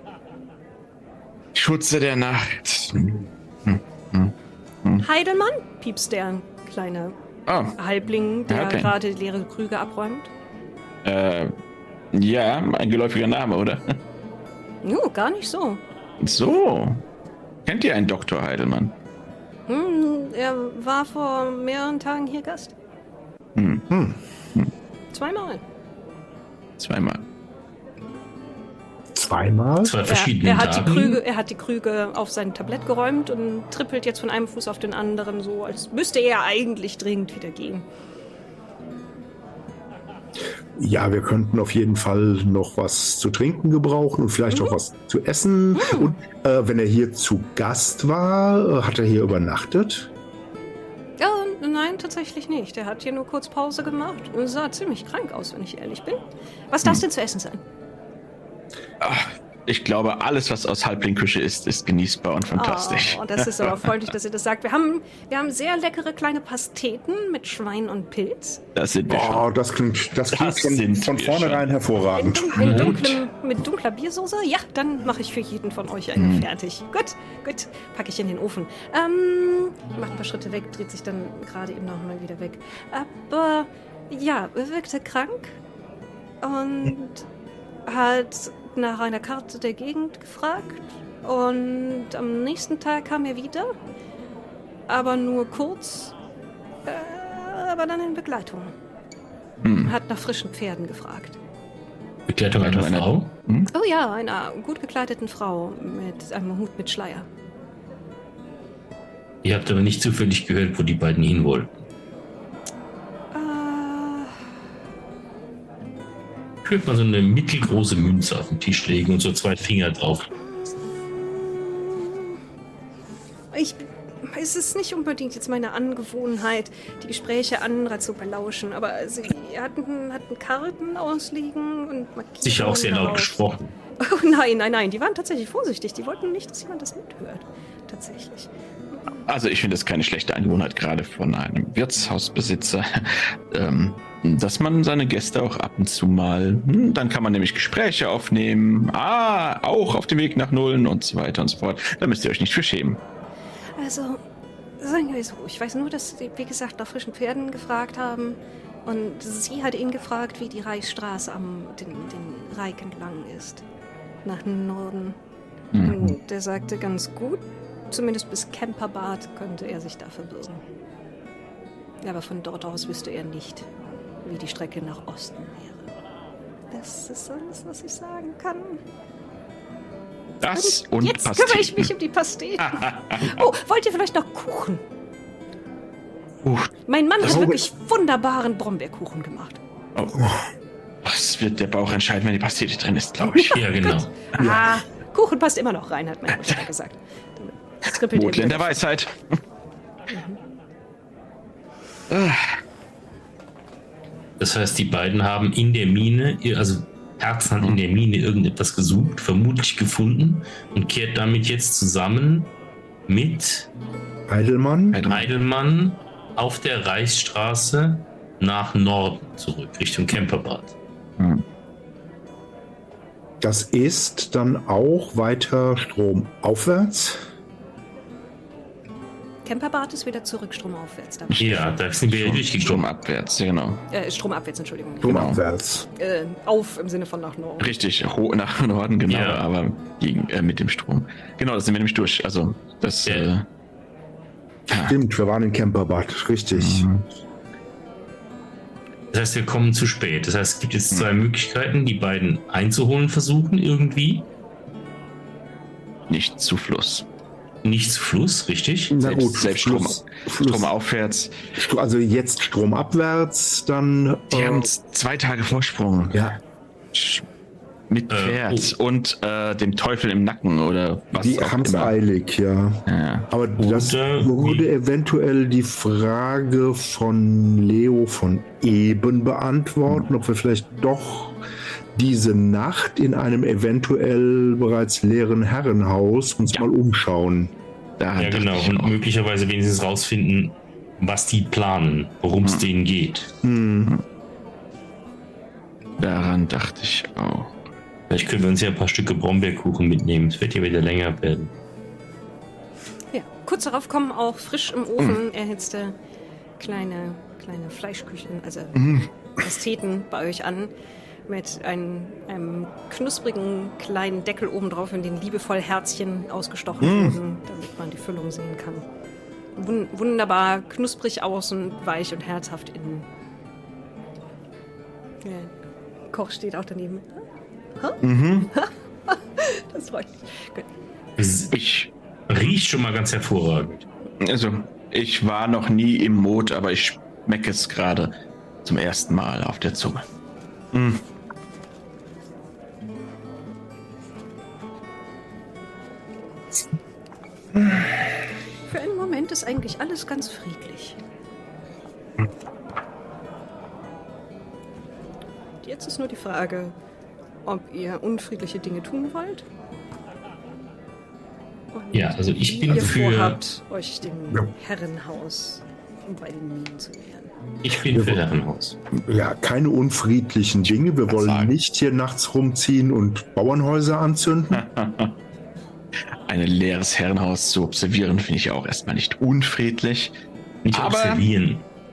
Speaker 2: Schutze der Nacht. Hm. Hm.
Speaker 1: Heidelmann, piepst der kleine
Speaker 2: Oh,
Speaker 1: Halbling, der
Speaker 2: Okay.
Speaker 1: gerade leere Krüge abräumt.
Speaker 2: äh, ja, ein geläufiger Name, oder?
Speaker 1: Jo, gar nicht so.
Speaker 2: So. Kennt ihr einen Doktor Heidelmann?
Speaker 1: Hm, er war vor mehreren Tagen hier Gast.
Speaker 2: Hm.
Speaker 4: Hm.
Speaker 1: Zweimal.
Speaker 2: Zweimal.
Speaker 4: Zweimal?
Speaker 3: Zwei
Speaker 1: Er,
Speaker 3: verschiedene
Speaker 1: er, hat die
Speaker 3: Tagen.
Speaker 1: Krüge, er hat die Krüge auf sein Tablett geräumt und trippelt jetzt von einem Fuß auf den anderen, so als müsste er eigentlich dringend wieder gehen.
Speaker 4: Ja, wir könnten auf jeden Fall noch was zu trinken gebrauchen und vielleicht auch was zu essen. Und äh, wenn er hier zu Gast war, äh, hat er hier übernachtet?
Speaker 1: Ja, nein, tatsächlich nicht. Er hat hier nur kurz Pause gemacht und sah ziemlich krank aus, wenn ich ehrlich bin. Was darf es denn zu essen sein?
Speaker 2: Ach, ich glaube, alles, was aus Halblingküche ist, ist genießbar und fantastisch.
Speaker 1: Oh, das ist aber freundlich, dass ihr das sagt. Wir haben, wir haben sehr leckere kleine Pasteten mit Schwein und Pilz.
Speaker 2: Das sind wir
Speaker 4: Boah,
Speaker 2: schon.
Speaker 4: das klingt, das klingt
Speaker 2: Das
Speaker 4: von,
Speaker 2: sind
Speaker 4: von
Speaker 2: wir
Speaker 4: vornherein
Speaker 1: In,
Speaker 4: hervorragend.
Speaker 1: dun in dunklem, mit dunkler Biersoße? Ja, dann mache ich für jeden von euch eine
Speaker 2: Mhm.
Speaker 1: fertig. Gut, gut, packe ich in den Ofen. Ähm, macht ein paar Schritte weg, dreht sich dann gerade eben noch mal wieder weg. Aber ja, er wirkte krank und hat nach einer Karte der Gegend gefragt. Und am nächsten Tag kam er wieder, aber nur kurz, äh, aber dann in Begleitung.
Speaker 2: Hm.
Speaker 1: Hat nach frischen Pferden gefragt.
Speaker 3: Begleitung einer
Speaker 2: Eine-
Speaker 3: Frau?
Speaker 2: Hm?
Speaker 1: Oh ja, einer gut gekleideten Frau mit einem Hut mit Schleier.
Speaker 3: Ihr habt aber nicht zufällig gehört, wo die beiden hin wollten.
Speaker 1: Äh,
Speaker 3: Ich würde mal so eine mittelgroße Münze auf den Tisch legen und so zwei Finger drauf.
Speaker 1: ich, es ist nicht unbedingt jetzt meine Angewohnheit, die Gespräche anderer zu belauschen, aber sie hatten, hatten Karten ausliegen und Markierungen
Speaker 3: Sicher auch sehr laut
Speaker 1: darauf.
Speaker 3: gesprochen.
Speaker 1: Oh nein, nein, nein, die waren tatsächlich vorsichtig. Die wollten nicht, dass jemand das mithört. Tatsächlich.
Speaker 2: Also ich finde es keine schlechte Angewohnheit, gerade von einem Wirtshausbesitzer, ähm, dass man seine Gäste auch ab und zu mal, hm, dann kann man nämlich Gespräche aufnehmen, ah, auch auf dem Weg nach Nullen und so weiter und so fort. Da müsst ihr euch nicht für schämen.
Speaker 1: Also, sagen wir so, ich weiß nur, dass sie, wie gesagt, nach frischen Pferden gefragt haben. Und sie hat ihn gefragt, wie die Reichsstraße am den, den Reik entlang ist. Nach Norden.
Speaker 2: Mhm.
Speaker 1: Und der sagte ganz gut, zumindest bis Kemperbad könnte er sich da verbirgen. Aber von dort aus wüsste er nicht, wie die Strecke nach Osten wäre. Das ist alles, was ich sagen kann.
Speaker 2: Das und
Speaker 1: Jetzt
Speaker 2: Pasteten.
Speaker 1: kümmere ich mich um die Pasteten. Oh, wollt ihr vielleicht noch Kuchen?
Speaker 2: Uh,
Speaker 1: Mein Mann
Speaker 4: Das
Speaker 1: hat
Speaker 4: hol-
Speaker 1: wirklich wunderbaren Brombeerkuchen gemacht.
Speaker 2: oh. Das wird der Bauch entscheiden, wenn die Pastete drin ist, glaube ich.
Speaker 3: Ja, genau.
Speaker 1: Ah, Kuchen passt immer noch rein, hat meine Mutter gesagt. Dann trippelt ihr
Speaker 2: Mutländer
Speaker 1: wieder.
Speaker 2: Weisheit.
Speaker 3: Das heißt, die beiden haben in der Mine, also Herzen hat in der Mine irgendetwas gesucht, vermutlich gefunden und kehrt damit jetzt zusammen mit
Speaker 4: Heidelmann?
Speaker 3: Heidelmann auf der Reichsstraße nach Norden zurück, Richtung Kemperbad.
Speaker 2: Hm.
Speaker 4: Das ist dann auch weiter stromaufwärts.
Speaker 1: Camperbad ist wieder zurück, stromaufwärts. Da
Speaker 3: Ja, da sind wir ja durchgekommen.
Speaker 2: Stromabwärts, ja, genau.
Speaker 1: Äh, stromabwärts, Entschuldigung.
Speaker 4: Stromabwärts.
Speaker 1: Äh, auf im Sinne von nach Norden.
Speaker 2: Richtig, ho- nach Norden, genau,
Speaker 3: Ja.
Speaker 2: aber gegen, äh, mit dem Strom. Genau, das sind wir nämlich durch. Also, das.
Speaker 3: Ja.
Speaker 2: Äh,
Speaker 4: Stimmt, wir waren in Camperbad, richtig.
Speaker 2: Mhm.
Speaker 3: Das heißt, wir kommen zu spät. Das heißt, es gibt jetzt zwei Möglichkeiten, die beiden einzuholen versuchen irgendwie.
Speaker 2: Nicht zu Fluss.
Speaker 3: Nicht zu Fluss, richtig?
Speaker 4: Na
Speaker 2: Selbst,
Speaker 4: gut,
Speaker 2: selbst
Speaker 4: Fluss-
Speaker 2: Strom,
Speaker 4: Fluss-
Speaker 2: stromaufwärts.
Speaker 4: Stro- Also jetzt stromabwärts, dann.
Speaker 2: Die
Speaker 4: äh,
Speaker 2: haben z- zwei Tage Vorsprung.
Speaker 4: ja,
Speaker 2: Sch- Mit
Speaker 3: Äh,
Speaker 2: Pferd
Speaker 3: oh.
Speaker 2: und äh, dem Teufel im Nacken oder was
Speaker 4: die
Speaker 2: auch
Speaker 4: haben es
Speaker 2: immer.
Speaker 4: eilig, ja.
Speaker 2: Ja.
Speaker 4: Aber das
Speaker 3: Oder
Speaker 4: würde
Speaker 3: wie-
Speaker 4: eventuell die Frage von Leo von eben beantworten, ob wir vielleicht doch diese Nacht in einem eventuell bereits leeren Herrenhaus uns
Speaker 2: Ja.
Speaker 4: mal umschauen.
Speaker 2: Daran
Speaker 3: Ja,
Speaker 2: dachte
Speaker 3: genau.
Speaker 2: ich
Speaker 3: Und
Speaker 2: auch.
Speaker 3: möglicherweise wenigstens rausfinden, was die planen, worum es
Speaker 2: Hm.
Speaker 3: denen geht.
Speaker 4: Hm.
Speaker 2: Daran dachte ich auch.
Speaker 3: Vielleicht können wir uns ja ein paar Stücke Brombeerkuchen mitnehmen. Es wird ja wieder länger werden.
Speaker 1: Ja, kurz darauf kommen auch frisch im Ofen erhitzte kleine, kleine Fleischküchen, also Pasteten bei euch an, mit einem, einem knusprigen kleinen Deckel oben drauf, in den liebevoll Herzchen ausgestochen wurden, damit man die Füllung sehen kann. Wun wunderbar knusprig außen, weich und herzhaft innen. Ja. Koch steht auch daneben.
Speaker 2: Mhm.
Speaker 1: Das freut mich. Gut.
Speaker 3: Es
Speaker 2: Ich,
Speaker 3: riecht schon mal ganz hervorragend.
Speaker 2: also, ich war noch nie im Mod, aber ich schmecke es gerade zum ersten Mal auf der Zunge. Mm.
Speaker 1: Für einen Moment ist eigentlich alles ganz friedlich. Jetzt ist nur die Frage, ob ihr unfriedliche Dinge tun wollt. Und
Speaker 3: Ja, also ich
Speaker 1: wie
Speaker 3: bin
Speaker 1: ihr
Speaker 3: für-
Speaker 1: vorhabt, euch dem
Speaker 4: Ja.
Speaker 1: Herrenhaus bei den Minen zu nähern.
Speaker 3: Ich bin für Herrenhaus.
Speaker 4: Ja, keine unfriedlichen Dinge. Wir wollen
Speaker 2: sagen.
Speaker 4: nicht hier nachts rumziehen und Bauernhäuser anzünden.
Speaker 2: Ein leeres Herrenhaus zu observieren, finde ich auch erstmal nicht unfriedlich.
Speaker 3: Nicht
Speaker 2: Aber-
Speaker 3: observieren.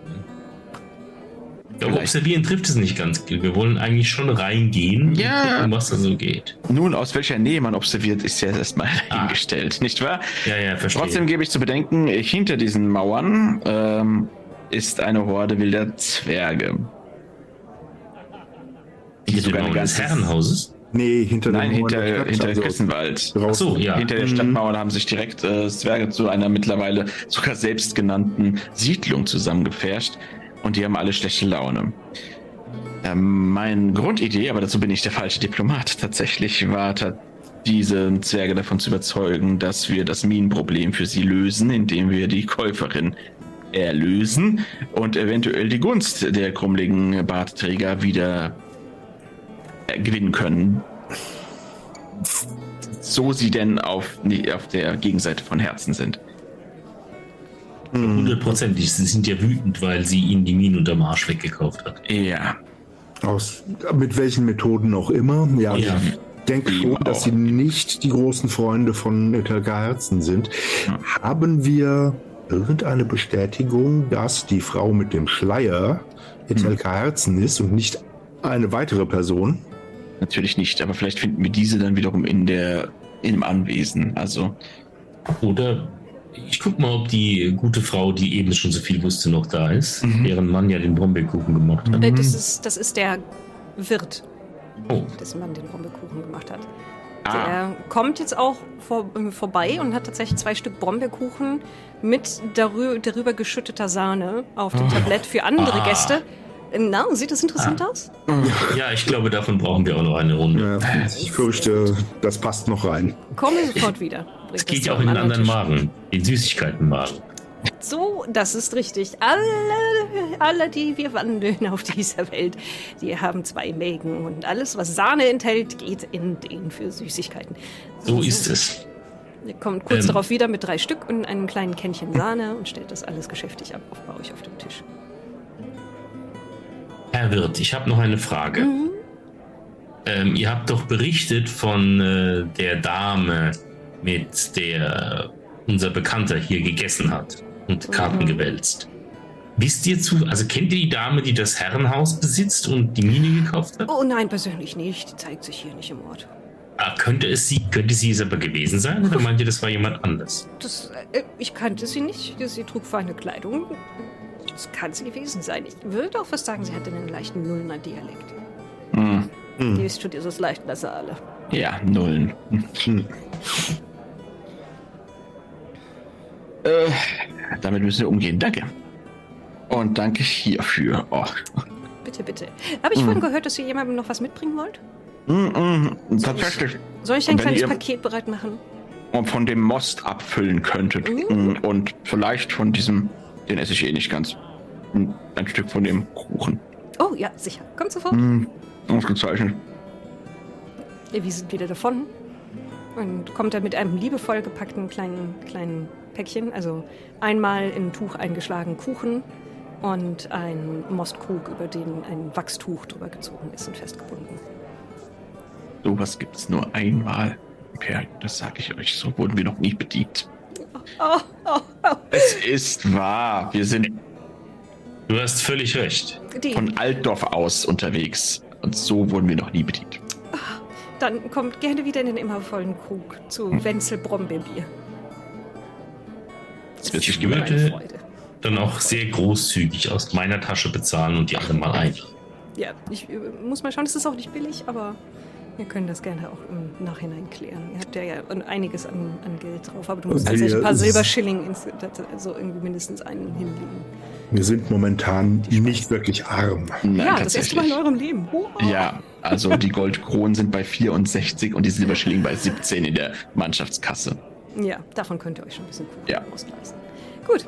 Speaker 3: Ich glaube,
Speaker 2: Vielleicht-
Speaker 3: observieren trifft es nicht ganz. Wir wollen eigentlich schon reingehen
Speaker 2: Ja.
Speaker 3: und gucken, was da so geht.
Speaker 2: Nun, aus welcher Nähe man observiert, ist ja erstmal
Speaker 3: Ah.
Speaker 2: dahingestellt, nicht wahr?
Speaker 3: Ja, ja, verstehe.
Speaker 2: Trotzdem gebe ich zu bedenken, hinter diesen Mauern ähm, ist eine Horde wilder Zwerge. Die
Speaker 3: Hinter
Speaker 2: sogar
Speaker 3: den
Speaker 2: eine
Speaker 3: Mauern des
Speaker 2: ganze...
Speaker 3: Herrenhauses?
Speaker 4: Nee, hinter
Speaker 2: Nein,
Speaker 4: den Mauern
Speaker 2: hinter,
Speaker 4: der Stadt,
Speaker 2: hinter
Speaker 4: also
Speaker 2: Küssenwald.
Speaker 3: Ach
Speaker 4: draußen.
Speaker 3: so, ja.
Speaker 2: Hinter der
Speaker 4: Mhm.
Speaker 2: Stadtmauern haben sich direkt äh, Zwerge zu einer mittlerweile sogar selbstgenannten Siedlung zusammengepfercht und die haben alle schlechte Laune. Ähm, meine Grundidee, aber dazu bin ich der falsche Diplomat tatsächlich, war ta- diese Zwerge davon zu überzeugen, dass wir das Minenproblem für sie lösen, indem wir die Käuferin erlösen und eventuell die Gunst der krummligen Bartträger wieder äh, gewinnen können. So sie denn auf, nee, auf der Gegenseite von Herzen sind.
Speaker 3: Hundertprozentig. Sie sind ja wütend, weil sie ihnen die Minen unterm Arsch weggekauft hat.
Speaker 2: Ja,
Speaker 4: Aus, mit welchen Methoden auch immer. Ja,
Speaker 3: Ja.
Speaker 4: ich denke
Speaker 2: Ihm
Speaker 4: schon, dass
Speaker 2: auch.
Speaker 4: sie nicht die großen Freunde von Etelka Herzen sind.
Speaker 2: Ja.
Speaker 4: Haben wir irgendeine Bestätigung, dass die Frau mit dem Schleier Etelka Herzen ist und nicht eine weitere Person?
Speaker 2: natürlich nicht, aber vielleicht finden wir diese dann wiederum in der im Anwesen. Also,
Speaker 3: Oder ich guck mal, ob die gute Frau, die eben schon so viel wusste, noch da ist,
Speaker 2: Mhm.
Speaker 3: deren Mann ja den Brombeerkuchen gemacht hat.
Speaker 1: Äh, das, ist, das ist der Wirt,
Speaker 3: Oh,
Speaker 1: dessen Mann den Brombeerkuchen gemacht hat.
Speaker 2: ah,
Speaker 1: Der kommt jetzt auch vor, äh, vorbei und hat tatsächlich zwei Stück Brombeerkuchen mit darü darüber geschütteter Sahne auf dem Tablett für andere
Speaker 3: Ah.
Speaker 1: Gäste. Na, sieht das interessant aus?
Speaker 3: ja, ich glaube, davon brauchen wir auch noch eine Runde.
Speaker 4: Ja, ich fürchte, das passt noch rein.
Speaker 1: Komme sofort wieder. Bringt
Speaker 3: Es
Speaker 1: das
Speaker 3: geht
Speaker 1: zu
Speaker 3: ja auch in
Speaker 1: einem
Speaker 3: den anderen
Speaker 1: Tisch.
Speaker 3: Magen, den Süßigkeitenmagen.
Speaker 1: So, das ist richtig. Alle, alle, die wir wandeln auf dieser Welt, die haben zwei Mägen. Und alles, was Sahne enthält, geht in den für Süßigkeiten.
Speaker 3: So ist es.
Speaker 1: Er kommt kurz
Speaker 3: Ähm.
Speaker 1: darauf wieder mit drei Stück und einem kleinen Kännchen Sahne und stellt das alles geschäftig ab auf, bei euch auf dem Tisch.
Speaker 3: Herr Wirt, ich habe noch eine Frage.
Speaker 1: Mhm.
Speaker 3: Ähm, ihr habt doch berichtet von äh, der Dame mit der unser Bekannter hier gegessen hat und Karten mhm. gewälzt. Wisst ihr zu, also kennt ihr die Dame, die das Herrenhaus besitzt und die Mine gekauft hat?
Speaker 1: Oh nein, persönlich nicht. Die zeigt sich hier nicht im Ort.
Speaker 3: Ah, könnte es sie, könnte sie es aber gewesen sein oder meint ihr, das war jemand anders?
Speaker 1: Das, äh, ich kannte sie nicht. Sie trug feine Kleidung. Das kann sie gewesen sein. Ich würde auch fast sagen, sie hatte einen leichten Nullner Dialekt.
Speaker 2: Hm.
Speaker 1: Die ist schon dieses leicht nasale.
Speaker 2: Ja, Nullen. Hm. äh, damit müssen wir umgehen. Danke. Und danke hierfür. Oh.
Speaker 1: Bitte, bitte. Habe ich mm. vorhin gehört, dass ihr jemandem noch was mitbringen wollt?
Speaker 2: Mm, mm, tatsächlich.
Speaker 1: Soll ich ein kleines Paket bereit machen?
Speaker 2: Und von dem Most abfüllen könntet. Mm. Und vielleicht von diesem, den esse ich eh nicht ganz. Ein Stück von dem Kuchen.
Speaker 1: Oh ja, sicher. Kommt sofort.
Speaker 2: Mm. Ausgezeichnet.
Speaker 1: Wir sind wieder davon. Und kommt er mit einem liebevoll gepackten kleinen, kleinen Päckchen. Also einmal in ein Tuch eingeschlagen Kuchen. Und ein Mostkrug, über den ein Wachstuch drüber gezogen ist und festgebunden.
Speaker 2: Sowas gibt es nur einmal. Okay, das sage ich euch. So wurden wir noch nie bedient.
Speaker 1: Oh, oh, oh.
Speaker 2: Es ist wahr. Wir sind...
Speaker 3: Du hast völlig recht.
Speaker 1: Die.
Speaker 2: Von Altdorf aus unterwegs. Und so wurden wir noch nie bedient.
Speaker 1: Dann kommt gerne wieder in den immer vollen Krug zu hm. Wenzel Brombeerbier.
Speaker 3: Das wird sich würde dann auch sehr großzügig aus meiner Tasche bezahlen und die anderen mal ein.
Speaker 1: Ja, ich äh, muss mal schauen, es ist auch nicht billig, aber wir können das gerne auch im Nachhinein klären. Ihr habt ja, ja einiges an, an Geld drauf, aber du musst also ein paar Silberschilling, ins, also irgendwie mindestens einen hinlegen.
Speaker 4: Wir sind momentan nicht wirklich arm.
Speaker 2: Nein,
Speaker 1: ja, das erste Mal in eurem Leben. Oh.
Speaker 2: Ja, also die Goldkronen sind bei vierundsechzig und die Silberschilling bei siebzehn in der Mannschaftskasse.
Speaker 1: Ja, davon könnt ihr euch schon ein bisschen cool
Speaker 2: ja.
Speaker 1: ausleisten. Gut.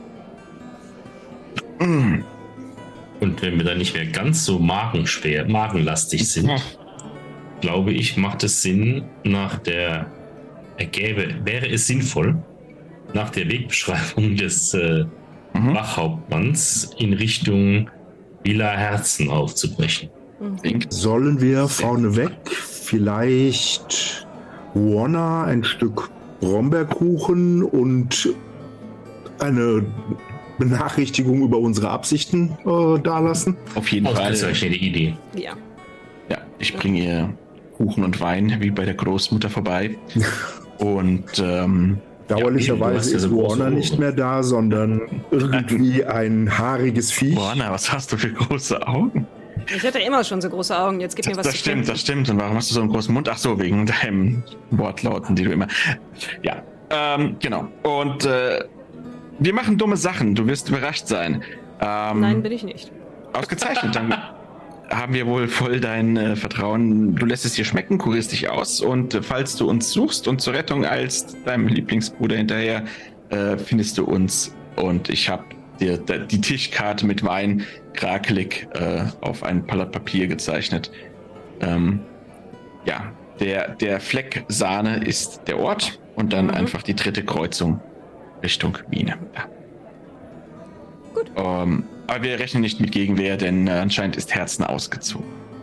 Speaker 2: Mm.
Speaker 3: Und wenn wir dann nicht mehr ganz so magenschwer, magenlastig sind, ja. glaube ich, macht es Sinn, nach der ergäbe, wäre es sinnvoll, nach der Wegbeschreibung des äh, mhm. Wachhauptmanns in Richtung Villa Herzen aufzubrechen.
Speaker 1: Mhm.
Speaker 4: Sollen wir vorneweg vielleicht Warner ein Stück Brombeerkuchen und eine Benachrichtigung über unsere Absichten äh, dalassen?
Speaker 2: Auf jeden Fall.
Speaker 3: Das ist eine Idee.
Speaker 1: Ja.
Speaker 2: Ja, ich bringe ihr Kuchen und Wein wie bei der Großmutter vorbei. Und ähm,
Speaker 4: dauerlicherweise ja, ist Warner nicht mehr da, sondern irgendwie ein haariges Viech.
Speaker 2: Warner, was hast du für große Augen?
Speaker 1: Ich hatte immer schon so große Augen, jetzt gib
Speaker 2: das,
Speaker 1: mir was
Speaker 2: das
Speaker 1: zu
Speaker 2: stimmt,
Speaker 1: trinken.
Speaker 2: Das stimmt. Und warum hast du so einen großen Mund? Ach so, wegen deinem Wortlauten, die du immer... Ja, ähm, genau. Und äh, wir machen dumme Sachen, du wirst überrascht sein. Ähm,
Speaker 1: Nein, bin ich nicht.
Speaker 2: Ausgezeichnet, dann haben wir wohl voll dein äh, Vertrauen. Du lässt es dir schmecken, kurierst dich aus und äh, falls du uns suchst und zur Rettung eilst, deinem Lieblingsbruder hinterher, äh, findest du uns. Und ich habe dir da, die Tischkarte mit Wein krakelig äh, auf ein Blatt Papier gezeichnet. Ähm, ja, der, der Fleck Sahne ist der Ort und dann mhm. einfach die dritte Kreuzung Richtung Mine. Ja.
Speaker 1: Gut.
Speaker 2: Um, aber wir rechnen nicht mit Gegenwehr, denn äh, anscheinend ist Herzen ausgezogen.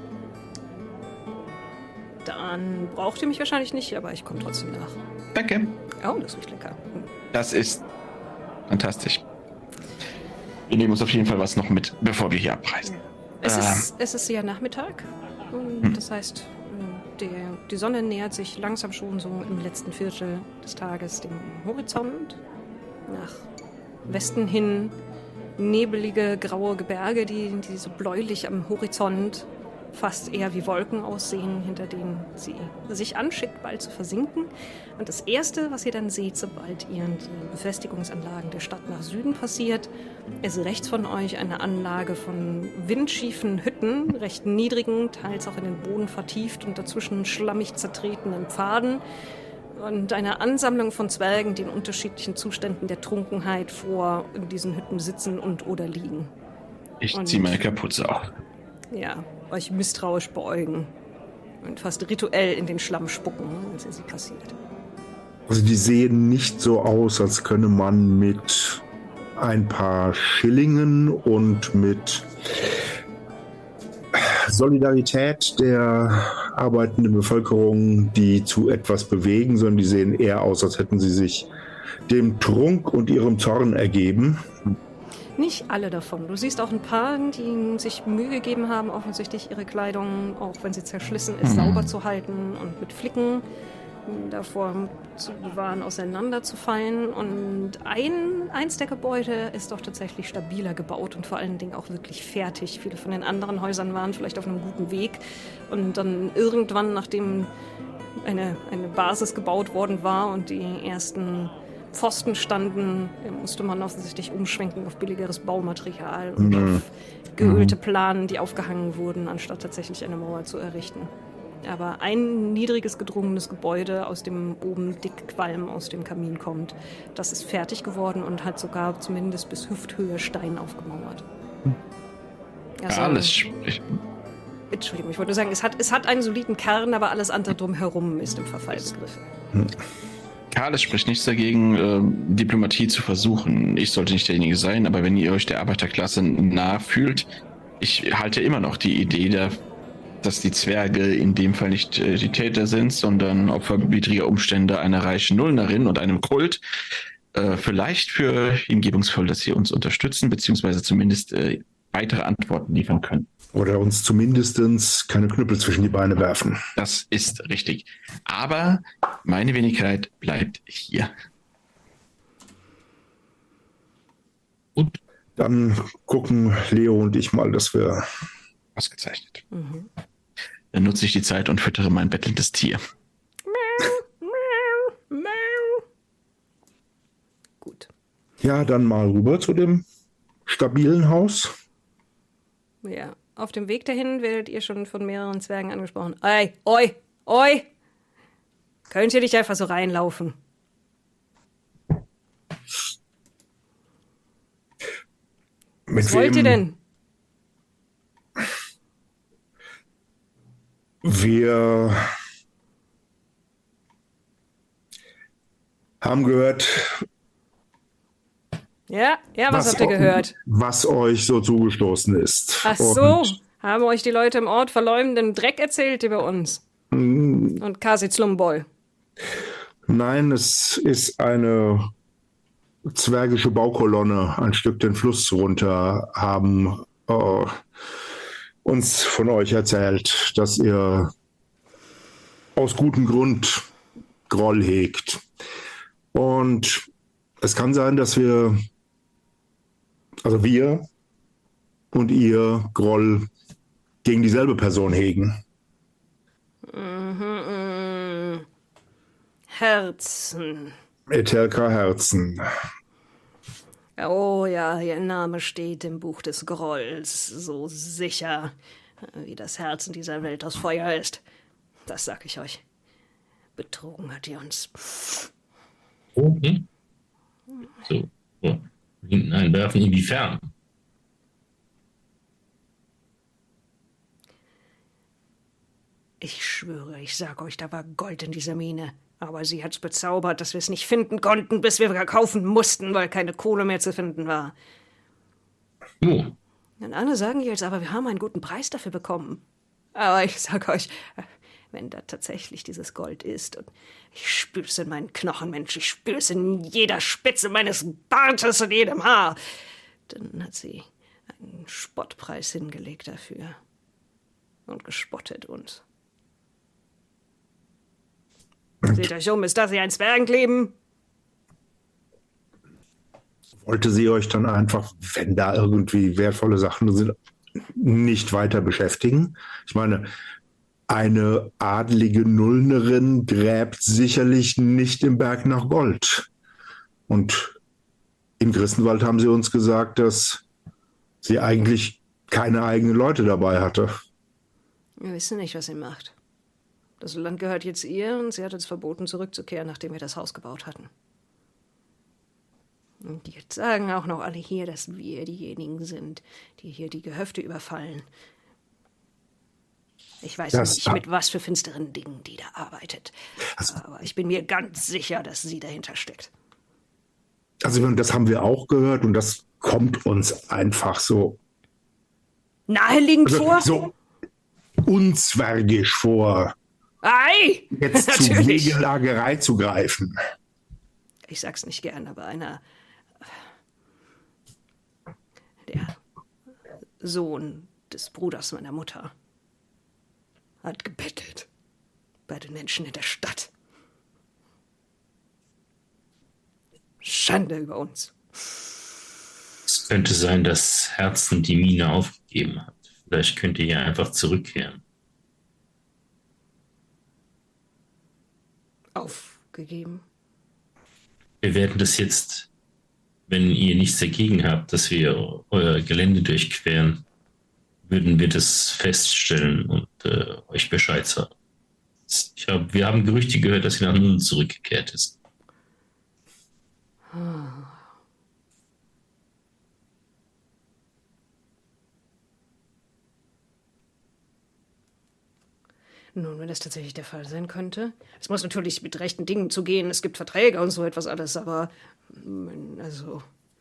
Speaker 1: Dann braucht ihr mich wahrscheinlich nicht, aber ich komme trotzdem nach.
Speaker 2: Danke.
Speaker 1: Oh, das riecht lecker.
Speaker 2: Das ist fantastisch. Wir nehmen uns auf jeden Fall was noch mit, bevor wir hier abreisen.
Speaker 1: Es,
Speaker 2: ähm.
Speaker 1: ist, es ist ja Nachmittag. Und hm. Das heißt, der, die Sonne nähert sich langsam schon so im letzten Viertel des Tages dem Horizont. Nach Westen hin nebelige, graue Gebirge, die, die so bläulich am Horizont fast eher wie Wolken aussehen, hinter denen sie sich anschickt, bald zu versinken. Und das Erste, was ihr dann seht, sobald ihr die Befestigungsanlagen der Stadt nach Süden passiert, ist rechts von euch eine Anlage von windschiefen Hütten, recht niedrigen, teils auch in den Boden vertieft und dazwischen schlammig zertretenen Pfaden. Und eine Ansammlung von Zwergen, die in unterschiedlichen Zuständen der Trunkenheit vor in diesen Hütten sitzen und oder liegen.
Speaker 2: Ich ziehe meine Kapuze auf.
Speaker 1: Ja, euch misstrauisch beäugen und fast rituell in den Schlamm spucken, als es passiert.
Speaker 4: Also die sehen nicht so aus, als könne man mit ein paar Schillingen und mit Solidarität der arbeitenden Bevölkerung, die zu etwas bewegen, sondern die sehen eher aus, als hätten sie sich dem Trunk und ihrem Zorn ergeben.
Speaker 1: Nicht alle davon. Du siehst auch ein paar, die sich Mühe gegeben haben, offensichtlich ihre Kleidung, auch wenn sie zerschlissen ist, mhm. sauber zu halten und mit Flicken davor zu bewahren, auseinanderzufallen. Und ein, eins der Gebäude ist doch tatsächlich stabiler gebaut und vor allen Dingen auch wirklich fertig. Viele von den anderen Häusern waren vielleicht auf einem guten Weg. Und dann irgendwann, nachdem eine, eine Basis gebaut worden war und die ersten Pfosten standen, musste man offensichtlich umschwenken auf billigeres Baumaterial und mhm. auf geölte Planen, die aufgehangen wurden, anstatt tatsächlich eine Mauer zu errichten. Aber ein niedriges, gedrungenes Gebäude, aus dem oben dick Qualm aus dem Kamin kommt, das ist fertig geworden und hat sogar zumindest bis Hüfthöhe Stein aufgemauert. Also,
Speaker 2: alles spricht.
Speaker 1: Entschuldigung, ich wollte nur sagen, es hat, es hat einen soliden Kern, aber alles andere drumherum ist im Verfall begriffen.
Speaker 2: Karl, es spricht nichts dagegen, äh, Diplomatie zu versuchen. Ich sollte nicht derjenige sein, aber wenn ihr euch der Arbeiterklasse nah fühlt, ich halte immer noch die Idee, der, dass die Zwerge in dem Fall nicht äh, die Täter sind, sondern Opfer widriger Umstände einer reichen Nullnerin und einem Kult. Äh, vielleicht für hingebungsvoll, dass sie uns unterstützen, beziehungsweise zumindest äh, weitere Antworten liefern können.
Speaker 4: Oder uns zumindest keine Knüppel zwischen die Beine werfen.
Speaker 2: Das ist richtig. Aber meine Wenigkeit bleibt hier.
Speaker 4: Gut. Dann gucken Leo und ich mal, dass wir...
Speaker 2: Ausgezeichnet. Mhm. Dann nutze ich die Zeit und füttere mein bettelndes Tier.
Speaker 1: Mau, mau, mau. Gut.
Speaker 4: Ja, dann mal rüber zu dem stabilen Haus.
Speaker 1: Ja. Auf dem Weg dahin werdet ihr schon von mehreren Zwergen angesprochen. Ey, oi, oi! Könnt ihr nicht einfach so reinlaufen?
Speaker 4: Mit
Speaker 1: Was wollt ihr denn?
Speaker 4: Wir haben gehört...
Speaker 1: Ja, ja, was, was habt ihr gehört?
Speaker 4: Was euch so zugestoßen ist.
Speaker 1: Ach so, und haben euch die Leute im Ort verleumdenden Dreck erzählt über uns? Mm, und Kasi Zlumbol?
Speaker 4: Nein, es ist eine zwergische Baukolonne, ein Stück den Fluss runter, haben äh, uns von euch erzählt, dass ihr aus gutem Grund Groll hegt. Und es kann sein, dass wir Also wir und ihr Groll gegen dieselbe Person hegen.
Speaker 1: Mhm, mh. Herzen.
Speaker 4: Etelka Herzen.
Speaker 1: Oh ja, ihr Name steht im Buch des Grolls so sicher, wie das Herz in dieser Welt aus Feuer ist. Das sag ich euch. Betrogen hat ihr uns.
Speaker 3: Okay. So, ja. Hinten einwerfen, inwiefern?
Speaker 1: Ich schwöre, ich sag euch, da war Gold in dieser Mine. Aber sie hat's bezaubert, dass wir es nicht finden konnten, bis wir verkaufen mussten, weil keine Kohle mehr zu finden war.
Speaker 3: Oh.
Speaker 1: Und alle sagen jetzt, aber wir haben einen guten Preis dafür bekommen. Aber ich sag euch, wenn da tatsächlich dieses Gold ist, und ich spür's in meinen Knochen, Mensch, ich spür's in jeder Spitze meines Bartes und jedem Haar, dann hat sie einen Spottpreis hingelegt dafür und gespottet uns. Seht euch um, ist das hier ein Zwergenleben?
Speaker 4: Wollte sie euch dann einfach, wenn da irgendwie wertvolle Sachen sind, nicht weiter beschäftigen? Ich meine, eine adlige Nullnerin gräbt sicherlich nicht im Berg nach Gold. Und in Grissenwald haben sie uns gesagt, dass sie eigentlich keine eigenen Leute dabei hatte.
Speaker 1: Wir wissen nicht, was sie macht. Das Land gehört jetzt ihr und sie hat uns verboten, zurückzukehren, nachdem wir das Haus gebaut hatten. Und jetzt sagen auch noch alle hier, dass wir diejenigen sind, die hier die Gehöfte überfallen. Ich weiß das, nicht, mit was für finsteren Dingen die da arbeitet. Also, aber ich bin mir ganz sicher, dass sie dahinter steckt.
Speaker 4: Also das haben wir auch gehört und das kommt uns einfach so
Speaker 1: naheliegend
Speaker 4: also,
Speaker 1: vor.
Speaker 4: So unzwergisch vor.
Speaker 1: Ei!
Speaker 4: Jetzt zur Wegelagerei zu greifen.
Speaker 1: ich sag's nicht gern, aber einer, der Sohn des Bruders meiner Mutter, hat gebettelt bei den Menschen in der Stadt. Schande über uns.
Speaker 3: Es könnte sein, dass Herzen die Mine aufgegeben hat. Vielleicht könnt ihr ja einfach zurückkehren.
Speaker 1: Aufgegeben?
Speaker 3: Wir werden das jetzt, wenn ihr nichts dagegen habt, dass wir euer Gelände durchqueren, würden wir das feststellen und äh, euch Bescheid sagen. Ich hab, wir haben Gerüchte gehört, dass sie nach Nullen zurückgekehrt ist.
Speaker 1: Nun, wenn das tatsächlich der Fall sein könnte. Es muss natürlich mit rechten Dingen zugehen. Es gibt Verträge und so etwas alles, aber also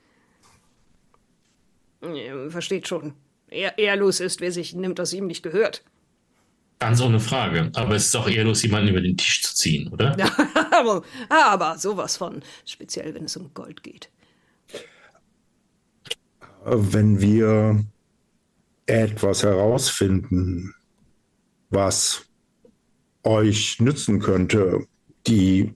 Speaker 1: ihr versteht schon. Er, ehrlos ist, wer sich nimmt, was ihm nicht gehört.
Speaker 3: Ganz ohne Frage. Aber es ist auch ehrlos, jemanden über den Tisch zu ziehen, oder?
Speaker 1: Ja, aber, aber sowas von. Speziell, wenn es um Gold geht.
Speaker 4: Wenn wir etwas herausfinden, was euch nützen könnte, die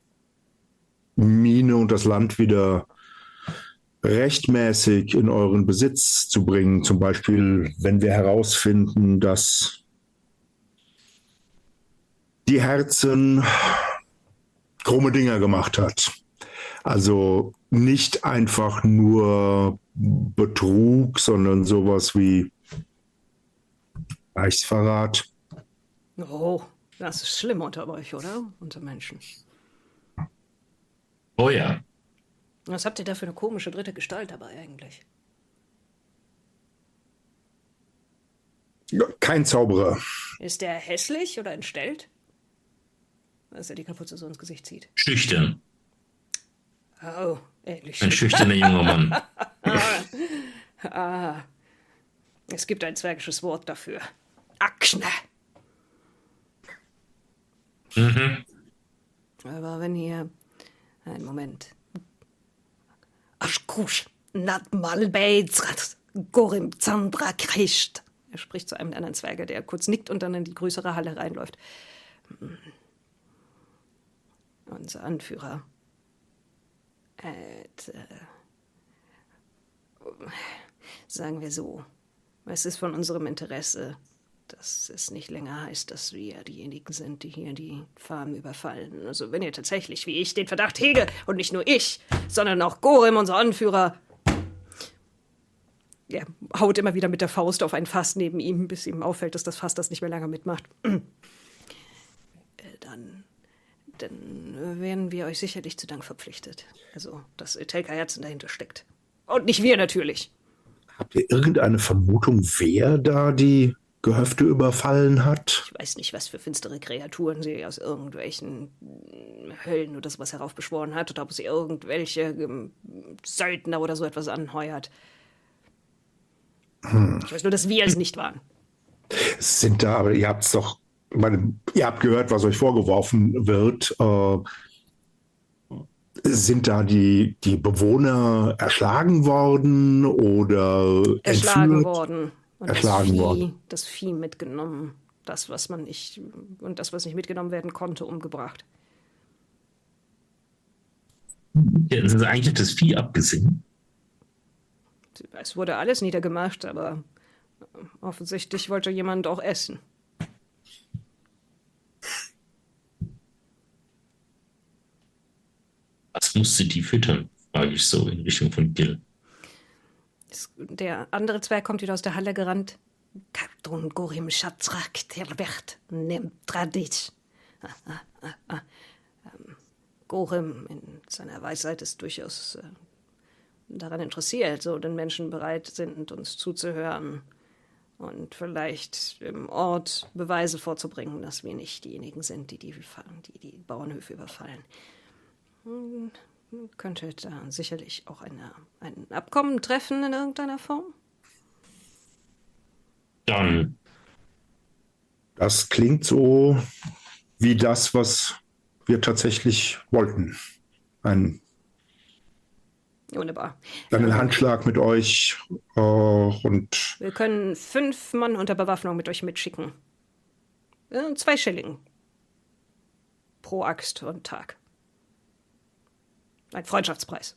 Speaker 4: Mine und das Land wieder rechtmäßig in euren Besitz zu bringen. Zum Beispiel, wenn wir herausfinden, dass die Herzen krumme Dinger gemacht hat. Also nicht einfach nur Betrug, sondern sowas wie Reichsverrat.
Speaker 1: Oh, das ist schlimm unter euch, oder? Unter Menschen.
Speaker 3: Oh ja.
Speaker 1: Was habt ihr da für eine komische dritte Gestalt dabei eigentlich?
Speaker 4: Kein Zauberer.
Speaker 1: Ist der hässlich oder entstellt? Dass er die Kapuze so ins Gesicht zieht.
Speaker 3: Schüchtern.
Speaker 1: Oh, ähnlich
Speaker 3: Ein schüchterner junger Mann.
Speaker 1: ah, ah. Es gibt ein zwergisches Wort dafür. Akne.
Speaker 3: Mhm.
Speaker 1: Aber wenn ihr... Einen Moment. Aschkusch, nat malbeizrat, gorim zandra krischt. Er spricht zu einem der anderen Zwerge, der kurz nickt und dann in die größere Halle reinläuft. Unser Anführer. Äh, sagen wir so, es ist von unserem Interesse, dass es nicht länger heißt, dass wir diejenigen sind, die hier die Farm überfallen. Also wenn ihr tatsächlich, wie ich, den Verdacht hege, und nicht nur ich, sondern auch Gorim, unser Anführer, er haut immer wieder mit der Faust auf ein Fass neben ihm, bis ihm auffällt, dass das Fass das nicht mehr lange mitmacht. Dann, dann wären wir euch sicherlich zu Dank verpflichtet. Also, dass Etelka Herzen dahinter steckt. Und nicht wir natürlich.
Speaker 4: Habt ihr irgendeine Vermutung, wer da die Gehöfte überfallen hat?
Speaker 1: Ich weiß nicht, was für finstere Kreaturen sie aus irgendwelchen Höllen oder sowas heraufbeschworen hat oder ob sie irgendwelche ähm, Söldner oder so etwas anheuert. Hm. Ich weiß nur, dass wir es nicht waren.
Speaker 4: Sind da, aber ihr habt es doch, ich meine, ihr habt gehört, was euch vorgeworfen wird. Äh, sind da die, die Bewohner erschlagen worden oder
Speaker 1: erschlagen
Speaker 4: entführt?
Speaker 1: worden? Und
Speaker 4: erschlagen
Speaker 1: das Vieh,
Speaker 4: worden.
Speaker 1: Das Vieh mitgenommen. Das, was man nicht, und das, was nicht mitgenommen werden konnte, umgebracht.
Speaker 3: Ja, sind sie eigentlich das Vieh abgesehen?
Speaker 1: Es wurde alles niedergemacht, aber offensichtlich wollte jemand auch essen.
Speaker 3: Was musste die füttern? Frage ich so in Richtung von Gil.
Speaker 1: Der andere Zwerg kommt wieder aus der Halle gerannt. Kartun Gorim Schatzrak, der Wert, nimmt Tradit. Gorim in seiner Weisheit ist durchaus äh, daran interessiert, so den Menschen bereit sind, uns zuzuhören und vielleicht im Ort Beweise vorzubringen, dass wir nicht diejenigen sind, die die, die, die Bauernhöfe überfallen. Hm. Könnte da sicherlich auch eine, ein Abkommen treffen in irgendeiner Form?
Speaker 3: Dann.
Speaker 4: Das klingt so wie das, was wir tatsächlich wollten. ein
Speaker 1: Wunderbar.
Speaker 4: einen Handschlag mit euch äh, und
Speaker 1: Wir können fünf Mann unter Bewaffnung mit euch mitschicken. Äh, zwei Schilling. Pro Axt und Tag. Ein Freundschaftspreis.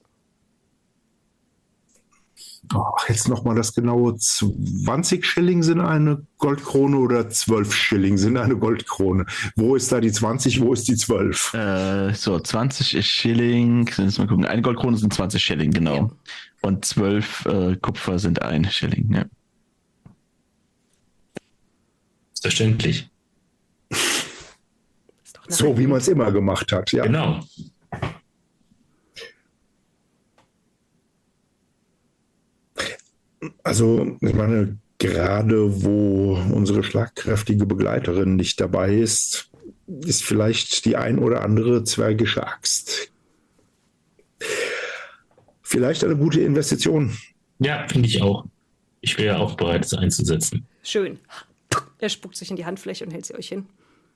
Speaker 4: ach, jetzt nochmal das genaue zwanzig Schilling sind eine Goldkrone oder zwölf Schilling sind eine Goldkrone. Wo ist da die zwanzig, wo ist die zwölf?
Speaker 2: Äh, so, zwanzig Schilling, sind mal gucken, eine Goldkrone sind zwanzig Schilling, genau.
Speaker 1: Ja.
Speaker 2: Und zwölf äh, Kupfer sind ein Schilling, ja.
Speaker 3: Selbstverständlich.
Speaker 1: Ist doch eine
Speaker 4: So wie
Speaker 1: Rechnung.
Speaker 4: man es immer gemacht hat, ja.
Speaker 3: Genau.
Speaker 4: Also, ich meine, gerade wo unsere schlagkräftige Begleiterin nicht dabei ist, ist vielleicht die ein oder andere zwergische Axt vielleicht eine gute Investition.
Speaker 3: Ja, finde ich auch. Ich wäre auch bereit, es einzusetzen.
Speaker 1: Schön. Er spuckt sich in die Handfläche und hält sie euch hin.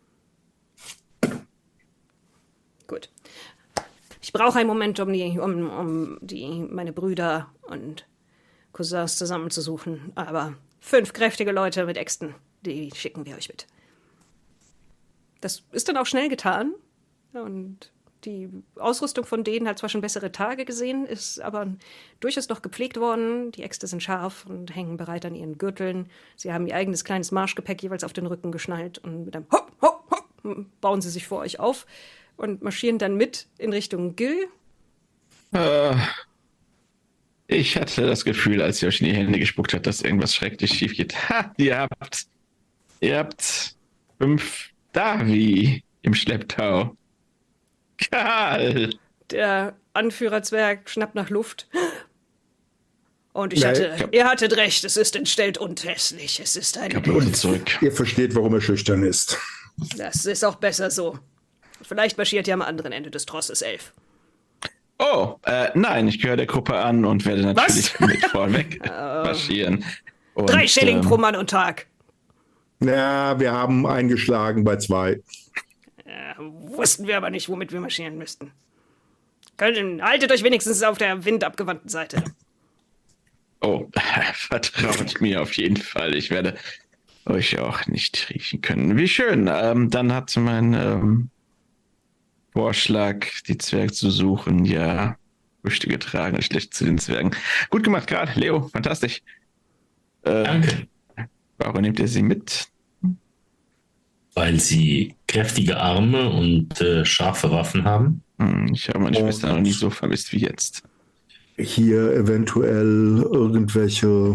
Speaker 1: Gut. Ich brauche einen Moment, um, die, um, um die, meine Brüder und Cousins zusammenzusuchen. Aber fünf kräftige Leute mit Äxten, die schicken wir euch mit. Das ist dann auch schnell getan. Und die Ausrüstung von denen hat zwar schon bessere Tage gesehen, ist aber durchaus noch gepflegt worden. Die Äxte sind scharf und hängen bereit an ihren Gürteln. Sie haben ihr eigenes kleines Marschgepäck jeweils auf den Rücken geschnallt und mit einem Hopp, Hopp, Hopp bauen sie sich vor euch auf und marschieren dann mit in Richtung Gil.
Speaker 2: Äh, ich hatte das Gefühl, als ihr euch in die Hände gespuckt habt, dass irgendwas schrecklich schief geht. Ha, ihr habt, ihr habt fünf Davi im Schlepptau. Karl!
Speaker 1: Der Anführerzwerg schnappt nach Luft. Und ich
Speaker 4: Ja,
Speaker 1: hatte,
Speaker 4: ich hab-
Speaker 1: ihr hattet recht, es ist entstellt und hässlich. Es ist ein,
Speaker 2: Kaputt zurück.
Speaker 4: Ihr versteht, warum er schüchtern ist.
Speaker 1: das ist auch besser so. Vielleicht marschiert ihr am anderen Ende des Trosses elf.
Speaker 2: Oh, äh, nein, ich gehöre der Gruppe an und werde natürlich mit vorweg marschieren. Und,
Speaker 1: Drei Schilling
Speaker 2: ähm,
Speaker 1: pro Mann und Tag.
Speaker 4: Na, wir haben eingeschlagen bei zwei.
Speaker 1: Ja, wussten wir aber nicht, womit wir marschieren müssten. Können, haltet euch wenigstens auf der windabgewandten Seite.
Speaker 2: Oh, vertraut mir auf jeden Fall. Ich werde euch auch nicht riechen können. Wie schön. Ähm, dann hat mein ähm, Vorschlag, die Zwerge zu suchen, ja, Früchte getragen und schlecht zu den Zwergen. Gut gemacht, gerade. Leo, fantastisch. Äh,
Speaker 3: Danke.
Speaker 2: Warum nehmt ihr sie mit?
Speaker 3: Weil sie kräftige Arme und äh, scharfe Waffen haben.
Speaker 2: Hm, ich habe meine
Speaker 4: Und-
Speaker 2: Schwester noch nie so vermisst wie jetzt.
Speaker 4: Hier eventuell irgendwelche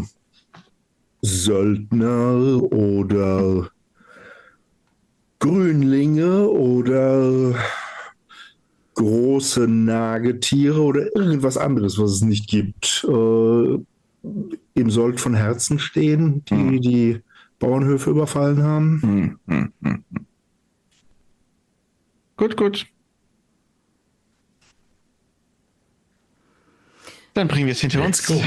Speaker 4: Söldner oder Grünlinge oder große Nagetiere oder irgendwas anderes, was es nicht gibt. Äh, Ihm sollte von Herzen stehen, die
Speaker 2: Hm.
Speaker 4: die Bauernhöfe überfallen haben.
Speaker 2: Hm, hm, hm, hm. Gut, gut. Dann bringen wir es hinter
Speaker 3: Let's
Speaker 2: uns.
Speaker 3: go.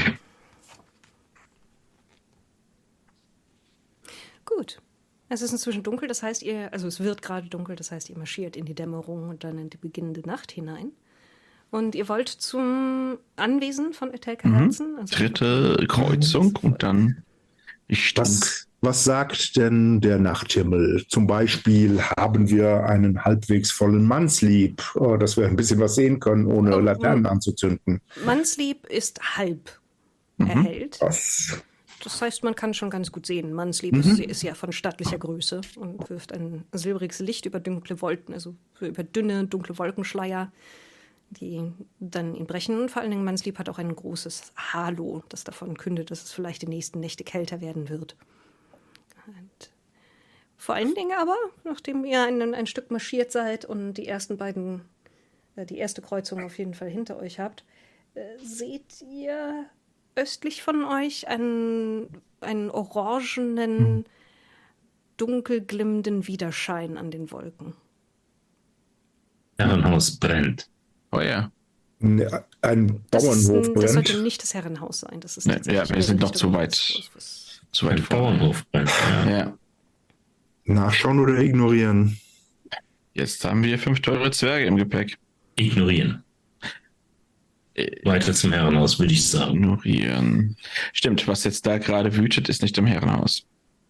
Speaker 1: Gut. Es ist inzwischen dunkel, das heißt, ihr, also es wird gerade dunkel, das heißt, ihr marschiert in die Dämmerung und dann in die beginnende Nacht hinein. Und ihr wollt zum Anwesen von Etelka Herzen? Also
Speaker 2: Dritte Kreuzung und dann ich stand.
Speaker 4: Was, was sagt denn der Nachthimmel? Zum Beispiel haben wir einen halbwegs vollen Mannslieb, äh, dass wir ein bisschen was sehen können, ohne
Speaker 1: Oh,
Speaker 4: Laternen
Speaker 1: mm.
Speaker 4: anzuzünden.
Speaker 1: Mannslieb ist halb
Speaker 2: Mhm.
Speaker 1: erhellt.
Speaker 4: Was?
Speaker 1: Das heißt, man kann schon ganz gut sehen. Mannslieb ist, ist ja von stattlicher Größe und wirft ein silbriges Licht über dunkle Wolken, also über dünne, dunkle Wolkenschleier, die dann ihn brechen. Und vor allen Dingen, Mannslieb hat auch ein großes Halo, das davon kündet, dass es vielleicht die nächsten Nächte kälter werden wird. Und vor allen Dingen aber, nachdem ihr ein, ein Stück marschiert seid und die ersten beiden, äh, die erste Kreuzung auf jeden Fall hinter euch habt, äh, seht ihr östlich von euch einen, einen orangenen, dunkel glimmenden Widerschein an den Wolken.
Speaker 3: Herrenhaus brennt.
Speaker 2: Feuer.
Speaker 4: Ne, Ein
Speaker 1: Das, ist,
Speaker 4: Bauernhof
Speaker 1: ein- das sollte
Speaker 4: brennt.
Speaker 1: nicht das Herrenhaus sein. Das ist
Speaker 2: Ne,
Speaker 1: tatsächlich
Speaker 2: ja, wir
Speaker 1: in
Speaker 2: sind
Speaker 1: die
Speaker 2: noch
Speaker 1: Richtung,
Speaker 2: zu weit.
Speaker 1: was- was-
Speaker 2: Zu weit
Speaker 3: Ein
Speaker 2: vor.
Speaker 3: Bauernhof brennt. Ja.
Speaker 2: Ja.
Speaker 4: Nachschauen oder ignorieren?
Speaker 2: Jetzt haben wir fünf teure Zwerge im Gepäck.
Speaker 3: Ignorieren. weiter zum Herrenhaus, würde ich sagen.
Speaker 2: Ignorieren. Stimmt, was jetzt da gerade wütet, ist nicht im Herrenhaus.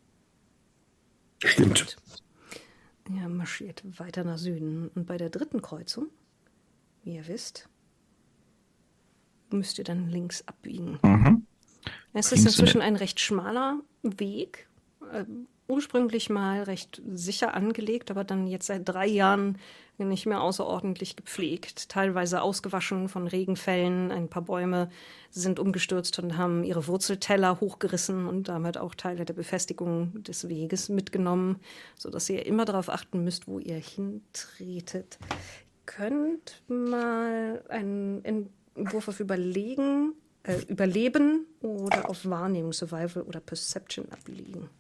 Speaker 4: Stimmt.
Speaker 1: Er marschiert weiter nach Süden. Und bei der dritten Kreuzung, wie ihr wisst, müsst ihr dann links abbiegen.
Speaker 2: Mhm.
Speaker 1: Es ist inzwischen ein recht schmaler Weg, äh, ursprünglich mal recht sicher angelegt, aber dann jetzt seit drei Jahren nicht mehr außerordentlich gepflegt, teilweise ausgewaschen von Regenfällen. Ein paar Bäume sind umgestürzt und haben ihre Wurzelteller hochgerissen und damit auch Teile der Befestigung des Weges mitgenommen, sodass ihr immer darauf achten müsst, wo ihr hintretet. Könnt mal einen Entwurf auf Überlegen, äh, Überleben oder auf Wahrnehmung, Survival oder Perception ablegen.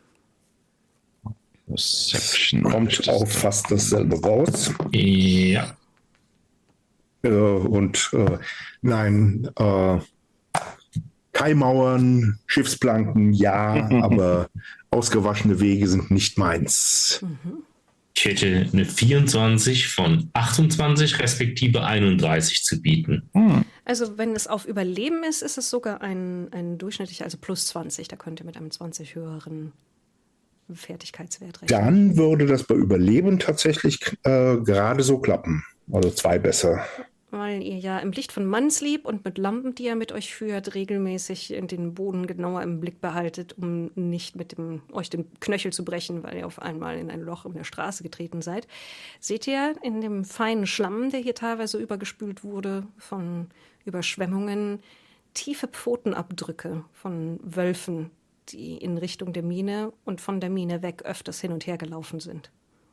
Speaker 2: Perception.
Speaker 4: Kommt auch fast dasselbe raus.
Speaker 3: Ja.
Speaker 4: Äh, und äh, nein, äh, Kaimauern, Schiffsplanken, ja, aber ausgewaschene Wege sind nicht meins.
Speaker 3: Ich hätte eine vierundzwanzig von achtundzwanzig respektive einunddreißig zu bieten.
Speaker 2: Hm.
Speaker 1: Also wenn es auf Überleben ist, ist es sogar ein, ein durchschnittlicher, also plus zwanzig. Da könnt ihr mit einem zwanzig höheren Fertigkeitswert rechnen.
Speaker 4: Dann würde das bei Überleben tatsächlich äh, gerade so klappen. Also zwei besser.
Speaker 1: Weil ihr ja im Licht von Mannslieb und mit Lampen, die ihr mit euch führt, regelmäßig in den Boden genauer im Blick behaltet, um nicht mit dem, euch den Knöchel zu brechen, weil ihr auf einmal in ein Loch in der Straße getreten seid. Seht ihr in dem feinen Schlamm, der hier teilweise übergespült wurde von Überschwemmungen, tiefe Pfotenabdrücke von Wölfen, die in Richtung der Mine und von der Mine weg öfters hin und her gelaufen sind.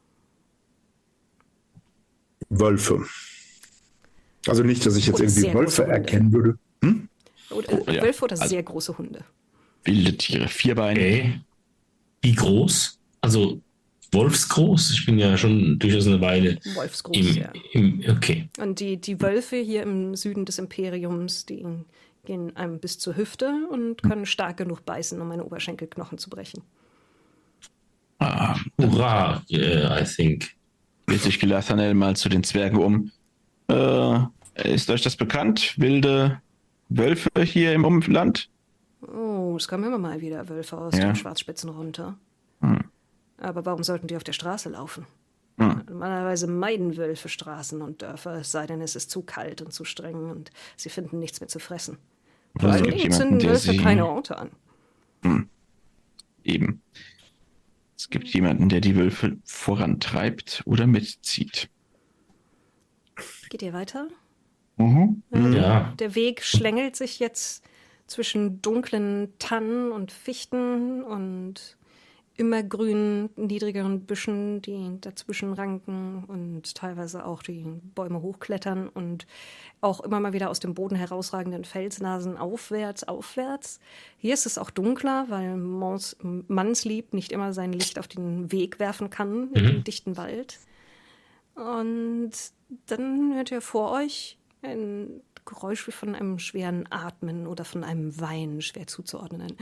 Speaker 4: Wölfe. Also nicht, dass ich jetzt
Speaker 1: Oder
Speaker 4: irgendwie
Speaker 1: sehr
Speaker 4: Wölfe
Speaker 1: große Hunde.
Speaker 4: erkennen würde. Hm?
Speaker 1: Oder,
Speaker 2: Oh, ja.
Speaker 1: Wölfe oder
Speaker 2: Also-
Speaker 1: sehr große Hunde.
Speaker 2: Wilde Tiere, Vierbeine.
Speaker 3: Okay. Wie groß? Also wolfsgroß? Ich bin ja schon durchaus eine Weile
Speaker 1: Wolfsgroß,
Speaker 3: im,
Speaker 1: ja.
Speaker 3: im okay.
Speaker 1: Und die, die Wölfe hier im Süden des Imperiums, die gehen einem bis zur Hüfte und können stark genug beißen, um meine Oberschenkelknochen zu brechen.
Speaker 2: Ah,
Speaker 3: Hurra, yeah, I think.
Speaker 2: dreht sich Gelathanel mal zu den Zwergen um. Äh, ist euch das bekannt? Wilde Wölfe hier im Umland?
Speaker 1: Oh, es kommen immer mal wieder Wölfe aus
Speaker 2: Ja.
Speaker 1: den Schwarzspitzen runter.
Speaker 2: Hm.
Speaker 1: Aber warum sollten die auf der Straße laufen?
Speaker 2: Hm.
Speaker 1: Normalerweise meiden Wölfe Straßen und Dörfer, es sei denn, es ist zu kalt und zu streng und sie finden nichts mehr zu fressen. Vor
Speaker 2: Also
Speaker 1: allen
Speaker 2: gibt
Speaker 1: Dingen
Speaker 2: jemanden,
Speaker 1: zünden
Speaker 2: der
Speaker 1: Wölfe
Speaker 2: sie-
Speaker 1: keine Orte an.
Speaker 2: Eben. Es gibt jemanden, der die Wölfe vorantreibt oder mitzieht.
Speaker 1: Geht ihr weiter?
Speaker 2: Mhm.
Speaker 3: Ja.
Speaker 1: Der Weg schlängelt sich jetzt zwischen dunklen Tannen und Fichten und immergrünen, niedrigeren Büschen, die dazwischen ranken und teilweise auch die Bäume hochklettern und auch immer mal wieder aus dem Boden herausragenden Felsnasen aufwärts, aufwärts. Hier ist es auch dunkler, weil Mons, Mannslieb nicht immer sein Licht auf den Weg werfen kann in dem dichten Wald. Und dann hört ihr vor euch ein Geräusch wie von einem schweren Atmen oder von einem Weinen, schwer zuzuordnen.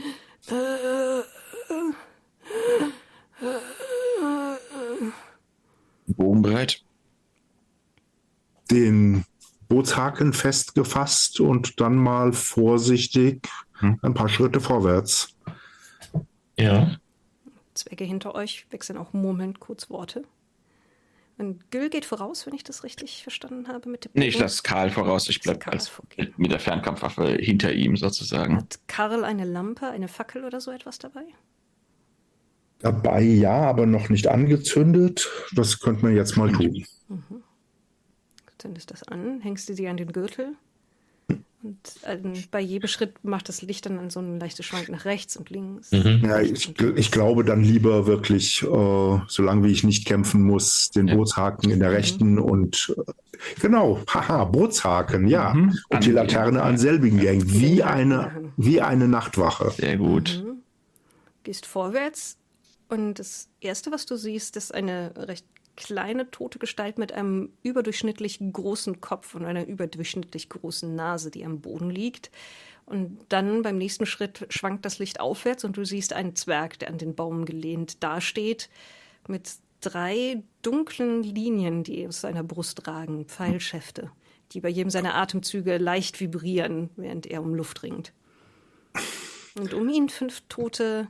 Speaker 2: Bogen bereit?
Speaker 4: Den Bootshaken festgefasst und dann mal vorsichtig
Speaker 2: Hm.
Speaker 4: ein paar Schritte vorwärts.
Speaker 3: Ja.
Speaker 1: Zwerge hinter euch wechseln auch murmelnd kurz Worte. Und Gül geht voraus, wenn ich das richtig verstanden habe. Mit dem
Speaker 2: Nee, ich
Speaker 1: Bogen.
Speaker 2: lasse Karl voraus. Ich bleibe
Speaker 1: Karl,
Speaker 2: als
Speaker 1: okay.
Speaker 2: mit der Fernkampfwaffe hinter ihm sozusagen.
Speaker 1: Hat Karl eine Lampe, eine Fackel oder so etwas dabei?
Speaker 4: Dabei ja, aber noch nicht angezündet. Das könnte man jetzt mal tun.
Speaker 1: Zündest das an, hängst du sie an den Gürtel. Und ähm, bei jedem Schritt macht das Licht dann so einen leichten Schwank nach rechts und links.
Speaker 3: Mhm.
Speaker 4: Ja, ich, ich glaube dann lieber wirklich, äh, solange wie ich nicht kämpfen muss, den
Speaker 2: Ja.
Speaker 4: Bootshaken in der rechten und äh, genau, haha, Bootshaken, ja.
Speaker 2: Mhm.
Speaker 4: Und die
Speaker 2: An-
Speaker 4: Laterne an selbigen Gang, wie
Speaker 1: Ja.
Speaker 4: eine, wie eine Nachtwache.
Speaker 2: Sehr gut.
Speaker 1: Gehst vorwärts und das Erste, was du siehst, ist eine recht kleine, tote Gestalt mit einem überdurchschnittlich großen Kopf und einer überdurchschnittlich großen Nase, die am Boden liegt. Und dann beim nächsten Schritt schwankt das Licht aufwärts und du siehst einen Zwerg, der an den Baum gelehnt dasteht, mit drei dunklen Linien, die aus seiner Brust ragen, Pfeilschäfte, die bei jedem seiner Atemzüge leicht vibrieren, während er um Luft ringt. Und um ihn fünf Tote.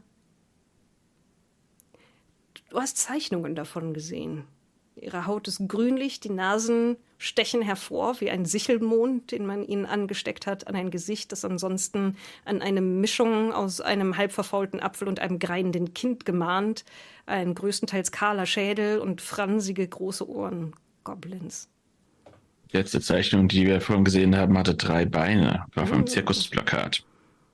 Speaker 1: Du hast Zeichnungen davon gesehen. Ihre Haut ist grünlich, die Nasen stechen hervor wie ein Sichelmond, den man ihnen angesteckt hat, an ein Gesicht, das ansonsten an eine Mischung aus einem halb verfaulten Apfel und einem greinenden Kind gemahnt, ein größtenteils kahler Schädel und fransige große Ohren. Goblins.
Speaker 2: Die letzte Zeichnung, die wir vorhin gesehen haben, hatte drei Beine. War auf einem Zirkusplakat.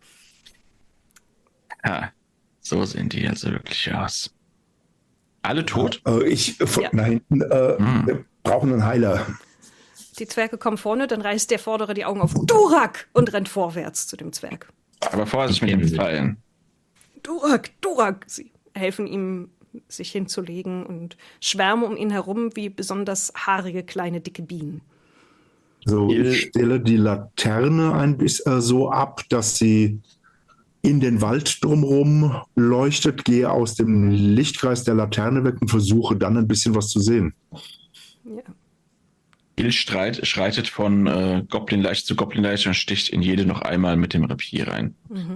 Speaker 2: Ja, so sehen die also wirklich aus. Alle tot?
Speaker 4: Äh, ich, von
Speaker 1: Ja.
Speaker 4: da hinten, äh,
Speaker 2: Hm.
Speaker 4: wir brauchen einen Heiler.
Speaker 1: Die Zwerge kommen vorne, dann reißt der Vordere die Augen auf. Durak! Und rennt vorwärts zu dem Zwerg.
Speaker 2: Aber Vorsicht mit dem Pfeilen.
Speaker 1: Durak, Durak! Sie helfen ihm, sich hinzulegen und schwärmen um ihn herum wie besonders haarige, kleine, dicke Bienen.
Speaker 4: So, ich stelle die Laterne ein bisschen äh, so ab, dass sie in den Wald drumherum leuchtet, gehe aus dem Lichtkreis der Laterne weg und versuche dann ein bisschen was zu sehen.
Speaker 1: Ja.
Speaker 2: Il streit, schreitet von äh, Goblin-Leiche zu Goblin-Leiche und sticht in jede noch einmal mit dem Rapier rein.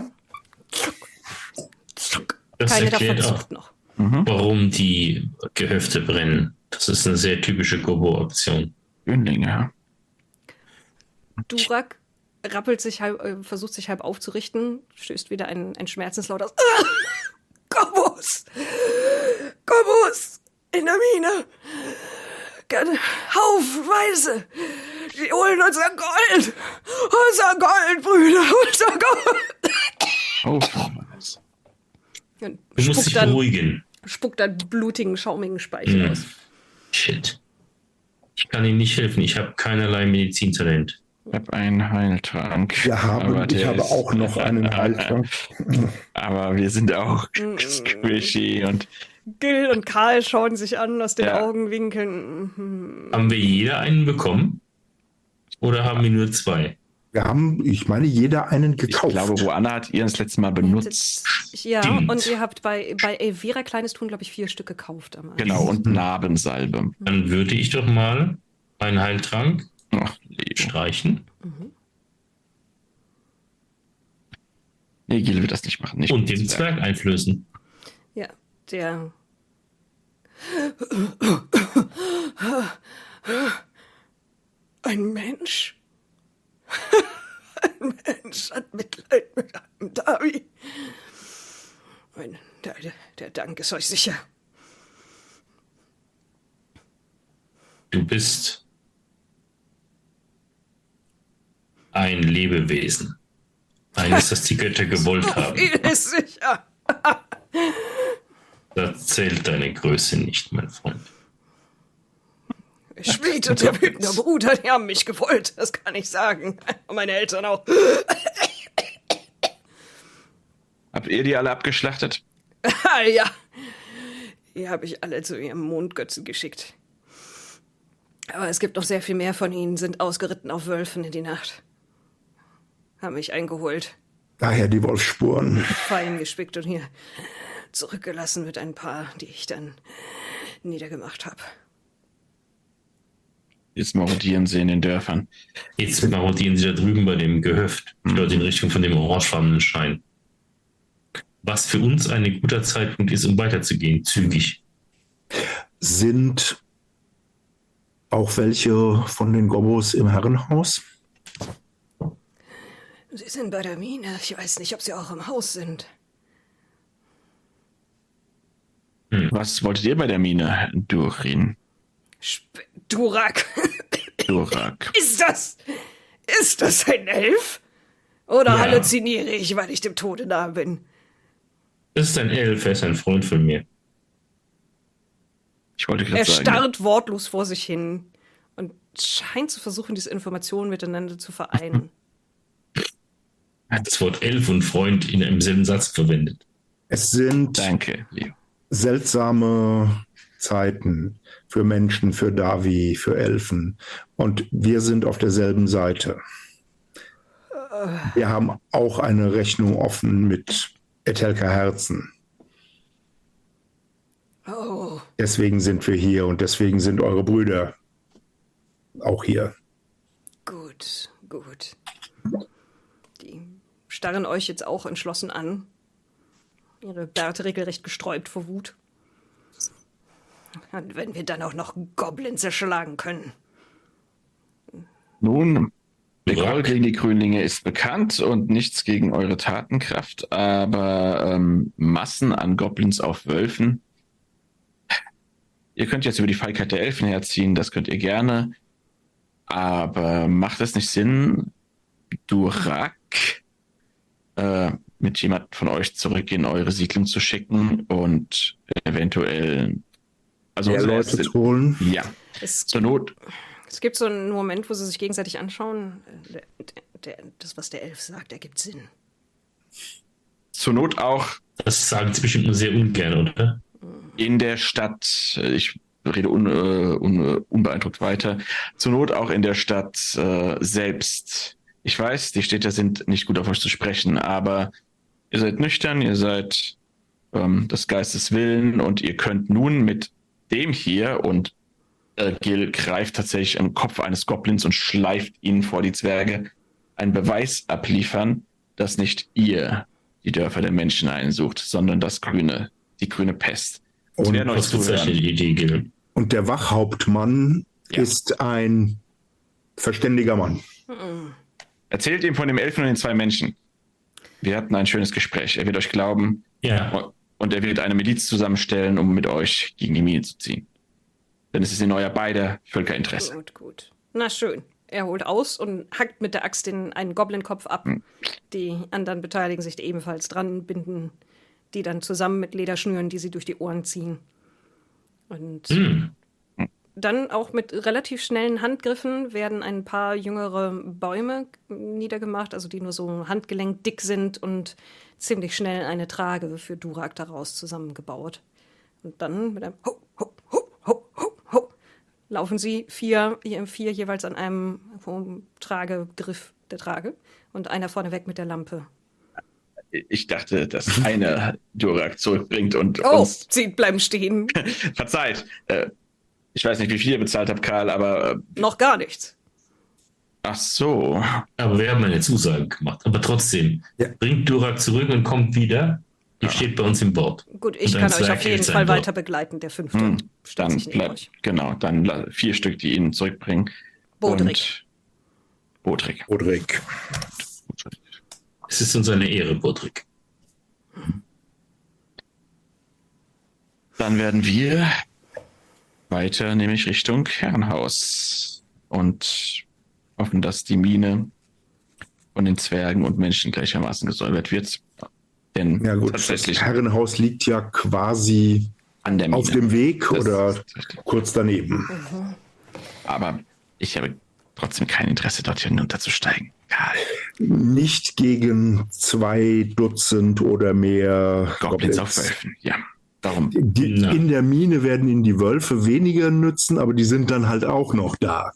Speaker 3: Das
Speaker 1: Keine davon
Speaker 3: erklärt auch,
Speaker 1: zuckt noch.
Speaker 2: Mhm.
Speaker 3: warum die Gehöfte brennen. Das ist eine sehr typische Gobo-Option.
Speaker 2: Jünglinge, ja.
Speaker 1: Durak rappelt sich halb, äh, versucht sich halb aufzurichten, stößt wieder ein, ein Schmerzenslaut aus. Gobus! Gobus! In der Mine! Gerne haufenweise! Die holen unser Gold! Unser Gold, Brüder! Unser Gold!
Speaker 2: Oh,
Speaker 1: Und
Speaker 3: Du musst
Speaker 1: spuckt
Speaker 3: dich
Speaker 1: dann,
Speaker 3: beruhigen.
Speaker 1: spuckt dann blutigen, schaumigen Speichel
Speaker 3: Hm.
Speaker 1: aus.
Speaker 3: Shit. Ich kann Ihnen nicht helfen. Ich habe keinerlei Medizintalent.
Speaker 2: ich habe einen Heiltrank.
Speaker 4: Wir haben,
Speaker 2: aber
Speaker 4: ich
Speaker 2: der
Speaker 4: habe
Speaker 2: ist-
Speaker 4: auch noch einen Heiltrank.
Speaker 2: Aber wir sind auch squishy und
Speaker 1: Gil und Karl schauen sich an aus den
Speaker 2: Ja.
Speaker 1: Augenwinkeln. Hm.
Speaker 3: Haben wir jeder einen bekommen? Oder haben wir nur zwei?
Speaker 4: Wir haben, ich meine, jeder einen
Speaker 2: ich
Speaker 4: gekauft.
Speaker 2: glaube, Ruana hat ihren das letzte Mal benutzt.
Speaker 1: Ja,
Speaker 3: Stimmt.
Speaker 1: und ihr habt bei, bei Elvira Kleines Tun, glaube ich, vier Stück gekauft. Am Anfang.
Speaker 2: Genau, und Narbensalbe.
Speaker 3: Dann würde ich doch mal einen Heiltrank
Speaker 2: Ach, Leo.
Speaker 3: streichen
Speaker 2: Nee, Gil wird das nicht machen. Nicht
Speaker 3: und
Speaker 2: mit
Speaker 3: den
Speaker 2: Zwerg.
Speaker 3: Zwerg einflößen.
Speaker 1: Ja, der. Ein Mensch? Ein Mensch hat Mitleid mit einem Davi. Ein, der, der, der Dank ist euch sicher.
Speaker 3: Du bist ein Lebewesen. Eines, das die Götter gewollt haben.
Speaker 1: Viel ist sicher.
Speaker 3: Da zählt deine Größe nicht, mein Freund.
Speaker 1: Der Schmied und der wütende Bruder, die haben mich gewollt. Das kann ich sagen. Und meine Eltern auch.
Speaker 2: Habt ihr die alle abgeschlachtet?
Speaker 1: Ah, ja. Die habe ich alle zu ihrem Mondgötzen geschickt. Aber es gibt noch sehr viel mehr von ihnen, sind ausgeritten auf Wölfen in die Nacht. Haben mich eingeholt,
Speaker 4: Daher die Wolfsspuren.
Speaker 1: Pfeilen gespickt und hier zurückgelassen mit ein paar, die ich dann niedergemacht habe.
Speaker 2: Jetzt marodieren sie in den Dörfern.
Speaker 3: Jetzt marodieren sie da drüben bei dem Gehöft, dort in Richtung von dem orangefarbenen Schein. Was für uns ein guter Zeitpunkt ist, um weiterzugehen, zügig.
Speaker 4: Sind auch welche von den Gobos im Herrenhaus?
Speaker 1: Sie sind bei der Mine. Ich weiß nicht, ob sie auch im Haus sind.
Speaker 2: Was wolltet ihr bei der Mine, Durin?
Speaker 1: Sp Durak.
Speaker 2: Durak.
Speaker 1: Ist das... Ist das ein Elf? Oder
Speaker 3: Ja.
Speaker 1: halluziniere ich, weil ich dem Tode nahe bin?
Speaker 3: Das ist ein Elf, er ist ein Freund von mir.
Speaker 2: Ich wollte gerade
Speaker 1: Er
Speaker 2: sagen.
Speaker 1: starrt wortlos vor sich hin und scheint zu versuchen, diese Informationen miteinander zu vereinen.
Speaker 3: Er hat das Wort Elf und Freund in einem selben Satz verwendet.
Speaker 4: Es sind
Speaker 2: Danke, Leo.
Speaker 4: seltsame Zeiten für Menschen, für Davi, für Elfen. Und wir sind auf derselben Seite. Wir haben auch eine Rechnung offen mit Etelka Herzen.
Speaker 1: Oh,
Speaker 4: Deswegen sind wir hier und deswegen sind eure Brüder auch hier.
Speaker 1: Gut, gut. Die starren euch jetzt auch entschlossen an. Ihre Bärte regelrecht gesträubt vor Wut. Und wenn wir dann auch noch Goblins erschlagen können.
Speaker 2: Nun, der Groll gegen die Grünlinge ist bekannt und nichts gegen eure Tatenkraft, aber ähm, Massen an Goblins auf Wölfen. Ihr könnt jetzt über die Feigheit der Elfen herziehen, das könnt ihr gerne. Aber macht es nicht Sinn, Durak äh, mit jemand von euch zurück in eure Siedlung zu schicken und eventuell also
Speaker 4: mehr Leute
Speaker 2: erste,
Speaker 4: holen?
Speaker 2: Ja,
Speaker 1: Es,
Speaker 2: zur Not.
Speaker 1: es gibt so einen Moment, wo sie sich gegenseitig anschauen. Der, der, das, was der Elf sagt, ergibt Sinn.
Speaker 2: Zur Not auch
Speaker 3: Das sagen sie bestimmt nur sehr ungern, oder?
Speaker 2: in der Stadt, ich rede un, uh, un, unbeeindruckt weiter, zur Not auch in der Stadt uh, selbst. Ich weiß, die Städter sind nicht gut auf euch zu sprechen, aber ihr seid nüchtern, ihr seid ähm, des Geistes Willen und ihr könnt nun mit dem hier und äh, Gil greift tatsächlich am Kopf eines Goblins und schleift ihn vor die Zwerge, einen Beweis abliefern, dass nicht ihr die Dörfer der Menschen einsucht, sondern das grüne, die grüne Pest. Sie
Speaker 4: Und,
Speaker 2: werden euch
Speaker 3: Was ist
Speaker 2: zuhören.
Speaker 3: die Idee, Gil?
Speaker 4: und der Wachhauptmann
Speaker 2: Ja.
Speaker 4: ist ein verständiger Mann.
Speaker 2: Erzählt ihm von dem Elfen und den zwei Menschen. Wir hatten ein schönes Gespräch. Er wird euch glauben
Speaker 3: Ja,
Speaker 2: und er wird eine Miliz zusammenstellen, um mit euch gegen die Mine zu ziehen. Denn es ist in euer beider Völkerinteresse.
Speaker 1: Gut, gut. Na schön. Er holt aus und hackt mit der Axt den einen Goblinkopf ab. Die anderen beteiligen sich ebenfalls dran, binden die dann zusammen mit Lederschnüren, die sie durch die Ohren ziehen. Und
Speaker 3: hm.
Speaker 1: dann auch mit relativ schnellen Handgriffen werden ein paar jüngere Bäume niedergemacht, also die nur so handgelenkdick sind und ziemlich schnell eine Trage für Durak daraus zusammengebaut. Und dann mit einem Ho, Ho, Ho, Ho, Ho, Ho laufen sie vier, vier jeweils an einem Tragegriff der Trage und einer vorneweg mit der Lampe.
Speaker 2: Ich dachte, dass einer Durak zurückbringt und
Speaker 1: Oh,
Speaker 2: uns...
Speaker 1: sie bleiben stehen.
Speaker 2: Verzeiht. Äh, ich weiß nicht, wie viel ihr bezahlt habt, Karl, aber... Äh,
Speaker 1: Noch gar nichts.
Speaker 2: ach so.
Speaker 3: Aber wir haben eine Zusage gemacht. Aber trotzdem,
Speaker 4: Ja.
Speaker 3: bringt Durak zurück und kommt wieder. Die
Speaker 2: Ja.
Speaker 3: steht bei uns im Board.
Speaker 1: Gut, ich
Speaker 3: Und ein
Speaker 1: kann euch
Speaker 3: Zwerg
Speaker 1: auf jeden
Speaker 3: hält sein
Speaker 1: Fall
Speaker 3: Board.
Speaker 1: weiter begleiten. Der fünfte
Speaker 2: Hm,
Speaker 1: stellt
Speaker 2: dann
Speaker 1: sich neben
Speaker 2: bleibt,
Speaker 1: euch.
Speaker 2: genau, dann la- vier Stück, die ihn zurückbringen.
Speaker 1: Bodrik.
Speaker 2: Und Bodrik.
Speaker 4: Rodrik.
Speaker 3: Es ist uns eine Ehre, Bodrik.
Speaker 2: Dann werden wir weiter, nämlich Richtung Herrenhaus und hoffen, dass die Mine von den Zwergen und Menschen gleichermaßen gesäubert wird. Denn
Speaker 4: Ja gut, das
Speaker 2: tatsächlich
Speaker 4: Herrenhaus liegt ja quasi
Speaker 2: an der Mine.
Speaker 4: auf dem Weg
Speaker 2: Das
Speaker 4: oder
Speaker 2: ist richtig.
Speaker 4: kurz daneben.
Speaker 2: Aber ich habe trotzdem kein Interesse, dort hinunterzusteigen. Karl,
Speaker 4: Nicht gegen zwei Dutzend oder mehr
Speaker 2: Goblins auf Wölfen. Ja, darum.
Speaker 4: Die,
Speaker 3: Na.
Speaker 4: in der Mine werden ihnen die Wölfe weniger nützen, aber die sind dann halt auch noch da.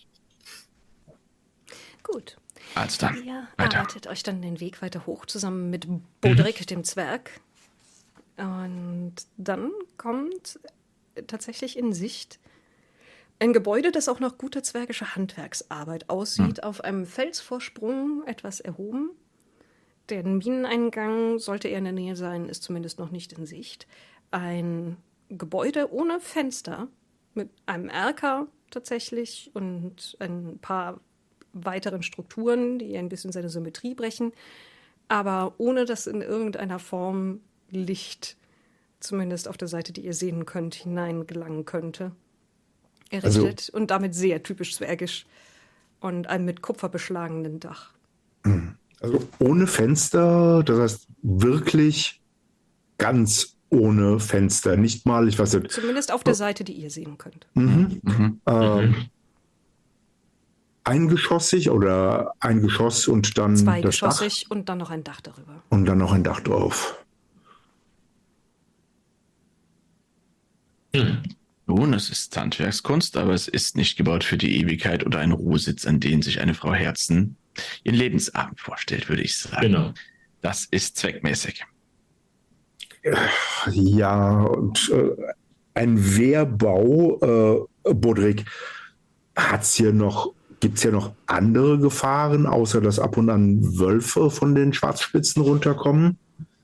Speaker 1: Gut.
Speaker 2: Also dann,
Speaker 1: Ihr
Speaker 2: weiter.
Speaker 1: arbeitet euch dann den Weg weiter hoch zusammen mit Bodrik, dem Zwerg. Und dann kommt tatsächlich in Sicht ein Gebäude, das auch nach guter zwergischer Handwerksarbeit aussieht, auf einem Felsvorsprung etwas erhoben. Der Mineneingang sollte eher in der Nähe sein, ist zumindest noch nicht in Sicht. Ein Gebäude ohne Fenster, mit einem Erker tatsächlich und ein paar weiteren Strukturen, die ein bisschen seine Symmetrie brechen, aber ohne dass in irgendeiner Form Licht, zumindest auf der Seite, die ihr sehen könnt, hineingelangen könnte. Errichtet
Speaker 4: Also-
Speaker 1: und damit sehr typisch zwergisch und einem mit Kupfer beschlagenen Dach.
Speaker 4: Also ohne Fenster, das heißt wirklich ganz ohne Fenster. Nicht mal, ich weiß nicht,
Speaker 1: Zumindest auf der Seite, die ihr sehen könnt.
Speaker 4: mhm.
Speaker 2: Mhm.
Speaker 4: ähm, eingeschossig oder ein Geschoss und dann das Dach
Speaker 1: Zweigeschossig und dann noch ein Dach darüber.
Speaker 4: und dann noch ein Dach drauf.
Speaker 3: Hm.
Speaker 2: Nun, es ist Handwerkskunst, aber es ist nicht gebaut für die Ewigkeit oder ein Ruhesitz, an den sich eine Frau Herzen ihren Lebensabend vorstellt, würde ich sagen.
Speaker 3: Genau.
Speaker 2: Das ist zweckmäßig.
Speaker 4: Ja, und äh, ein Wehrbau, äh, Bodrik, hat es hier noch Gibt es ja noch andere Gefahren, außer dass ab und an Wölfe von den Schwarzspitzen runterkommen?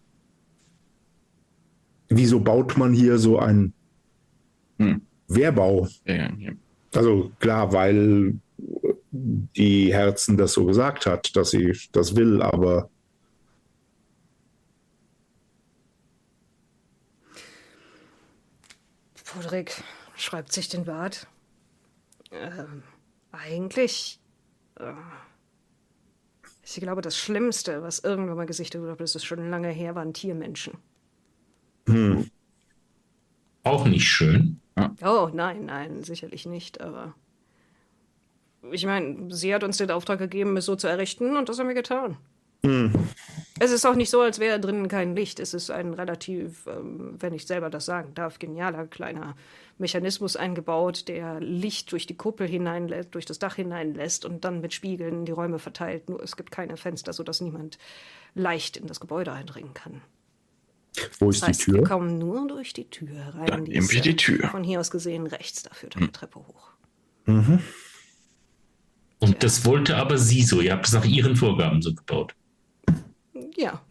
Speaker 4: Wieso baut man hier so einen hm. Wehrbau?
Speaker 2: Ja, ja.
Speaker 4: Also klar, weil die Herzen das so gesagt hat, dass sie das will, aber
Speaker 1: Podrick schreibt sich den Bart. Ähm, eigentlich, äh, ich glaube, das Schlimmste, was irgendwann mal gesichtet wurde, das ist schon lange her, waren Tiermenschen.
Speaker 4: Hm.
Speaker 3: Auch nicht schön.
Speaker 2: Ja.
Speaker 1: Oh, nein, nein, sicherlich nicht, aber ich meine, sie hat uns den Auftrag gegeben, es so zu errichten, und das haben wir getan.
Speaker 4: Hm.
Speaker 1: Es ist auch nicht so, als wäre drinnen kein Licht. Es ist ein relativ, ähm, wenn ich selber das sagen darf, genialer kleiner Mechanismus eingebaut, der Licht durch die Kuppel hineinlässt, durch das Dach hineinlässt und dann mit Spiegeln die Räume verteilt. Nur es gibt keine Fenster, sodass niemand leicht in das Gebäude eindringen kann.
Speaker 4: Wo ist
Speaker 1: Das heißt,
Speaker 4: die Tür?
Speaker 1: wir kommen nur durch die Tür rein.
Speaker 2: Dann
Speaker 1: Die
Speaker 2: nehmen
Speaker 1: ist,
Speaker 2: wir die
Speaker 1: äh,
Speaker 2: Tür.
Speaker 1: Von hier aus gesehen rechts, da führt eine
Speaker 2: Hm.
Speaker 1: Treppe hoch.
Speaker 4: Mhm.
Speaker 3: Und
Speaker 1: Ja.
Speaker 3: das wollte aber sie so. Ihr habt es nach ihren Vorgaben so gebaut.
Speaker 1: Ja,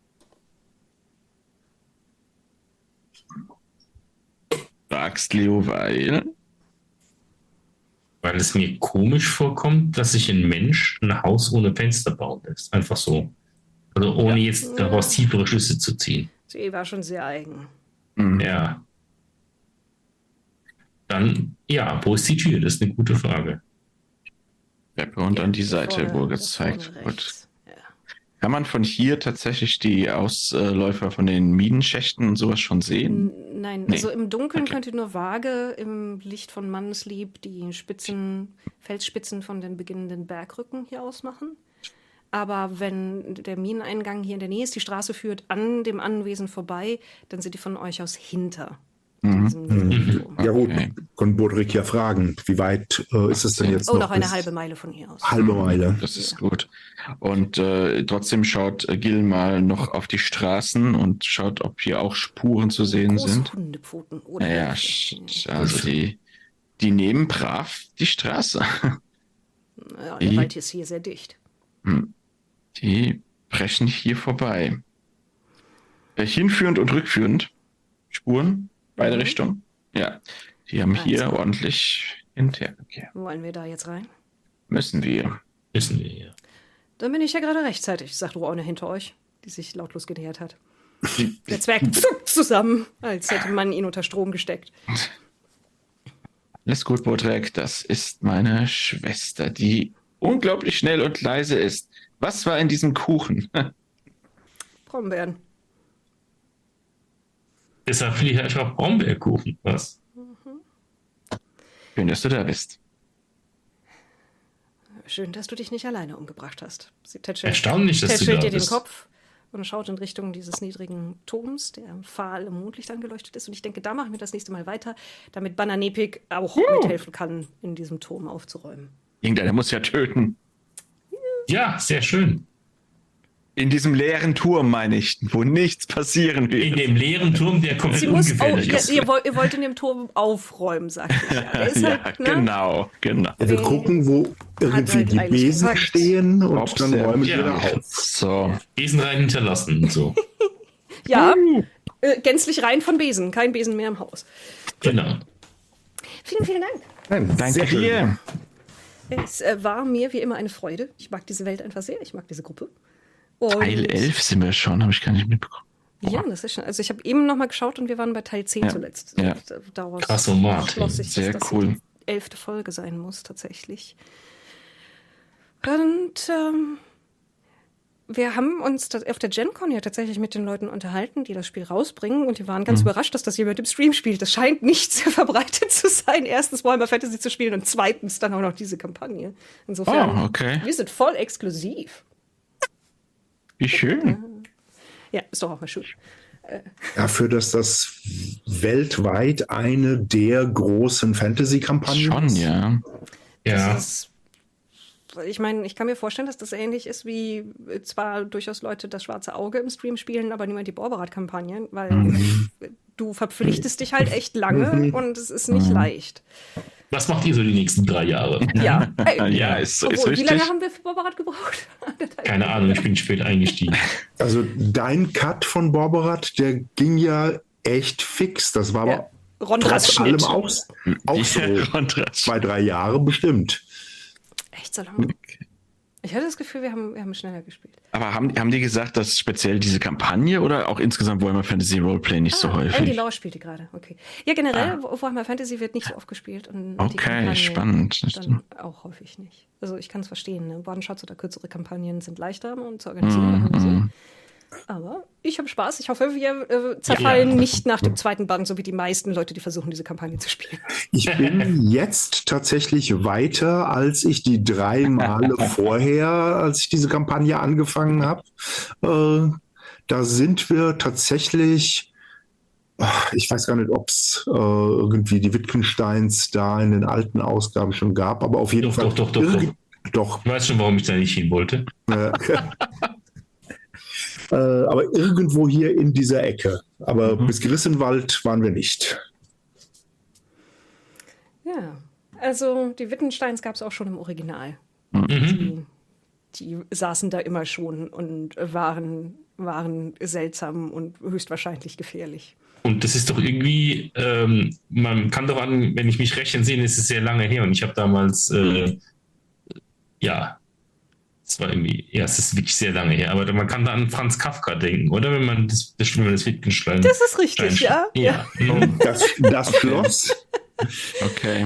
Speaker 2: Fragst Leo, weil?
Speaker 3: Weil es mir komisch vorkommt, dass sich ein Mensch ein Haus ohne Fenster bauen lässt. Einfach so. Also ohne
Speaker 2: Ja.
Speaker 3: jetzt daraus tiefere Schlüsse zu ziehen.
Speaker 1: sie war schon sehr eigen.
Speaker 2: Mhm.
Speaker 3: Ja. Dann, ja, wo ist die Tür? Das ist eine gute Frage.
Speaker 2: Treppe und
Speaker 1: Ja,
Speaker 2: an die
Speaker 1: da
Speaker 2: Seite,
Speaker 1: vorne-
Speaker 2: wo
Speaker 1: da
Speaker 2: gezeigt
Speaker 1: vorne
Speaker 2: wird.
Speaker 1: rechts. Ja.
Speaker 2: Kann man von hier tatsächlich die Ausläufer von den Minenschächten und sowas schon sehen?
Speaker 1: N- Nein,
Speaker 2: Nee.
Speaker 1: also im Dunkeln
Speaker 2: Okay.
Speaker 1: könnt ihr nur vage im Licht von Manneslieb die Spitzen, Felsspitzen von den beginnenden Bergrücken hier ausmachen. Aber wenn der Mineneingang hier in der Nähe ist, die Straße führt an dem Anwesen vorbei, dann sind die von euch aus hinter
Speaker 2: Mhm.
Speaker 1: diesem
Speaker 4: Mhm.
Speaker 1: niedrigen Turm.
Speaker 4: Ja gut,
Speaker 2: Okay.
Speaker 4: kann Bodrik ja fragen, wie weit äh, ist es denn jetzt
Speaker 1: Oh,
Speaker 4: noch?
Speaker 1: noch eine
Speaker 4: bis-
Speaker 1: halbe Meile von hier aus.
Speaker 4: Halbe Meile.
Speaker 2: Das ist gut. Und äh, trotzdem schaut äh, Gil mal noch auf die Straßen und schaut, ob hier auch Spuren zu sehen
Speaker 1: Große
Speaker 2: sind.
Speaker 1: Hundepfoten oder
Speaker 2: Naja,
Speaker 1: Wölfe.
Speaker 2: sch- also die, die nehmen brav die Straße.
Speaker 1: Ja, der
Speaker 2: Die-
Speaker 1: Wald ist hier sehr dicht.
Speaker 2: Hm. Die brechen hier vorbei. Äh, hinführend und rückführend. Spuren, beide
Speaker 1: Mhm.
Speaker 2: Richtungen. Ja, die haben
Speaker 1: Alles
Speaker 2: hier
Speaker 1: klar.
Speaker 2: ordentlich Hinterverkehr.
Speaker 1: Wollen wir da jetzt rein?
Speaker 2: Müssen wir.
Speaker 3: Wissen wir ja.
Speaker 1: Dann bin ich ja gerade rechtzeitig, sagt Ruone hinter euch, die sich lautlos genähert hat.
Speaker 2: Die-
Speaker 1: Der Zwerg zuckt zusammen, als hätte man ihn unter Strom gesteckt.
Speaker 2: Alles gut, Bodrek, das ist meine Schwester, die unglaublich schnell und leise ist. Was war in diesem Kuchen?
Speaker 1: Brombeeren.
Speaker 3: Deshalb will ich einfach Brombeerkuchen. Was?
Speaker 2: Schön, dass du da bist.
Speaker 1: Schön, dass du dich nicht alleine umgebracht hast. Sie tätschelt,
Speaker 3: Erstaunlich, dass du
Speaker 1: tätschelt
Speaker 3: da
Speaker 1: dir den
Speaker 3: bist.
Speaker 1: Kopf und schaut in Richtung dieses niedrigen Turms, der fahl im Mondlicht angeleuchtet ist. Und ich denke, da machen wir das nächste Mal weiter, damit Bananepik auch mithelfen kann, in diesem Turm aufzuräumen.
Speaker 2: Irgendeiner muss ja töten.
Speaker 3: Ja, sehr schön.
Speaker 2: In diesem leeren Turm, meine ich, wo nichts passieren wird.
Speaker 3: In dem leeren Turm, der komplett
Speaker 1: Sie muss, oh,
Speaker 3: ungefährlich
Speaker 1: ihr,
Speaker 3: ist.
Speaker 1: ihr, wollt, ihr wollt in dem Turm aufräumen, sagt ich. Ja, der ist
Speaker 2: ja,
Speaker 1: halt, ne?
Speaker 2: genau, genau.
Speaker 4: Er wird
Speaker 1: Nee.
Speaker 4: gucken, wo irgendwie
Speaker 1: halt
Speaker 4: die
Speaker 1: eigentlich
Speaker 4: Besen
Speaker 1: gesagt.
Speaker 4: stehen und
Speaker 2: Ob's
Speaker 4: dann
Speaker 2: der-
Speaker 4: räumen wir
Speaker 3: Ja.
Speaker 4: wieder auf.
Speaker 2: So.
Speaker 3: Besen rein hinterlassen und so.
Speaker 1: Ja, äh, gänzlich rein von Besen. Kein Besen mehr im Haus.
Speaker 3: Genau.
Speaker 1: Vielen, vielen Dank.
Speaker 4: Nein,
Speaker 2: Danke
Speaker 4: sehr schön.
Speaker 2: dir.
Speaker 1: Es äh, war mir wie immer eine Freude. Ich mag diese Welt einfach sehr. Ich mag diese Gruppe. Und
Speaker 2: Teil elf sind wir schon, habe ich gar nicht mitbekommen.
Speaker 1: Ja, das ist schon. Also ich habe eben noch mal geschaut und wir waren bei Teil zehn
Speaker 2: Ja,
Speaker 1: zuletzt.
Speaker 2: ja.
Speaker 1: Und, äh, daraus
Speaker 3: Krass, oh Mann.
Speaker 1: schloss ich,
Speaker 2: Sehr
Speaker 1: dass das
Speaker 2: cool.
Speaker 1: die elfte Folge sein muss, tatsächlich. Und ähm, wir haben uns das auf der GenCon ja tatsächlich mit den Leuten unterhalten, die das Spiel rausbringen. Und die waren ganz
Speaker 2: Mhm.
Speaker 1: überrascht, dass das jemand im Stream spielt. Das scheint nicht sehr verbreitet zu sein, erstens Warhammer Fantasy zu spielen und zweitens dann auch noch diese Kampagne. Insofern,
Speaker 2: Oh, okay.
Speaker 1: wir sind voll exklusiv.
Speaker 2: Wie schön.
Speaker 1: Ja, ist doch auch mal schön.
Speaker 4: Dafür, dass das weltweit eine der großen Fantasy-Kampagnen
Speaker 2: Schon,
Speaker 4: ist.
Speaker 2: ja.
Speaker 3: Ja.
Speaker 1: Das ist, ich meine, ich kann mir vorstellen, dass das ähnlich ist wie äh, zwar durchaus Leute das schwarze Auge im Stream spielen, aber niemand die Borberat-Kampagnen, weil
Speaker 2: Mhm.
Speaker 1: du verpflichtest dich halt echt lange
Speaker 4: Mhm.
Speaker 1: und es ist nicht
Speaker 2: Mhm.
Speaker 1: leicht.
Speaker 3: Was macht ihr so die nächsten drei Jahre?
Speaker 1: Ja, hey,
Speaker 2: ja, ist,
Speaker 1: obwohl,
Speaker 2: ist richtig.
Speaker 1: Wie lange haben wir für Borberat gebraucht?
Speaker 3: Keine Ahnung, ich bin spät eingestiegen.
Speaker 4: Also dein Cut von Borberat, der ging ja echt fix. Das war
Speaker 1: Ja.
Speaker 4: aber
Speaker 1: Rondras
Speaker 4: trotz allem
Speaker 1: Schnitt.
Speaker 4: auch, auch so zwei, drei Jahre bestimmt.
Speaker 1: Echt so lange? Ich hatte das Gefühl, wir haben, wir haben schneller gespielt.
Speaker 2: Aber haben, haben die gesagt, dass speziell diese Kampagne oder auch insgesamt Warhammer Fantasy Roleplay nicht so
Speaker 1: Ah, Andy
Speaker 2: häufig?
Speaker 1: Lau spielt die gerade, okay. Ja, generell, ah. Warhammer Fantasy wird nicht so oft gespielt. Und die
Speaker 2: Okay,
Speaker 1: Kampagne
Speaker 2: spannend.
Speaker 1: Dann auch häufig nicht. Also ich kann es verstehen, ne? One-Shots oder kürzere Kampagnen sind leichter und zu organisieren.
Speaker 2: Mm, mm.
Speaker 1: Aber ich habe Spaß. Ich hoffe, wir äh, zerfallen ja. nicht nach dem zweiten Band, so wie die meisten Leute, die versuchen, diese Kampagne zu spielen.
Speaker 4: Ich bin jetzt tatsächlich weiter, als ich die drei Male vorher, als ich diese Kampagne angefangen habe. Äh, da sind wir tatsächlich, ich weiß gar nicht, ob es äh, irgendwie die Wittgensteins da in den alten Ausgaben schon gab, aber auf jeden
Speaker 3: doch,
Speaker 4: Fall.
Speaker 3: Doch, doch, doch, doch.
Speaker 4: doch.
Speaker 3: Ich weiß schon, warum ich da nicht hin wollte.
Speaker 4: Äh, Äh, aber irgendwo hier in dieser Ecke. Aber mhm. bis Grissenwald waren wir nicht.
Speaker 1: Ja, also die Wittgensteins gab es auch schon im Original.
Speaker 3: Mhm.
Speaker 1: Die, die saßen da immer schon und waren, waren seltsam und höchstwahrscheinlich gefährlich.
Speaker 3: Und das ist doch irgendwie, ähm, man kann doch an, wenn ich mich recht entsinne, ist es sehr lange her. Und ich habe damals, äh, ja, das war irgendwie, ja, es ist wirklich sehr lange her, aber man kann da an Franz Kafka denken, oder? Wenn man das, das, wenn man das Wittgenstein.
Speaker 1: Das ist richtig, ja.
Speaker 3: Ja. ja.
Speaker 4: Das, das Schloss.
Speaker 2: Okay.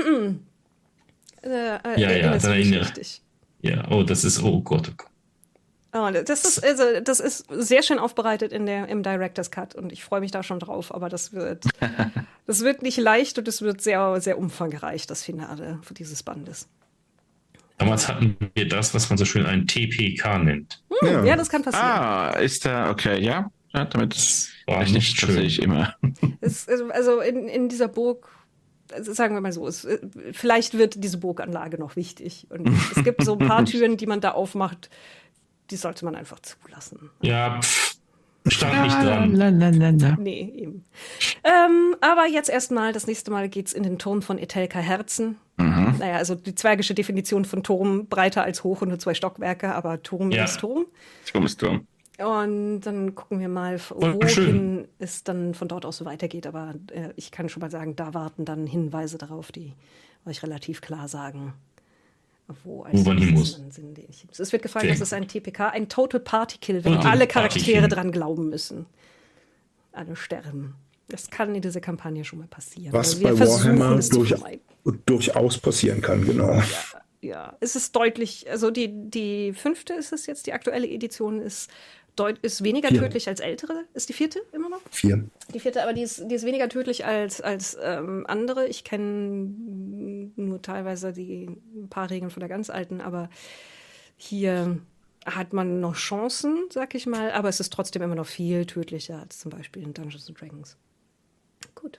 Speaker 1: äh, äh,
Speaker 3: ja, ja, dann erinnere
Speaker 1: richtig.
Speaker 3: Ja, oh, das ist, oh Gott, oh Gott.
Speaker 1: Oh, das ist, also, das ist sehr schön aufbereitet in der, im Director's Cut und ich freue mich da schon drauf, aber das wird, das wird nicht leicht und es wird sehr, sehr umfangreich, das Finale für dieses Bandes.
Speaker 3: Damals hatten wir das, was man so schön ein T P K nennt.
Speaker 1: Hm, ja. ja, das kann passieren.
Speaker 2: Ah, ist da, okay, ja. ja damit
Speaker 3: war nicht schön.
Speaker 2: Tatsächlich immer.
Speaker 1: Es, also in, in dieser Burg, also sagen wir mal so, es, vielleicht wird diese Burganlage noch wichtig. Und es gibt so ein paar Türen, die man da aufmacht, die sollte man einfach zulassen.
Speaker 3: Ja, pff, stand nicht dran.
Speaker 2: La, la, la, la.
Speaker 1: Nee, eben. Ähm, aber jetzt erstmal, das nächste Mal geht's in den Turm von Etelka Herzen.
Speaker 2: Mhm.
Speaker 1: Naja, also die zwergische Definition von Turm, breiter als hoch und nur zwei Stockwerke, aber Turm
Speaker 3: Ja.
Speaker 1: ist Turm.
Speaker 2: Turm ist Turm.
Speaker 1: Und dann gucken wir mal,
Speaker 3: Voll
Speaker 1: wohin
Speaker 3: schön.
Speaker 1: es dann von dort aus so weitergeht. Aber äh, ich kann schon mal sagen, da warten dann Hinweise darauf, die euch relativ klar sagen, wo,
Speaker 3: Wo man hin muss.
Speaker 1: man Sinn, den ich, es wird gefragt,
Speaker 3: Sehr
Speaker 1: das ist ein T P K, ein Total Party Kill, wenn
Speaker 3: Total
Speaker 1: alle
Speaker 3: Party
Speaker 1: Charaktere
Speaker 3: Kill.
Speaker 1: dran glauben müssen. Alle sterben. Das kann in dieser Kampagne schon mal passieren.
Speaker 4: Was
Speaker 1: Also wir
Speaker 4: bei
Speaker 1: versuchen,
Speaker 4: Warhammer
Speaker 1: es zu
Speaker 4: durch,
Speaker 1: vermeiden.
Speaker 4: durchaus passieren kann, genau.
Speaker 1: Ja, es ist deutlich, also die, die fünfte ist es jetzt, die aktuelle Edition ist, deut, ist weniger
Speaker 4: Vier.
Speaker 1: tödlich als ältere. Ist die vierte immer noch?
Speaker 4: Vier.
Speaker 1: Die vierte, aber die ist, die ist weniger tödlich als, als ähm, andere. Ich kenne nur teilweise die ein paar Regeln von der ganz alten, aber hier hat man noch Chancen, sag ich mal, aber es ist trotzdem immer noch viel tödlicher als zum Beispiel in Dungeons and Dragons. Gut.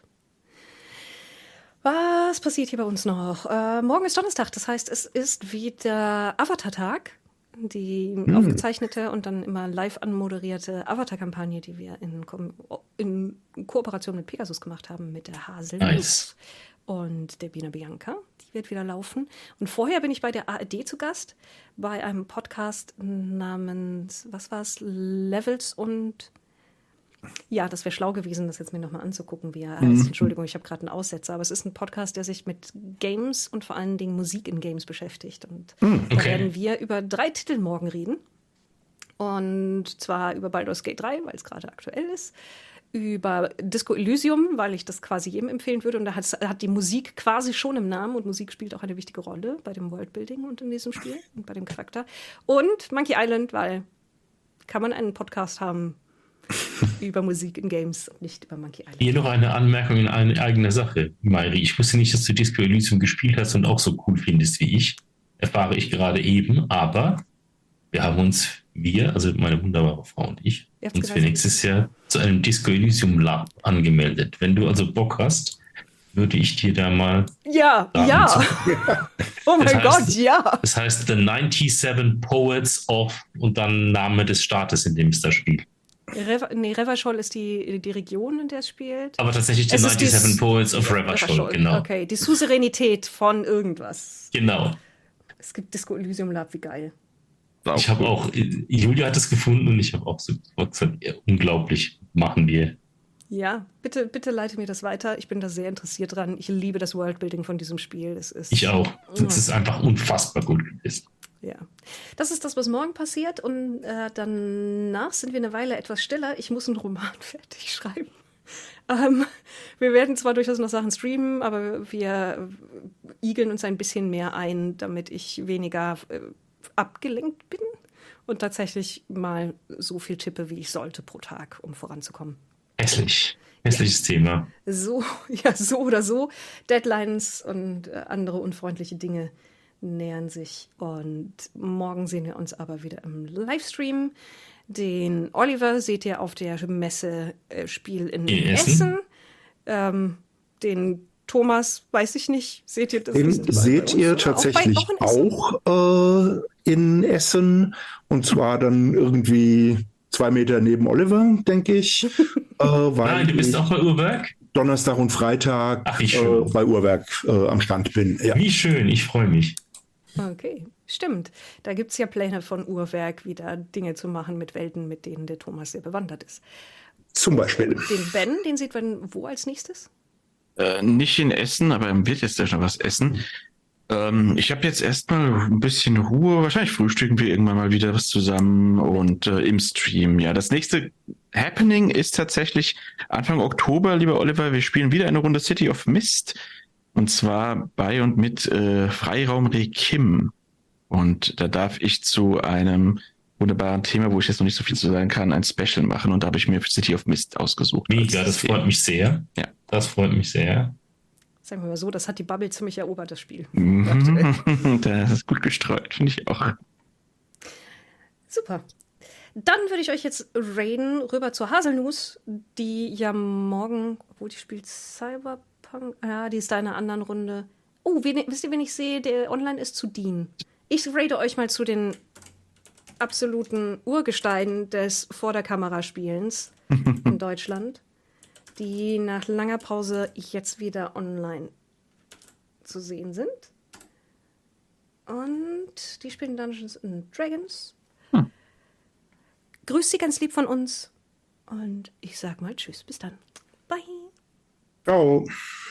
Speaker 1: Was passiert hier bei uns noch? Äh, morgen ist Donnerstag, das heißt, es ist wieder Avatar-Tag. Die
Speaker 4: Hm.
Speaker 1: aufgezeichnete und dann immer live anmoderierte Avatar-Kampagne, die wir in, Ko in Kooperation mit Pegasus gemacht haben, mit der Hasel
Speaker 3: Nice.
Speaker 1: und der Bina Bianca. Die wird wieder laufen. Und vorher bin ich bei der A R D zu Gast, bei einem Podcast namens, was war es, Levels und... Ja, das wäre schlau gewesen, das jetzt mir nochmal anzugucken, wie er heißt.
Speaker 4: Mhm.
Speaker 1: Entschuldigung, ich habe gerade einen Aussetzer, aber es ist ein Podcast, der sich mit Games und vor allen Dingen Musik in Games beschäftigt. Und
Speaker 4: Mhm,
Speaker 1: da
Speaker 3: okay.
Speaker 1: werden wir über drei Titel morgen reden. Und zwar über Baldur's Gate drei, weil es gerade aktuell ist, über Disco Elysium, weil ich das quasi jedem empfehlen würde. Und da hat, hat die Musik quasi schon im Namen und Musik spielt auch eine wichtige Rolle bei dem Worldbuilding und in diesem Spiel und bei dem Charakter. Und Monkey Island, weil kann man einen Podcast haben über Musik in Games und nicht über Monkey Island.
Speaker 3: Hier noch eine Anmerkung in eine eigene Sache, Mairi. Ich wusste nicht, dass du Disco Elysium gespielt hast und auch so cool findest wie ich. Erfahre ich gerade eben, aber wir haben uns, wir, also meine wunderbare Frau und ich,
Speaker 1: Ihr habt's
Speaker 3: uns für
Speaker 1: gesagt.
Speaker 3: nächstes Jahr zu einem Disco Elysium Lab angemeldet. Wenn du also Bock hast, würde ich dir da mal...
Speaker 1: Ja,
Speaker 3: Damen
Speaker 1: ja.
Speaker 3: zu-
Speaker 1: Oh mein
Speaker 3: Das heißt-
Speaker 1: Gott, ja.
Speaker 3: Das heißt The neunundneunzig Poets of und dann Name des Staates, in dem es da spielt.
Speaker 1: Reva, nee, Revachol ist die, die Region, in der es spielt.
Speaker 3: Aber tatsächlich die
Speaker 1: Es ist die
Speaker 3: siebenundneunzig
Speaker 1: S-
Speaker 3: Poets of Revachol,
Speaker 1: Revachol,
Speaker 3: genau.
Speaker 1: Okay, die Souveränität von irgendwas.
Speaker 3: Genau.
Speaker 1: Es gibt Disco Elysium Lab, wie geil.
Speaker 2: War
Speaker 3: Ich habe
Speaker 2: cool.
Speaker 3: auch, Julia hat es gefunden und ich habe auch sofort gesagt, ja, unglaublich, machen wir.
Speaker 1: Ja, bitte, bitte leite mir das weiter. Ich bin da sehr interessiert dran. Ich liebe das Worldbuilding von diesem Spiel. Es ist,
Speaker 3: Ich auch. Es ist einfach unfassbar gut gewesen.
Speaker 1: Ja, das ist das, was morgen passiert. Und äh, danach sind wir eine Weile etwas stiller. Ich muss einen Roman fertig schreiben. Ähm, wir werden zwar durchaus noch Sachen streamen, aber wir igeln uns ein bisschen mehr ein, damit ich weniger äh, abgelenkt bin und tatsächlich mal so viel tippe, wie ich sollte pro Tag, um voranzukommen.
Speaker 3: Hässlich. Hässliches Thema.
Speaker 1: So, ja, so oder so. Deadlines und äh, andere unfreundliche Dinge nähern sich. Und morgen sehen wir uns aber wieder im Livestream. Den Oliver seht ihr auf der Messe äh, Spiel in,
Speaker 3: In
Speaker 1: Essen.
Speaker 3: Essen.
Speaker 1: Ähm, den Thomas, weiß ich nicht, seht ihr das?
Speaker 4: Den
Speaker 1: ist bei
Speaker 4: seht
Speaker 1: uns
Speaker 4: ihr
Speaker 1: oder
Speaker 4: tatsächlich
Speaker 1: auch, bei, auch in Essen?
Speaker 4: auch äh, in Essen. Und zwar dann irgendwie zwei Meter neben Oliver, denke ich. äh, weil
Speaker 3: Nein, du bist
Speaker 4: ich
Speaker 3: auch bei Uhrwerk?
Speaker 4: Donnerstag und Freitag
Speaker 3: Ach, wie
Speaker 4: äh,
Speaker 3: schön.
Speaker 4: bei Uhrwerk äh, am Stand bin. Ja.
Speaker 3: Wie schön, ich freue mich.
Speaker 1: Okay, stimmt. Da gibt es ja Pläne von Uhrwerk, wieder Dinge zu machen mit Welten, mit denen der Thomas sehr bewandert ist.
Speaker 4: Zum Beispiel.
Speaker 1: Den Ben, den sieht man wo als nächstes?
Speaker 2: Äh, nicht in Essen, aber im wird jetzt ja schon was essen. Ähm, ich habe jetzt erstmal ein bisschen Ruhe. Wahrscheinlich frühstücken wir irgendwann mal wieder was zusammen und äh, im Stream. Ja, das nächste Happening ist tatsächlich Anfang Oktober, lieber Oliver. Wir spielen wieder eine Runde City of Mist. Und zwar bei und mit äh, Freiraum Rekim. Und da darf ich zu einem wunderbaren Thema, wo ich jetzt noch nicht so viel zu sagen kann, ein Special machen. Und da habe ich mir City of Mist ausgesucht.
Speaker 3: Mega, das freut mich sehr.
Speaker 2: Ja.
Speaker 3: Das freut mich sehr.
Speaker 1: Sagen wir mal so, das hat die Bubble ziemlich erobert, das Spiel.
Speaker 2: Mhm. Das ist gut gestreut, finde ich auch.
Speaker 1: Super. Dann würde ich euch jetzt raiden rüber zur Haselnuss, die ja morgen, obwohl die spielt Cyberpunk, ja, die ist da in einer anderen Runde. Oh, wen, wisst ihr, wen ich sehe, der online ist, zu Dean. Ich raide euch mal zu den absoluten Urgesteinen des Vor-der-Kamera-Spielens in Deutschland, die nach langer Pause jetzt wieder online zu sehen sind. Und die spielen Dungeons and Dragons.
Speaker 2: Hm.
Speaker 1: Grüß Sie ganz lieb von uns. Und ich sag mal tschüss, bis dann. Bye.
Speaker 4: Ciao.